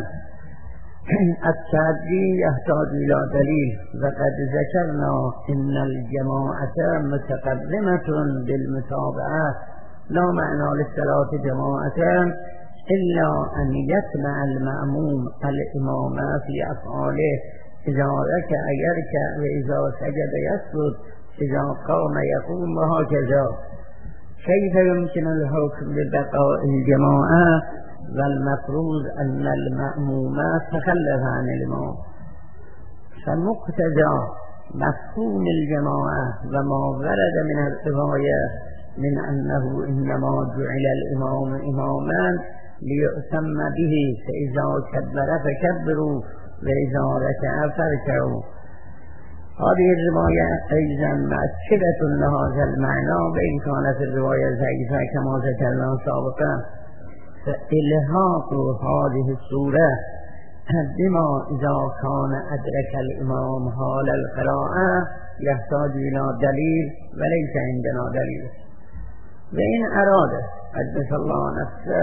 التعدي يحتاج إلى دليل. وقد ذكرنا إن الجماعة متقدمة بالمتابعة، لا معنى للصلاة جماعة إلا أن يسمع المأموم الإمام في أفعاله، إذا ركع يركع وإذا سجد يسجد، إذا قام يقوم وهكذا. كيف يمكن الحكم ببقاء الجماعة والمفروض أن المأمومات تخلف عن الإمام؟ فمقتضى مفهوم الجماعة وما ورد من الرواية من أنه إنما جعل الإمام إماما ليؤتم به، فإذا كبر فكبروا وإذا ركع فاركعوا. هذه الرواية أيضا مؤكدة لهذا المعنى، وإن كانت الرواية ضعيفة كما ذكرنا سابقا. فإلحاق هذه السورة بما إذا كان أدرك الإمام حال القراءة يحتاج إلى دليل وليس عندنا دليل. وإن أراد قدس الله نفسه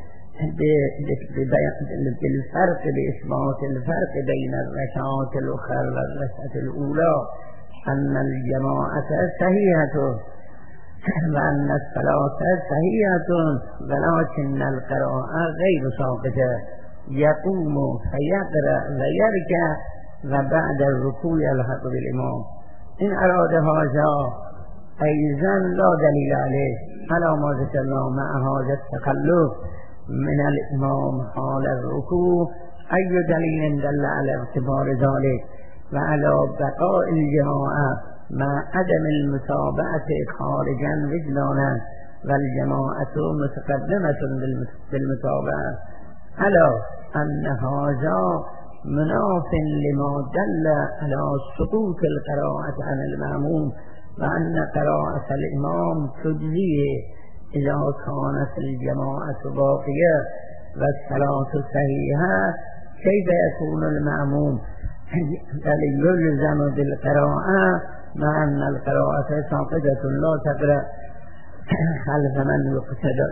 بالفرق بإثبات الفرق بين الركعات الأخرى والركعة الأولى أن الجماعة صحيحة وأن الصلاة صحيحة ولكن القراءة غير ساقطة، يقوم فيقرأ ويركع وبعد الركوع يلحق بالإمام. إن أراد هذا أيضا لا دليل عليه على ما ذكرنا مع هذا التخلف من الإمام حال الركوع. أي دليل دل على اعتبار ذلك وعلى بقاء الجماعة مع عدم المتابعة خارجا وجدانا، والجماعة متقدمة بالمتابعة، على أن هذا مناف لما دل على سقوط القراءة عن المأموم، وأن قراءة الإمام تجزيه إذا كانت الجماعة باقية والصلاة صحيحة. كيف يكون المأموم بل يلزم بالقراءة مع أن القراءة ساقطة لا تقرأ خلف من يقتدى،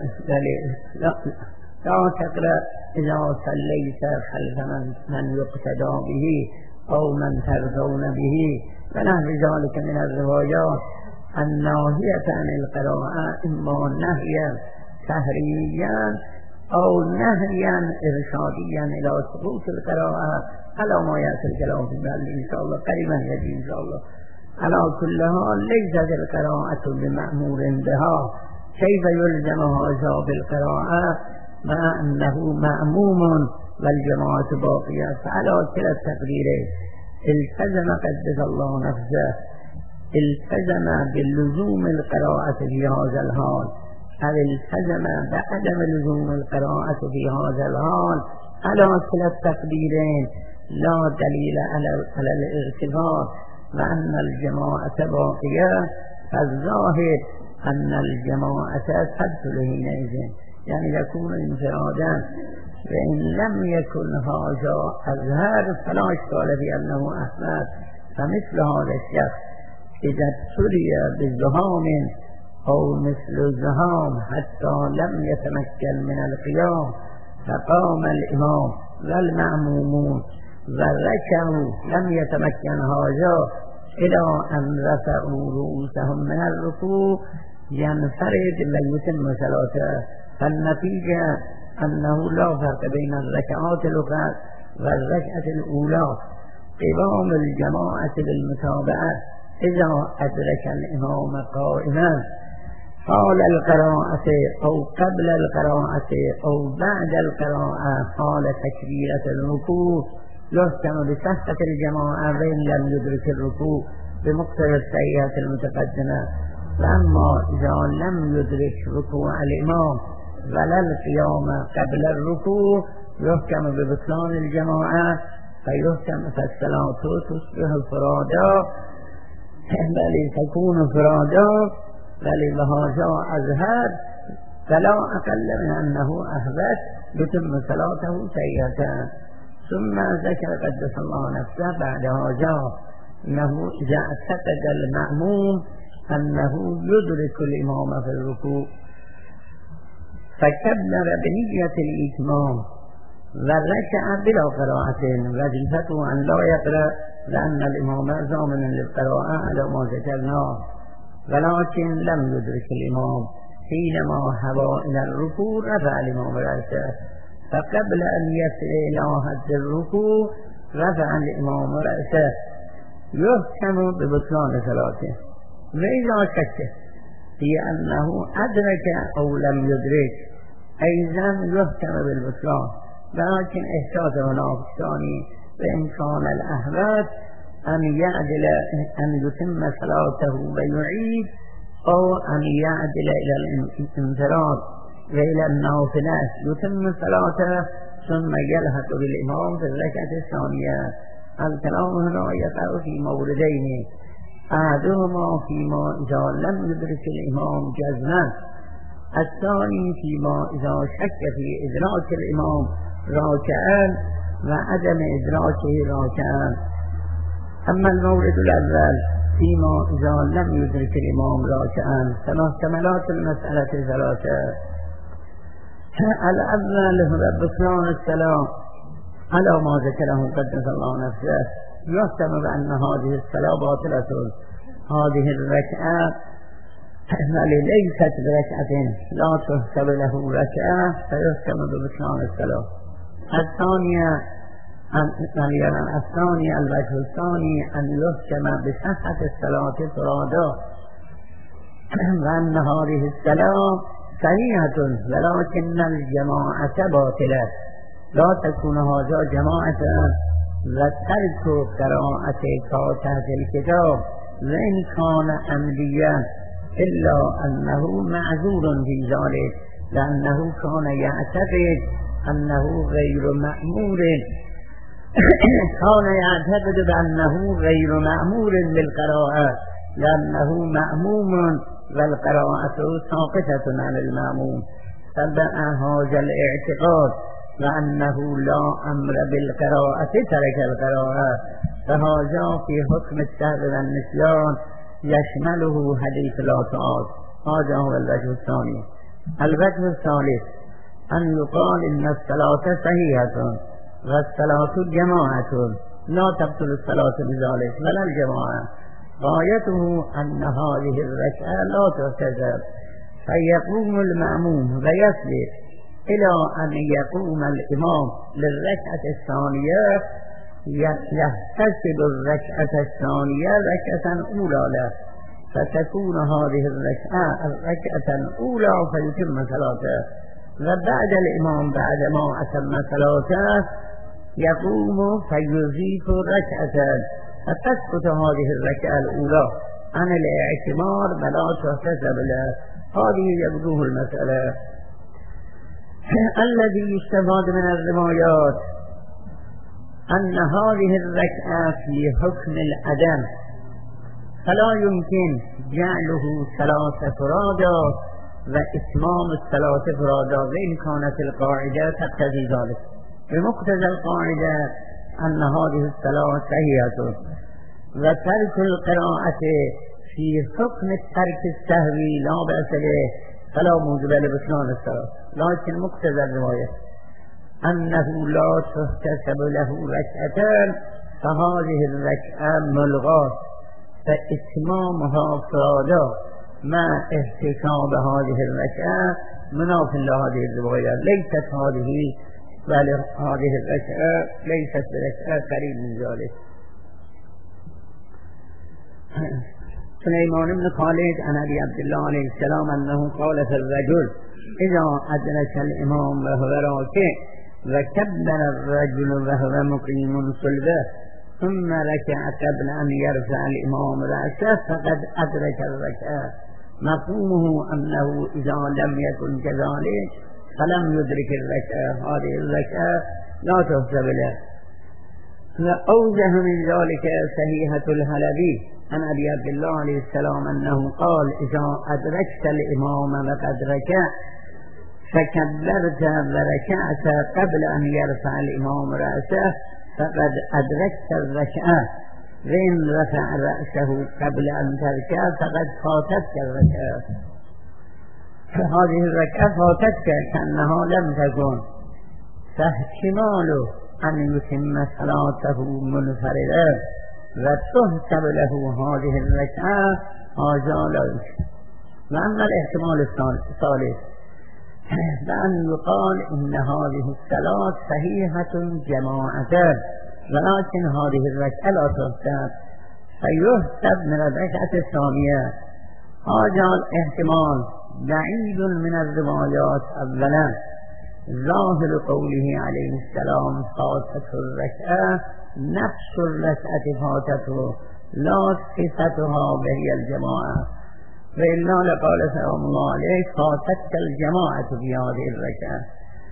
لا تقرأ إذا صليت خلف من يقتدى به أو من ترضون به ونحو ذلك من الروايات الناهية عن القراءة، إما نهيا تحريميا أو نهيا إرشاديا إلى سقوط القراءة، على ما يأتي الكلام في ذلك إن شاء الله قريبا يأتي إن شاء الله. على كل حال ليست القراءة بمأمور بها، كيف يلزم هذا بالقراءة مع أنه مأموم والجماعة باقية؟ فعلى كلا التقديرين التزم قدس الله نفسه، التزم باللزوم القراءة في هذا الحال، أو التزم بعدم لزوم القراءة في هذا الحال. على كلا التقديرين لا دليل على الارتباط، وأن الجماعة باقية، فالظاهر أن الجماعة تبطل حينئذ، يعني يكون انفرادا. وإن لم يكن هذا أظهر فلا إشكال في أنه أحمد. فمثل هذا الشخص إذا ابتلي بزهام أو مثل الزهام حتى لم يتمكن من القيام، فقام الإمام والمأمومون وركعوا، لم يتمكن هذا إلى أن رفعوا رؤوسهم من الركوع، ينفرد ويتم صلاته. فالنتيجة أنه لا فرق بين الركعات الأخرى والركعة الأولى. قوام الجماعة بالمتابعة إذا أدرك الإمام قائما حال القراءة أو قبل القراءة أو بعد القراءة حال تكبيرة الركوع، يحكم بصحة الجماعة وإن لم يدرك الركوع بمقتضى السيئات المتقدمة. وأما إذا لم يدرك ركوع الإمام ولا القيام قبل الركوع، يحكم ببطلان الجماعة، فيحكم فالصلاة تصبح فرادا، بل تكون فرادا، بل بهذا أظهر فلا أقل من أنه أحبط، يتم صلاته سيئة. ثم ذكر قدس الله نفسه بعد هذا أنه إذا اعتقد المأموم أنه يدرك الإمام في الركوع فكبر بنية الإتمام وركع بلا قراءة، وظيفته أن لا يقرأ لأن الإمام ضامن للقراءة على ما ذكرنا، ولكن لم يدرك الإمام حينما هوى إلى الركوع رفع الإمام رأسه، فقبل أن يصل إلى حد الركوع رفع الإمام رأسه، يحكم ببطلان صلاته. وإذا شك في أنه أدرك أو لم يدرك أيضا يحكم بالبطلان، لكن احتاط هناك ثاني، وإن كان الأحوط أن يعدل أن يتم صلاته ويعيد، أو أن يعدل إلى الانفراد وإلى النافلة يتم صلاته ثم يلحق بالإمام في الركعة الثانية. الكلام هنا يقع في موردين، أحدهما فيما إذا لم يدرك الإمام جزما، الثاني فيما إذا شك في إدراك الإمام راكعا وعدم إدراكه راكعا. أما المورد الأول فيما إذا لم يدرك الإمام راكعا فمحتملات المسألة ثلاثة. الأول هو بطلان الصلاة على ما ذكره قدس الله نفسه، يحكم بأن هذه الصلاة باطلة، هذه الركعة ليست بركعة لا تحسب له ركعة، فيحكم ببطلان الصلاة. الثانية الوجه الثاني أن يحكم بصحة الصلاة فرادا، وأن هذه الصلاة صحيحة ولكن الجماعة باطلة، لا تكون هذا جماعة وترك قراءة فاتحة الكتاب وإن كان عمديا، إلا أنه معذور في ذلك، لأنه كان يعتقد أنه غير مأمور، كان يعتقد بأنه غير مأمور بالقراءة لأنه مأموم والقراءة ساقطة عن المأموم، فبع هذا الاعتقاد وأنه لا أمر بالقراءة ترك القراءة، فهذا في حكم السهو والنسيان يشمله حديث لا تعاد. هذا هو الوجه الثاني. الوجه الثالث أن يقال إن الصلاة صحيحة والصلاة جماعة، لا تبطل الصلاة بذلك ولا الجماعة، غايته أن هذه الركعة لا تحتسب، فيقوم المأموم ويصبر إلى أن يقوم الإمام للركعة الثانية، يحتسب الركعة الثانية ركعة أولى له، فتكون هذه الركعة الأولى فيتم صلاته، وبعد الإمام بعد ما أتم صلاته يقوم فيضيف ركعة فتسقط هذه الركعة الأولى عن الاعتمار ولا تحتسب له. هذه يبدو المسألة. الذي يستفاد من الروايات أن هذه الركعة في حكم العدم، فلا يمكن جعله 3 فرادا وإتمام 3 فرادا، وإن كانت القاعدة تقتضي ذلك. بمقتضى القاعدة أن هذه الصلاة صحيحة، وترك القراءة في حكم الترك السهوي لا بأس به فلا موجب لبطلان الصلاة، لكن مقتضى الرواية أنه لا تحتسب له ركعتان، فهذه الركعة ملغاة، فإتمامها فرادا مع احتساب هذه الركعة مناف لهذه الرواية. ليست هذه، بل هذه الركعة ليست بركعة قريب من ذلك. سليمان بن خالد عن أبي عبد الله عليه السلام أنه قال في الرجل إذا أدرك الإمام وهو راكع وكبر الرجل وهو مقيم صلبه ثم ركع قبل أن يرفع الإمام رأسه فقد أدرك الركعة. مفهومه أنه إذا لم يكن كذلك فلم يدرك الركعة، هذه الركعة لا تحسب له. وأوجه من ذلك صحيحة الحلبي عن أبي عبد الله عليه السلام أنه قال إذا أدركت الإمام وقد ركع فكبرت وركعت قبل أن يرفع الإمام رأسه فقد أدركت الركعة، وإن رفع رأسه قبل أن تركع فقد فاتتك الركعة. هذه الركعة فاتتك كأنها لم تكن، فاحتماله أن يتم صلاته منفردا وتحسب له هذه الركعة هذا لا يمكن. وأما الاحتمال الثالث بأن يقال إن هذه الصلاة صحيحة جماعة ولكن هذه الركعة لا تحسب فيحسب من الركعة الثانية. هذا الاحتمال بعيد من الروايات. أولا ظاهر قوله عليه السلام فاتته الركعة نفس الركعة فاتته لا صفتها وهي الجماعة، وإلا لقال سلام الله عليه فاتتك الجماعة في هذه الركعة.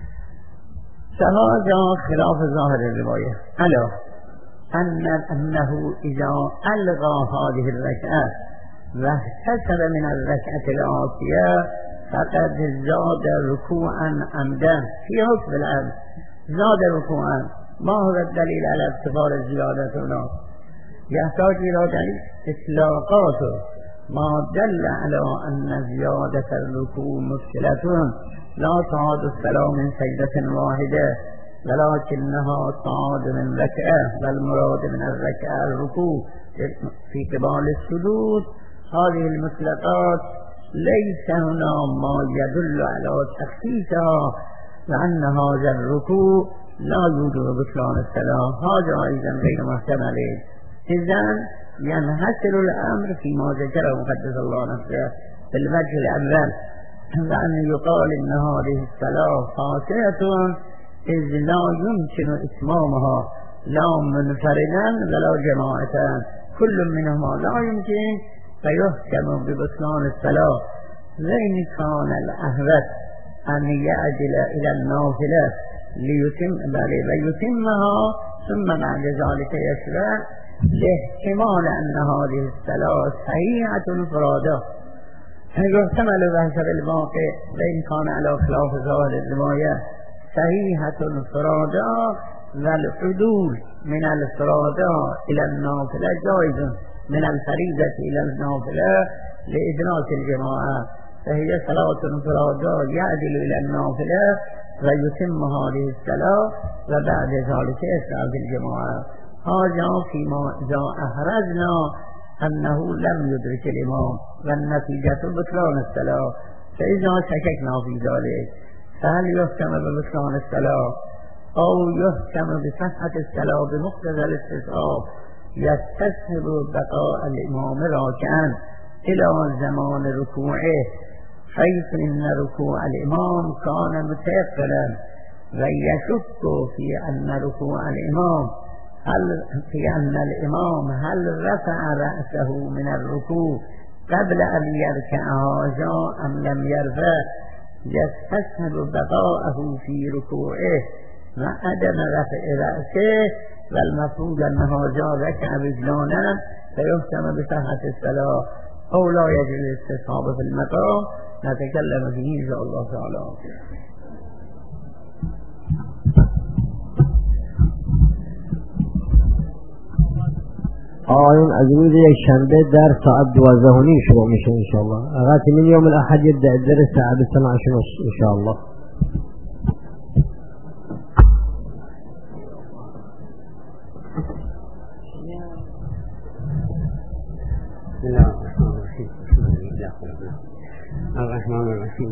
فهذا خلاف ظاهر الرواية، ألا أنه إذا ألغى هذه الركعة واحتسب من الركعة الآتية فقد زاد ركوعا عمدا في حكم العمد، زاد ركوعا. ما هو الدليل على اعتبار الزيادة هنا؟ يحتاج إلى دليل إطلاقاته. ما دل على أن زيادة الركوع مشكلة لا تعاد الصلاة من سجدة واحدة ولكنها تعاد من ركعة، والمراد من الركعة الركوع في قبال السجود. هذه المطلقات ليس هنا ما يدل على تخصيصها، لأن هذا الركوع لا يوجب بطلان الصلاة. هذا أيضا غير محتمل. إذن ينحصر الأمر فيما ذكره مقدس الله نفسه في الوجه الأول، وأن يقال إن هذه الصلاة فاسدة إذ لا يمكن إتمامها لا منفردا ولا جماعة، كل منهما لا يمكن فيحكم ببطلان الصلاة. وإن كان الأهوت أن يعدل إلى النافلة ليتمها ثم بعد ذلك يشرع لاحتمال أن هذه الصلاة صحيحة انفرادا، يحتمل بحسب الواقع وإن كان على خلاف ظاهر الرواية صحيحة انفرادا، والعدول من الفرادا إلى النافلة جائز من الفريضة إلى النافلة لإدراك الجماعة، فهي صلاة انفرادا يعدل إلى النافلة ويتم هذه الصلاة وبعد ذلك يشرع في الجماعة. هذا فيما إذا أحرزنا أنه لم يدرك الإمام والنتيجة بطلان الصلاة. فإذا شككنا في ذلك فهل يحكم ببطلان الصلاة أو يحكم بصحة الصلاة بمقتضى الاستصحاب يستصحب بقاء الإمام راكعا إلى زمان ركوعه، حيث إن ركوع الإمام كان متيقنا، ويشك في أن ركوع الإمام هل رفع رأسه من الركوع قبل أن يركعها أم لم يرفع، يستسهل بقاءه في ركوعه وعدم رفع رأسه، والمفروض أنه جاء ركع رجلانا فيحكم بصحة الصلاة أو لا يجوز الاستصحاب في المقام. نتكلم فيه إن شاء الله تعالى. آقایون از روز یک شنبه در ساعت 12:30 شروع میشه انشاءالله. اگر من یوم الاحد يبدأ الدرس الساعة 12:30 انشاءالله. بسم الله الرحمن الرحيم. الرحمن الرحيم.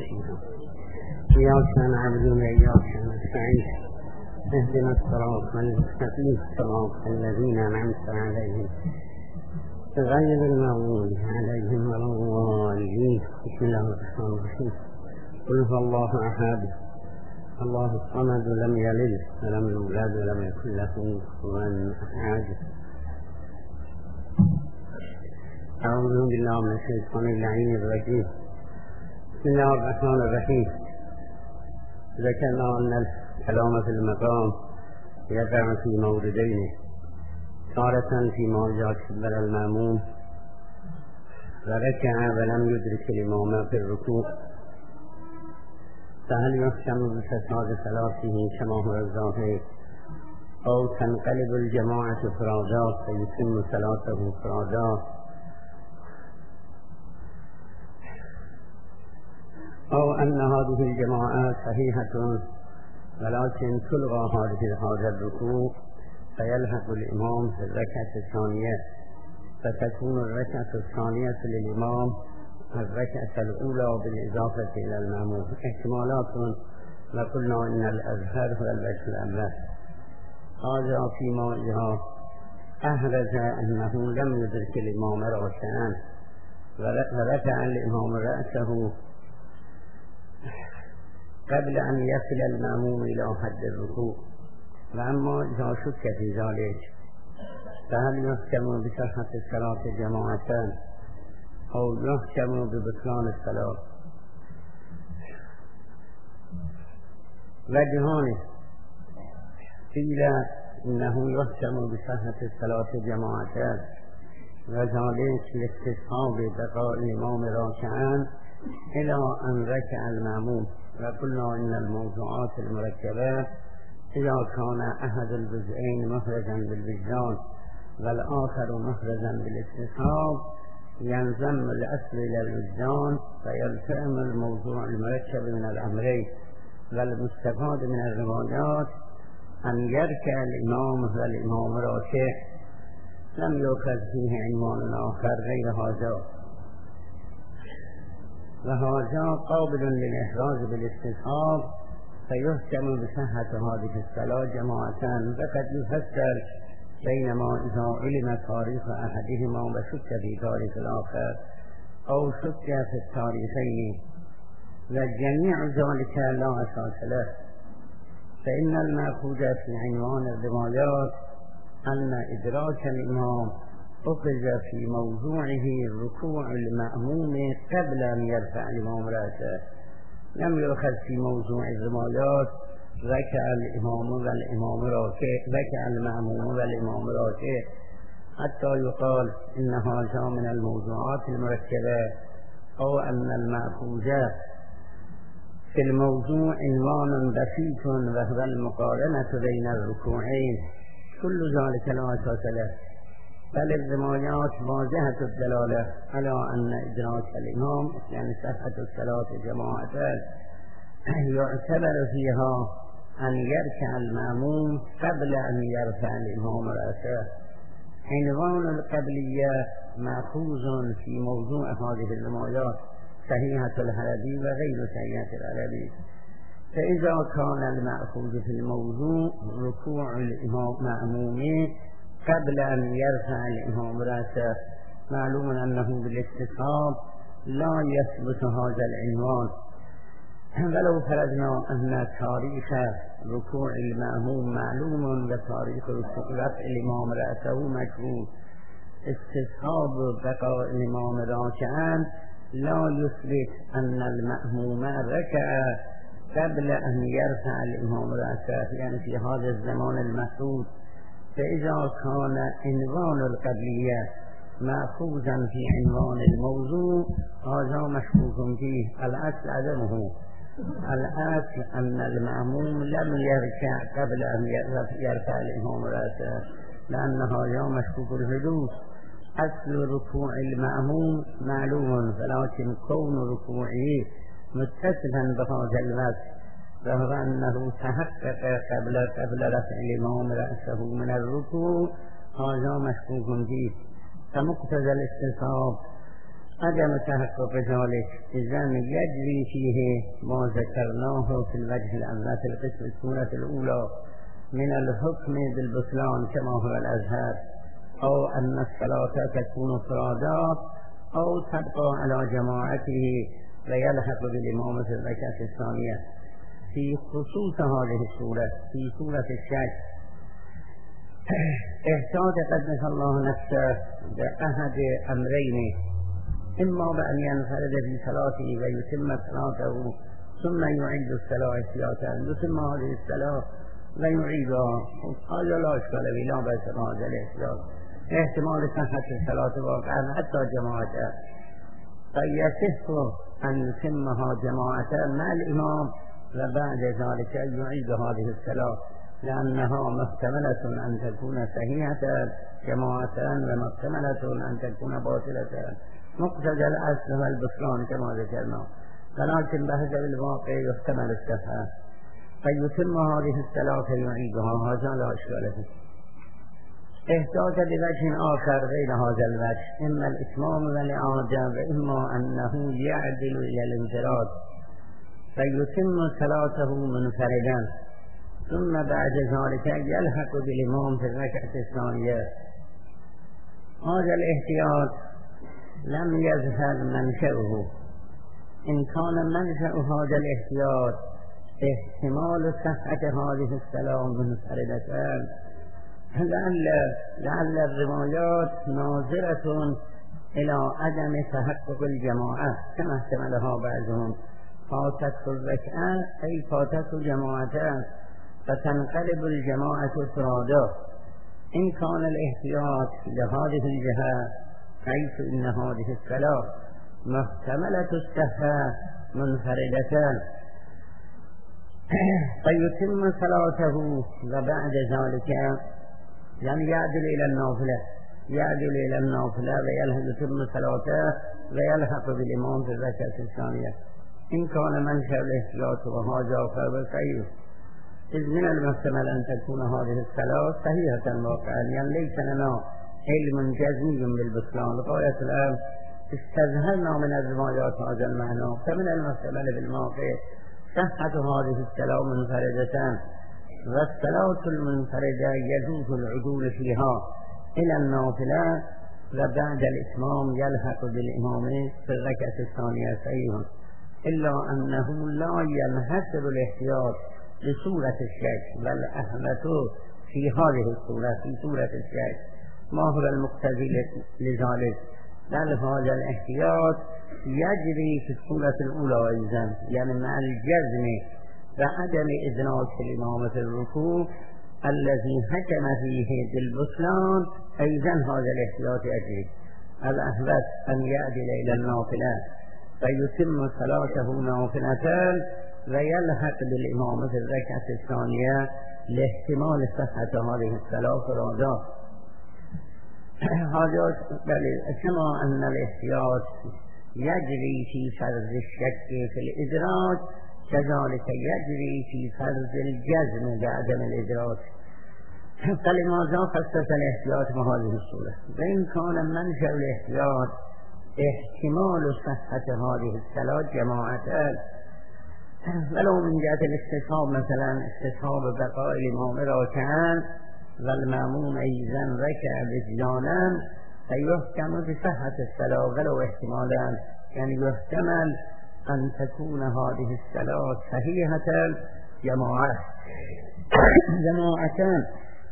إياك نعبد وإياك نستعين. اهدنا الصراط المستقيم صراط الذين أنعمت عليهم غير المغضوب عليهم ولا الضالين. بسم الله الرحمن الرحيم. قل هو الله أحد الله الصمد لم يلد ولم يولد ولم يكن له كفوا أحد. أعوذ بالله من الشيطان اللعين الرجيم. بسم الله الرحمن الرحيم. ذكرنا أن الكلام في المقام يقع في موردين، تارة فيما إذا كبر المأموم وركع ولم يدرك الإمام في الركوع فهل يحكم بفساد صلاته كما هو الظاهر، أو تنقلب الجماعة فرادا فيتم صلاته فرادا، أو أن هذه الجماعات صحيحة ولكن تلغى هذا الركوع فيلحق الإمام في الركعة الثانية فتكون الركعة الثانية للإمام الركعة الأولى بالإضافة إلى المأموم. احتمالات، وقلنا إن الأظهر هو الوجه الأول. هذا فيما إذا أحرز أنه لم يدرك الإمام راكعا ورفع الإمام رأسه قبل أن يصل المأموم إلى حد الركوع. وأما إذا شك في ذلك فهل يحكم بصحة الصلاة جماعة أو يحكم ببطلان الصلاة؟ وجهان، قيل إنه يحكم بصحة الصلاة جماعة وذلك لاستصحاب بقاء الإمام راكعا إلى أن ركع المأموم. وقلنا إن الموضوعات المركبة إذا كان أحد الجزئين مخرجا بالوجدان والآخر مخرجا بالاستصحاب ينضم الأصل إلى الوجدان فيلتئم الموضوع المركب من الأمرين. والمستفاد من الروايات أن يركع الإمام والإمام راكع لم يؤخذ فيه عنوان آخر غير هذا، وهذا قابل للإحراز بالاستصحاب فيحكم بصحة هذه الصلاة جماعة. فقد يفسر بينما إذا علم تاريخ أحدهما وشك في تاريخ الآخر أو شك في التاريخين وجميع ذلك لا أساس له، فإن المأخوذ في عنوان الروايات أن إدراك الإمام أخذ في موضوعه ركوع المأموم قبل أن يرفع الإمام رأسه، لم يؤخذ في موضوع الروايات ركع الإمام والإمام راكع، ركع المأموم والإمام راكع، حتى يقال إن هذا من الموضوعات المركبة، أو أن المأخوذ في الموضوع عنوان بسيط وهو المقارنة بين الركوعين. كل ذلك لا أساس له، بل الروايات واضحة الدلالة على أن إدراك الإمام يعني صحة الصلاة جماعة يعتبر فيها أن يركع المأموم قبل أن يرفع الإمام رأسه. عنوان القبلية مأخوذ في موضوع هذه الروايات صحيحة الحلبي وغير صحيحة الحلبي. فإذا كان المأخوذ في الموضوع ركوع الإمام مأموم قبل أن يرفع الإمام رأسه معلوم أنه بالاستصحاب لا يثبت هذا العنوان. ولو فرضنا أن تاريخ ركوع المأموم معلوم وتاريخ رفع الإمام رأسه مشهور، استصحاب بقاء الإمام راكعا لا يثبت أن المأموم ركع قبل أن يرفع الإمام رأسه، يعني في هذا الزمان المحدود. فإذا كان عنوان القبلية مأخوذا في عنوان الموضوع هذا مشكوك فيه. الأصل عدمه، الأصل أن المأموم لم يركع قبل أن يرفع الإمام رأسه، لأن هذا مشكوك الحدوث. أصل ركوع المأموم معلوم، ولكن كون ركوعه متصلا بهذا الوقت وهو أنه تحقق قبل رفع الإمام رأسه من الركوع هذا مشكوك فيه. فمقتضى الاستصحاب عدم تحقق ذلك، إذن يجري فيه ما ذكرناه في الوجه الأول في القسم السورة الأولى من الحكم بالبطلان كما هو الأظهر، أو أن الصلاة تكون فرادا أو تبقى على جماعته ويلحق بالإمام في الركعة الثانية. في خصوص هذه السورة في سورة الشك احتاج قدس الله نفسه بأحد أمرين، إما بأن ينفرد في صلاته ويتم صلاته ثم يعيد الصلاة احتياطا، يتم هذه الصلاة ويعيدها، هذا لا إشكال به، لا بأس بهذا الاحتياط. احتمال صحة الصلاة واقعا حتى جماعته، فيصح أن يتمها جماعته مع الإمام وبعد ذلك يعيد هذه الصلاة، لأنها محتملة أن تكون صحيحة جماعة ومحتملة أن تكون باطلة. مقتضى الأصل هو البطلان كما ذكرنا، ولكن بحسب الواقع يحتمل الصحة، فيتم هذه الصلاة فيعيدها، هذا لا إشكال فيه. احتاج بوجه آخر غير هذا الوجه، إما الإتمام والإعادة وإما أنه يعدل إلى الانفراد فيتم صلاته منفردا ثم بعد ذلك يلحق بالإمام في الركعة الثانية. هذا الاحتياط لم يظهر منشأه. إن كان منشأ هذا الاحتياط احتمال صحة هذه الصلاة منفردة، لعل الروايات ناظرة إلى عدم تحقق الجماعة كما احتملها بعضهم، فاتت الركعة أي فاتت جماعة فتنقلب الجماعة فرادا. إن كان الاحتياط لهذه الجهة حيث إن هذه الصلاة محتملة الصحة منفردة فيتم صلاته وبعد ذلك يعني يعدل إلى النافلة ويتم صلاته ويلحق بالإمام في الركعة الثانية. إن كان منشأ الاحتياط وهذا فهو صحيح، إذ من المحتمل أن تكون هذه الصلاة صحيحة واقعا، يعني ليس لنا علم جزمي بالبطلان. لغاية الآن استظهرنا من الروايات هذا المعنى، فمن المحتمل بالواقع صحة هذه الصلاة منفردة، والصلاة المنفردة يجوز العدول فيها إلى النافلة وبعد الإتمام يلحق بالإمام في الركعة الثانية صحيح، إلا أنه لا ينحصر الاحتياط لسورة الشك، بل أحمد في هذه السورة في سورة الشك ما هو المقتضي لذلك، بل هذا الاحتياط يجري في السورة الأولى أيضا، يعني مع الجزم وعدم إدراك الإمام في الركوع الذي حكم فيه بالبطلان، أيضا هذا الاحتياط يجري. الأحوط أن يعدل إلى النافلة فيتم صلاته نافلة ويلحق بالإمام في الركعة الثانية لاحتمال صحة هذه الصلاة فرادا. هذا كما أن الاحتياط يجري في فرض الشك في الإدراك، كذلك يجري في فرض الجزم بعدم الإدراك. فلماذا خصص الاحتياط بهذه الصورة؟ وإن كان منشأ الاحتياط احتمال صحة هذه الصلاة جماعة، ولو من جهة الاستصحاب مثلا استصحاب بقاء الإمام راكعا والمأموم أيضا ركع بزيانا، فيحكم بصحة الصلاة ولو احتمالا، يعني يحتمل أن تكون هذه الصلاة صحيحة جماعة جماعتان.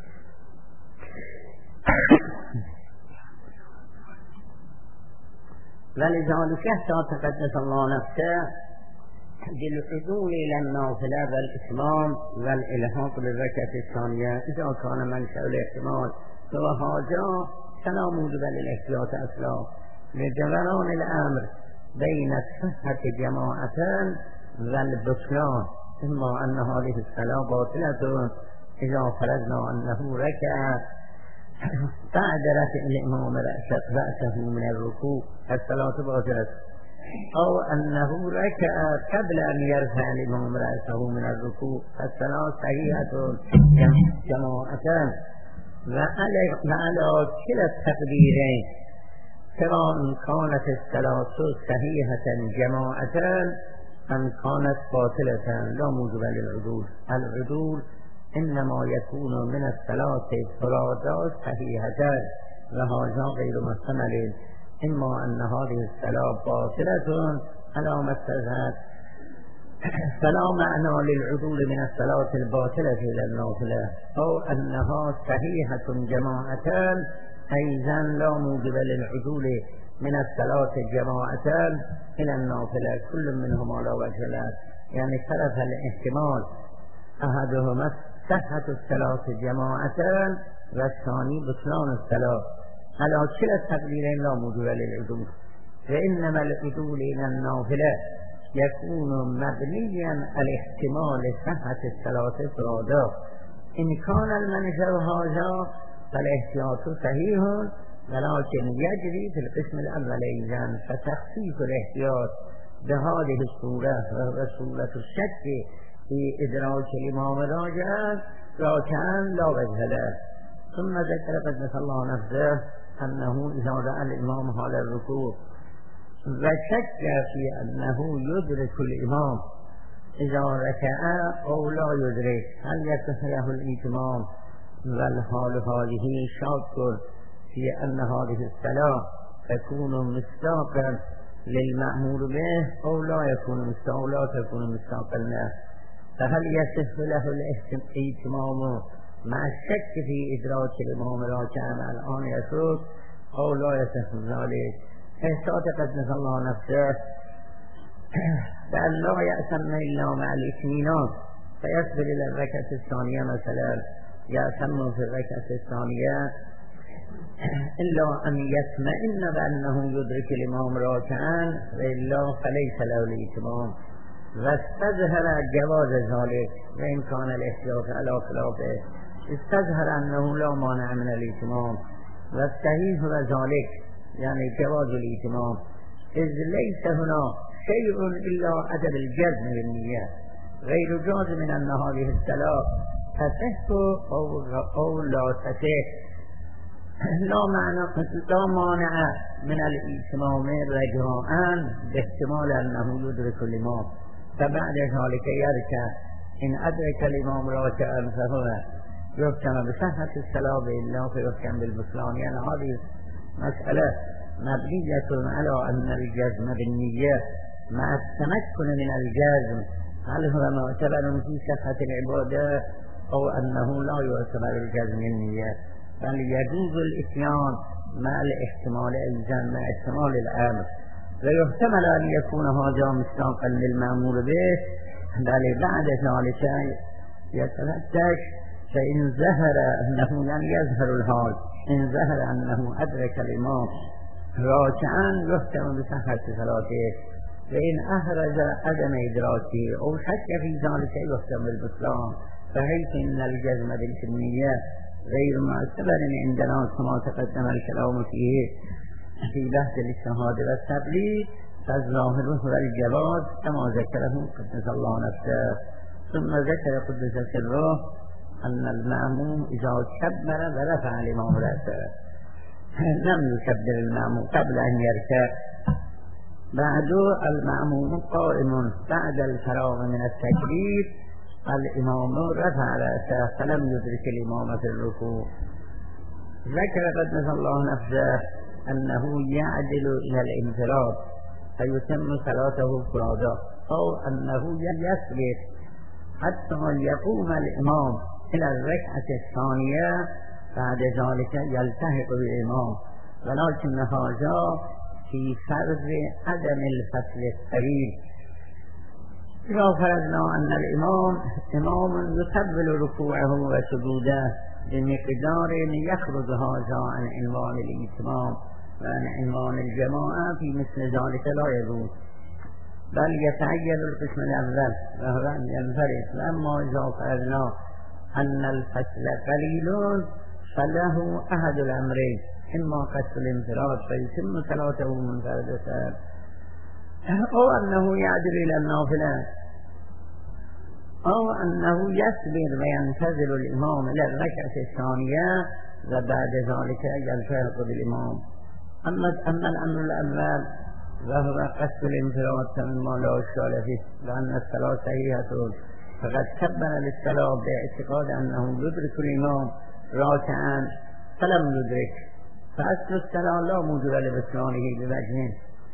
ولذلك تقدس الله نفسه بالعدول إلى النافلة والإتمام والإلحاق بالركعة الثانية إذا كان منشأ الاحتمال وهذا فلا موجب للاحتياط أصلا، لجريان الأمر بين الصحة جماعتان والبطلان، إما أن هذه الصلاة باطلة إذا فرضنا أنه ركع بعد رفع الإمام رأسه من الركوع الصلاة باطلة، أو أنه ركع قبل أن يرفع الإمام رأسه من الركوع الصلاة صحيحة جماعتان. وعلى كلا التقديرين سواء كانت الصلاة صحيحة جماعتان أم كانت باطلة لا موجب للعدول. العدول إنما يكون من الصلاة فرادى صحيحتان، وهذا غير محتمل، إما أن هذه الصلاة باطلة على ما استدعت فلا معنى للعدول من الصلاة الباطلة إلى النافلة، أو أنها صحيحة جماعتان أيضا لا موجب للعدول من الصلاة الجماعتان إلى النافلة، كل منهما لا وجه له، يعني طرف الاحتمال أحدهما صحة الصلاة جماعتان والثاني بطلان الصلاة، على كلا التقديرين لا موجب للعدول. فإنما العدول إلى النافلة يكون مبنيا على احتمال صحة الصلاة فرادا، إن كان المنشأ هذا فالاحتياط صحيح، ولكن يجري في القسم الأول إذن، فتخفيف الاحتياط بهذه الصورة وهو صورة الشك في إدراك الإمام راكعا لا وجه له. ثم ذكر قدس الله نفسه أنه إذا رأى الإمام على الركوع وشك في أنه يدرك الإمام إذا ركع أو لا يدرك هل يصح له الإتمام، والحال هذه شاك في أن هذه الصلاة تكون مصداقا للمأمور به أو لا تكون مصداقا له، فهل يصح له الإتمام مع الشك في إدراك الإمام راكعا الآن يسوق أو لا يصح ذلك. احتاط قدس الله نفسه بأن لا يأتم إلا مع الاطمئنان فيصبر إلى الركعة الثانية، مثلا يأتم في الركعة الثانية إلا أن يطمئن بأنه يدرك الإمام راكعا، وإلا فليس له الإتمام، واستظهر جواز ذلك، وإن كان الاحتياط على خلافه استظهر أنه لا مانع من الإتمام، والصحيح ذلك يعني جواز الإتمام، إذ ليس هنا شيء إلا عدم الجزم بالنية، غير جازم من أن هذه الصلاة تصح أو لا تصح، لا مانع من الإتمام رجاءً باحتمال أنه يدرك الإمام، فبعد ذلك يركع، إن أدرك الإمام راكعا فهو يحكم بصحة الصلاة إلا فيحكم بالبطلان. يعني هذه مسألة مبنية على أن الجزم بالنية مع التمكن من الجزم هل هو معتبر في صحة العبادة أو أنه لا يعتبر الجزم بالنية، بل يجوز الإتيان مع الاحتمال أيضا مع احتمال الأمر، ويحتمل أن يكون هذا مصداقا للمأمور به، بل بعد ذلك يتفتش، فإن ظهر أنه يعني يظهر الحال، إن ظهر أنه أدرك الإمام راكعا يحكم بصحة صلاته، وإن أحرز عدم إدراكه أو شك في ذلك يحكم بالبطلان، فحيث إن الجزم بالنية غير معتبر عندنا كما تقدم الكلام فيه في بحث الاجتهاد والتقليد، فالظاهر هو الجواز كما ذكره قدس الله نفسه. ثم ذكر قدس سره أن المأموم إذا كبر ورفع الإمام رأسه لم يكبر المأموم قبل أن يركع، بعد المأموم قائم بعد الفراغ من التكبير، الإمام رفع رأسه فلم يدرك الإمام في الركوع. ذكر قدس الله نفسه أنه يعدل إلى الانفراد فيتم صلاته فرادا أو أنه يسبق حتى يقوم الإمام إلى الركعة الثانية بعد ذلك يلتحق بالإمام، ولكن هذا في فرض عدم الفصل الطويل. إذا فرضنا أن الإمام إمام يكمل ركوعه وسجوده بمقدار يخرج هذا عن عنوان الإتمام وعن عنوان الجماعة، في مثل ذلك لا يجوز، بل يتعين القسم الأول وهو أن ينفرد. وأما إذا فرضنا أن الفصل قليل فله أحد الأمرين، إما قصد الانفراد فيتم صلاته منفردة، أو أنه يعدل إلى النافلة، أو أنه يصبر وينتظر الإمام إلى الركعة الثانية وبعد ذلك يلتحق بالإمام. أما الأمر الأول وهو قصد الانفراد فمما لا إشكال فيه، لأن الصلاة صحيحة، فقد كبر للصلاة باعتقاد أنه يدرك الإمام راكعا فلم يدرك، فأصل الصلاة لا موجب لبطلانه بوجه،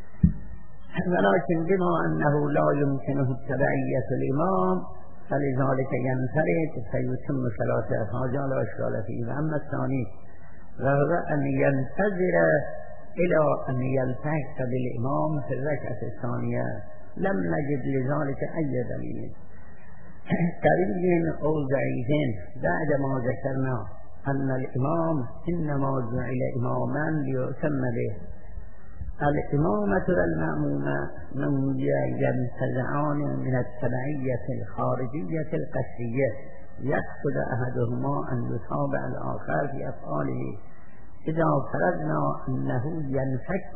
ولكن بما أنه لا يمكنه تبعية الإمام فلذلك ينفرد فيتم صلاته، هذا لا إشكال فيه. وأما الثاني وهو أن ينتظر إلى أن يلتحق بالإمام في الركعة الثانية، لم نجد لذلك أي دليل قريب أو ضعيف بعد ما ذكرنا أن الإمام إنما جعل إماما ليؤتم به. الإمامة والمأمومة من ينتزعان من التبعية الخارجية القصرية، يقصد أحدهما أن يتابع الآخر في أفعاله. إذا فرضنا أنه ينفك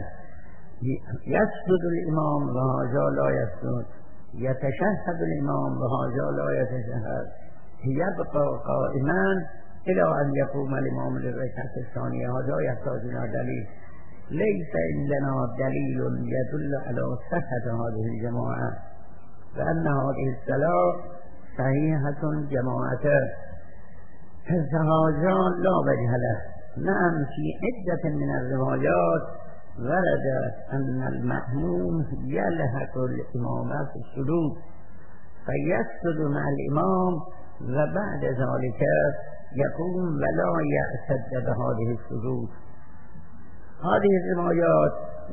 يسجد الإمام وهذا لا يسجد، يتشهد الإمام وهذا لا يتشهد، يبقى قائما إلى أن يقوم الإمام للركعة الثانية، هذا يحتاج إلى دليل. ليس عندنا دليل يدل على صحة هذه الجماعة، فأن هذه الصلاة صحيحة جماعة، فهذا لا وجه له. نعم، في عدة من الروايات ورد أن المأموم يلحق الإمام في السجود فيسجد مع الإمام وبعد ذلك يقوم ولا يعتد بهذه السجود. هذه الروايات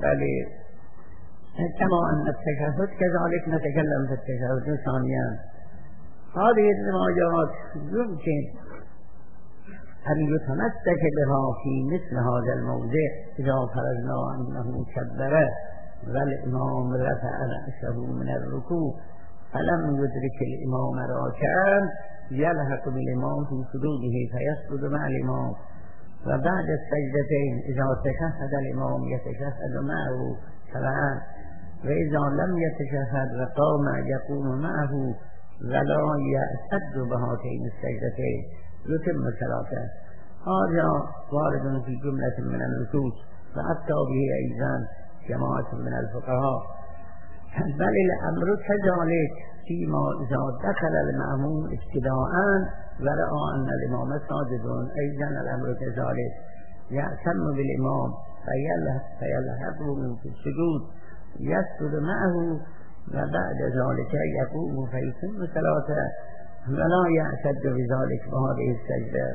كما أن التشهد كذلك نتكلم في التشهد ثانيا. هذه الروايات يمكن أن يتمسك بها في مثل هذا الموضع إذا فرضنا أنه كبر والإمام رفع رأسه من الركوع فلم يدرك الإمام راكعا، يلحق بالإمام في سجوده فيسجد مع الإمام، وبعد السجدتين إذا تشهد الإمام يتشهد معه تبعا، وإذا لم يتشهد وقام يقوم معه ولا يعتد بهاتين السجدتين يتم صلاته. هذا وارد في جملة من النصوص وأتى به أيضا جماعة من الفقهاء، بل الأمر كذلك فيما إذا دخل المأموم ابتداء ورأى أن الإمام ساجد، أيضا الأمر كذلك يأتم بالإمام فيلحقه في السجود يسجد معه وبعد ذلك يقوم فيتم صلاته ولا يعتد بذلك بهذه السجدة.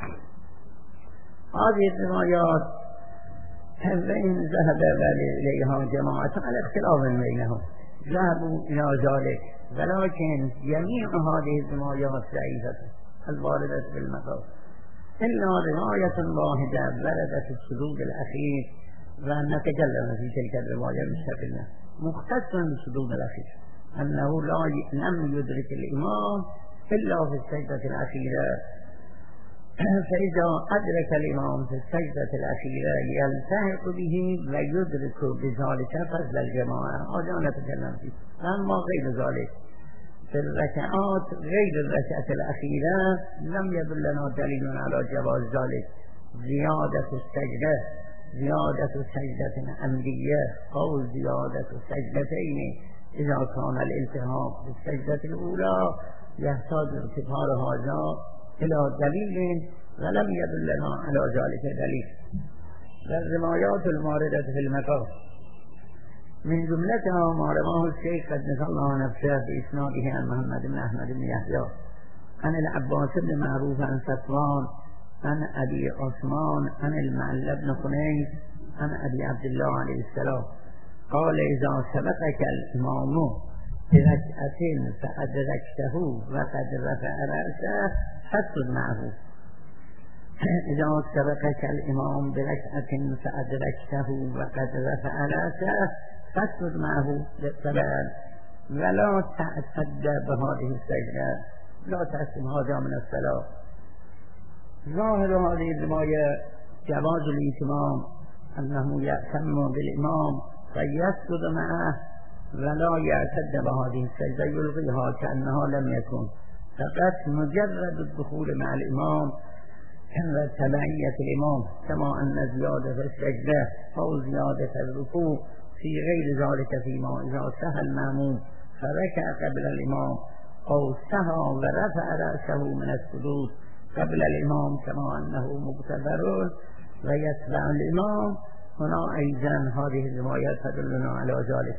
هذه الروايات وإن ذهب إليها جماعة على اختلاف بينهم ذهبوا إلى ذلك، ولكن جميع هذه الروايات ضعيفة الواردة في المقام، إلا رواية واحدة وردت في السجود الأخير ونتكلم في تلك الرواية مستقلة مختصا بالسجود الأخير، أنه لم يدرك الإمام إلا في السجدة الأخيرة، فإذا أدرك الإمام في السجدة الأخيرة يلتحق به ويدرك بذلك فضل الجماعة. هذا نتكلم فيه. أما غير ذلك في الركعات غير الركعة الأخيرة لم يدلنا دليل على جواز ذلك. زيادة السجدة زيادة سجدة عمدية أو زيادة سجدتين إذا كان الالتحاق بالسجدة الأولى يحتاج ارتفاع هذا إلى دليل ولم يدلنا على ذلك دليل. والروايات الماردة في المقام من جملتها ما رواه الشيخ قدس الله نفسه بإسناده عن محمد بن أحمد بن يحيى عن العباس بن معروف عن صفوان عن أبي عثمان عن المعلى بن خنيس عن أبي عبد الله عليه السلام قال إذا سبقك الإمام بركعة فأدركته وقد رفع رأسه فاسجد معه. إذا سبقك الإمام بركعة فأدركته وقد رفع رأسه فاسجد معه للصلاة ولا تعتد بهذه السجدة، لا تحسب هذا من الصلاة. ظاهر هذه الرواية جواز الإتمام، أنه يأتم بالإمام فيسجد معه ولا يعتد بهذه السجدة يلغيها كأنها لم يكن، فقط مجرد الدخول مع الإمام وتبعية الإمام، كما أن زيادة السجدة أو زيادة الركوع في غير ذلك فيما إذا سهى المأموم فركع قبل الإمام أو سهى ورفع رأسه من السجود قبل الإمام كما أنه مقتدر ويتبع الإمام، هنا أيضا هذه الروايات تدلنا على ذلك.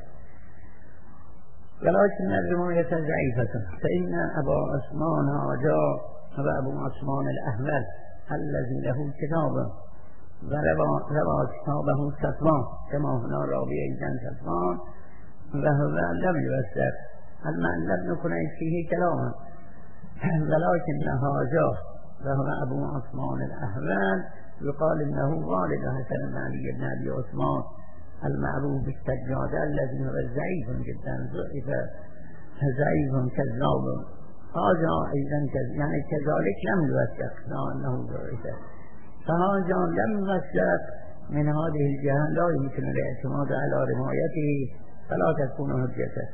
ولكن الرواية ضعيفة، فإن أبا عثمان هذا هو أبو عثمان الأحمر الذي له كتابه وروى كتابه صفوان كما هنا راوي أيضا صفوان وهو لم يوثق. المعلى بن خنيس فيه كلام، ولكن هذا وهو أبو عثمان الأحمر يقال إنه والد حسن بن علي بن أبي عثمان المعروف بالسجادة الذي هو ضعيف جدا، ضعيف كذاب. هذا أيضا يعني كذلك لم يوثق أنه ضعيف، فهذا لم يوثق من هذه الجهة لا يمكن الاعتماد على روايته فلا تكون حجته.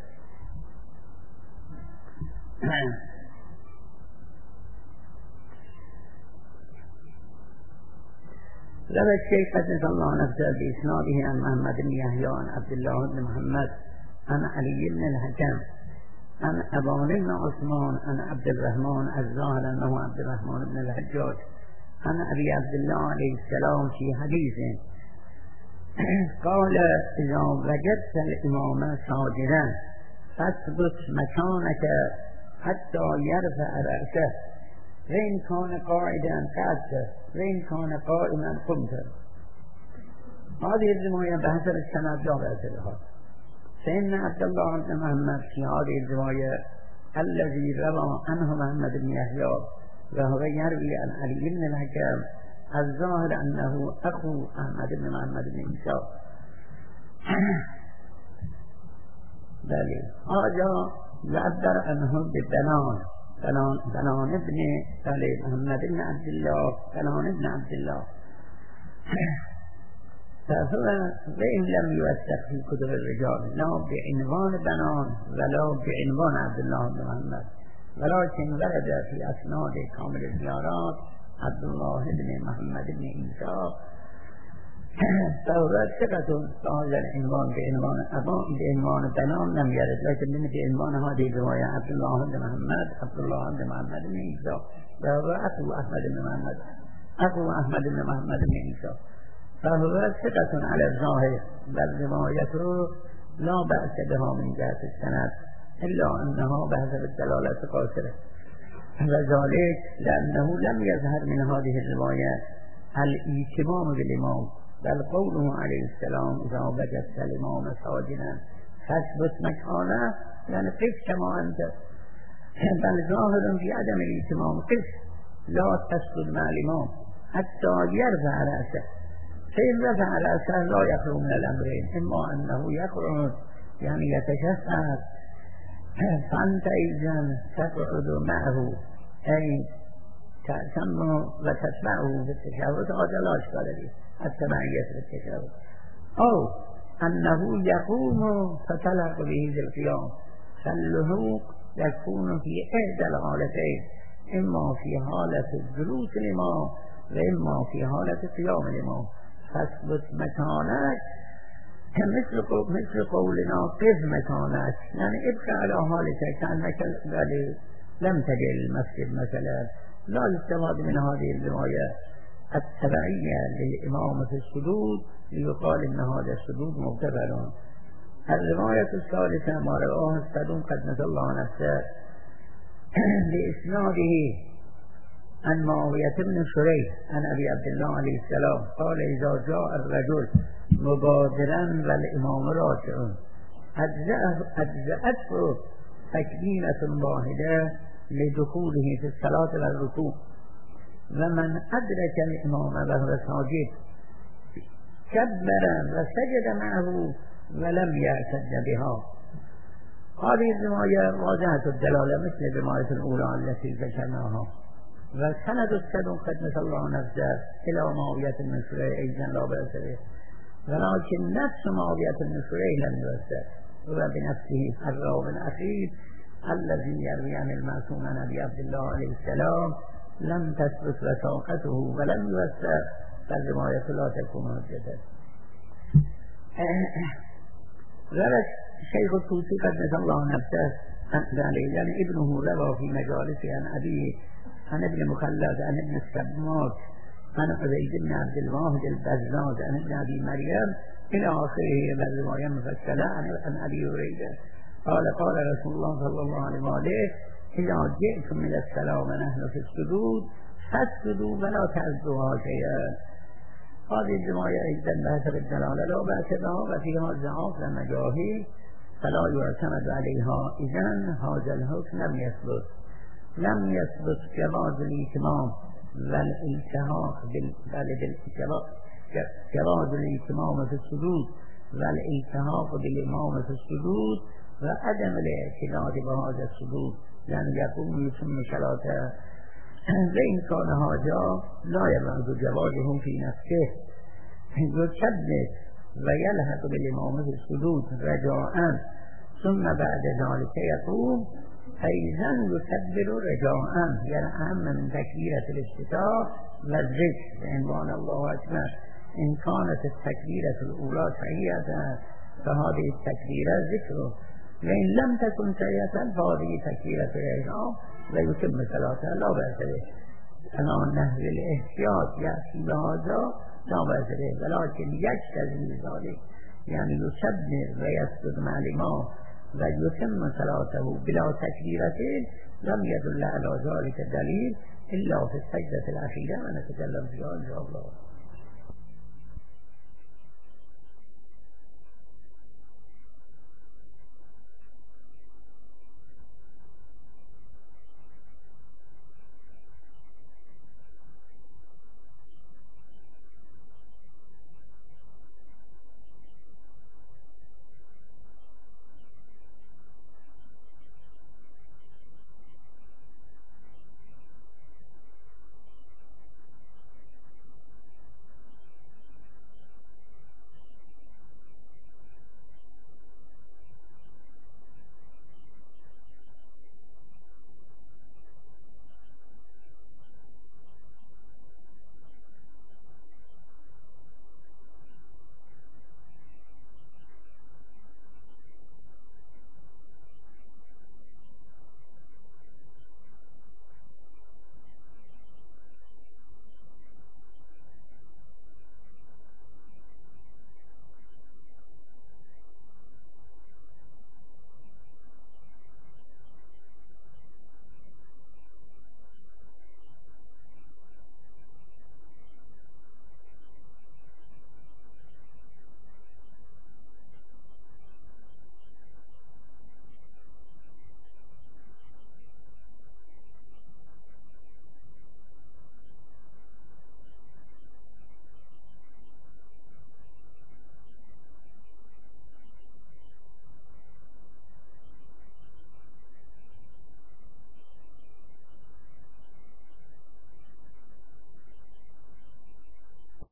روى الشيخ قدس الله نفسه بإسناده عن محمد بن يحيى عن عبد الله بن محمد عن علي بن الحكم عن أبان بن عثمان عن عبد الرحمن الظاهر أنه عبد الرحمن بن الحجاج عن أبي عبد الله عليه السلام في حديث قال إذا وجدت الإمام ساجدا فاثبت مكانك حتى يرفع رأسه، وإن كان قاعدا قعدت وإن كان قائما قمت. هذه الرواية بحسب السند لا بأس بها، فإن عبد الله بن محمد في هذه الرواية الذي روى عنه محمد بن يحيى وهو يروي عن علي بن الحكم الظاهر أنه أخو أحمد بن محمد بن عيسى. بل هذا يعبر عنه بالبنان، بنان ابن محمد بن عبد الله، بنان ابن عبد الله، فهو وإن لم يوثق في كتب الرجال لا بعنوان بنان ولا بعنوان عبد الله بن محمد، ولكن ورد في أسناد كامل الزيارات عبد الله بن محمد بن عيسى، فهو ثقة هذا العنوان بعنوان بنان لم يرد، لكن بعنوان هذه الرواية عبد الله بن محمد بن عيسى، وهو أخو أحمد بن محمد بن عيسى، فهو ثقة على الظاهر، بل روايته لا بأس بها من جهة السند إلا أنها بحسب الدلالة قاصرة، وذلك لأنه لم يظهر من هذه الرواية الإتمام بالإمام، بل قوله عليه السلام إذا وجدت الإمام ساجدا فاثبت مكانه يعني قف كما أنت، بل ظاهر في عدم الإتمام قف لا تسجد مع الإمام حتى يرفع رأسه، فإن رفع رأسه لا يخلو من الأمرين، إما أنه يقعد يعني يتشهد فأنت إذن تقعد معه أي تأتم وتتبعه في التشهد، هذا لا إشكال به التبعية في التشهد، أو أنه يقوم فتلحق به القيام، فاللحوق يكون في إحدى الحالتين، إما في حالة جلوس الإمام وإما في حالة قيام الإمام، فاثبت مكانك مثل قولنا قف مكانك، يعني ابقى على حالك كأنك لم تجي المسجد مثلا. لا يستفاد من هذه الرواية التبعية للإمام في السجود ليقال إن هذا السجود مبتدأ. الرواية الثالثة ما رواه الصدوق قدس الله نفسه بإسناده عن معاوية بن شريح عن أبي عبد الله عليه السلام قال إذا جاء الرجل مبادرا والإمام راكع أجزأته تكبيرة واحدة لدخوله في الصلاة والركوع، ومن أدرك الإمام وهو ساجد كبر وسجد معه ولم يعتد بها. هذه الرواية واضحة الدلالة مثل الرواية الأولى التي ذكرناها. وسند الصدوق قدس الله نفسه إلى معاوية بن شريح أيضا لا بأس به، ولكن نفس معاوية بن شريح لم يوثق، وبنفسه الراوي الأخير الذي يروي عن المعصوم عن أبي عبد الله عليه السلام لم تثبت وثاقته ولم يوثق، فالرواية لا تكون حجة. ذلك شيخ الطوسي قدس الله نفسه يعني ابنه روى في مجالسه عن أبيه عن ابن مخلد عن ابن السبمات عن عبيد بن عبد الواحد البزاز عن ابن أبي مريم إلى آخره بالرواية مفصلة عن أبي هريرة قال قال رسول الله صلى الله عليه وآله إذا جئتم من الصلاة ونحن في السجود فاسجدوا ولا تعزوها شيئا. هذه الرواية أيضا بحسب الدلالة لا بأس بها وفيها ضعف ومجاهيل فلا يعتمد عليها. إذن هذا الحكم لم يثبت جواز الإتمام والالتحاق جواز الإتمام في السجود والالتحاق بالإمام في السجود وعدم الاعتقاد بهذا السجود لأن يكون يتم صلاته، وإن كان هذا لا يبعد جوازه في نفسه يكبر ويلحق بالإمام في السجود رجاء ثم بعد ذلك يقوم أيضا يكبر رجاء، يعني أهم من تكبيرة الافتتاح والذكر بعنوان الله أكبر. إن كانت التكبيرة الأولى صحيحة فهذه التكبيرة ذكره، وإن لم تكن صحيحة فهذه تكبيرة الإحرام ويتم صلاته لا بأس به. أنا نحو الاحتياط يأتي بهذا لا بأس به، ولكن يجتزم ذلك يعني يكبر ويسجد مع الإمام ويتم صلاته بلا تكبيرة لم يدل على ذلك دليل إلا في السجدة الأخيرة ونتكلم فيها إن شاء الله.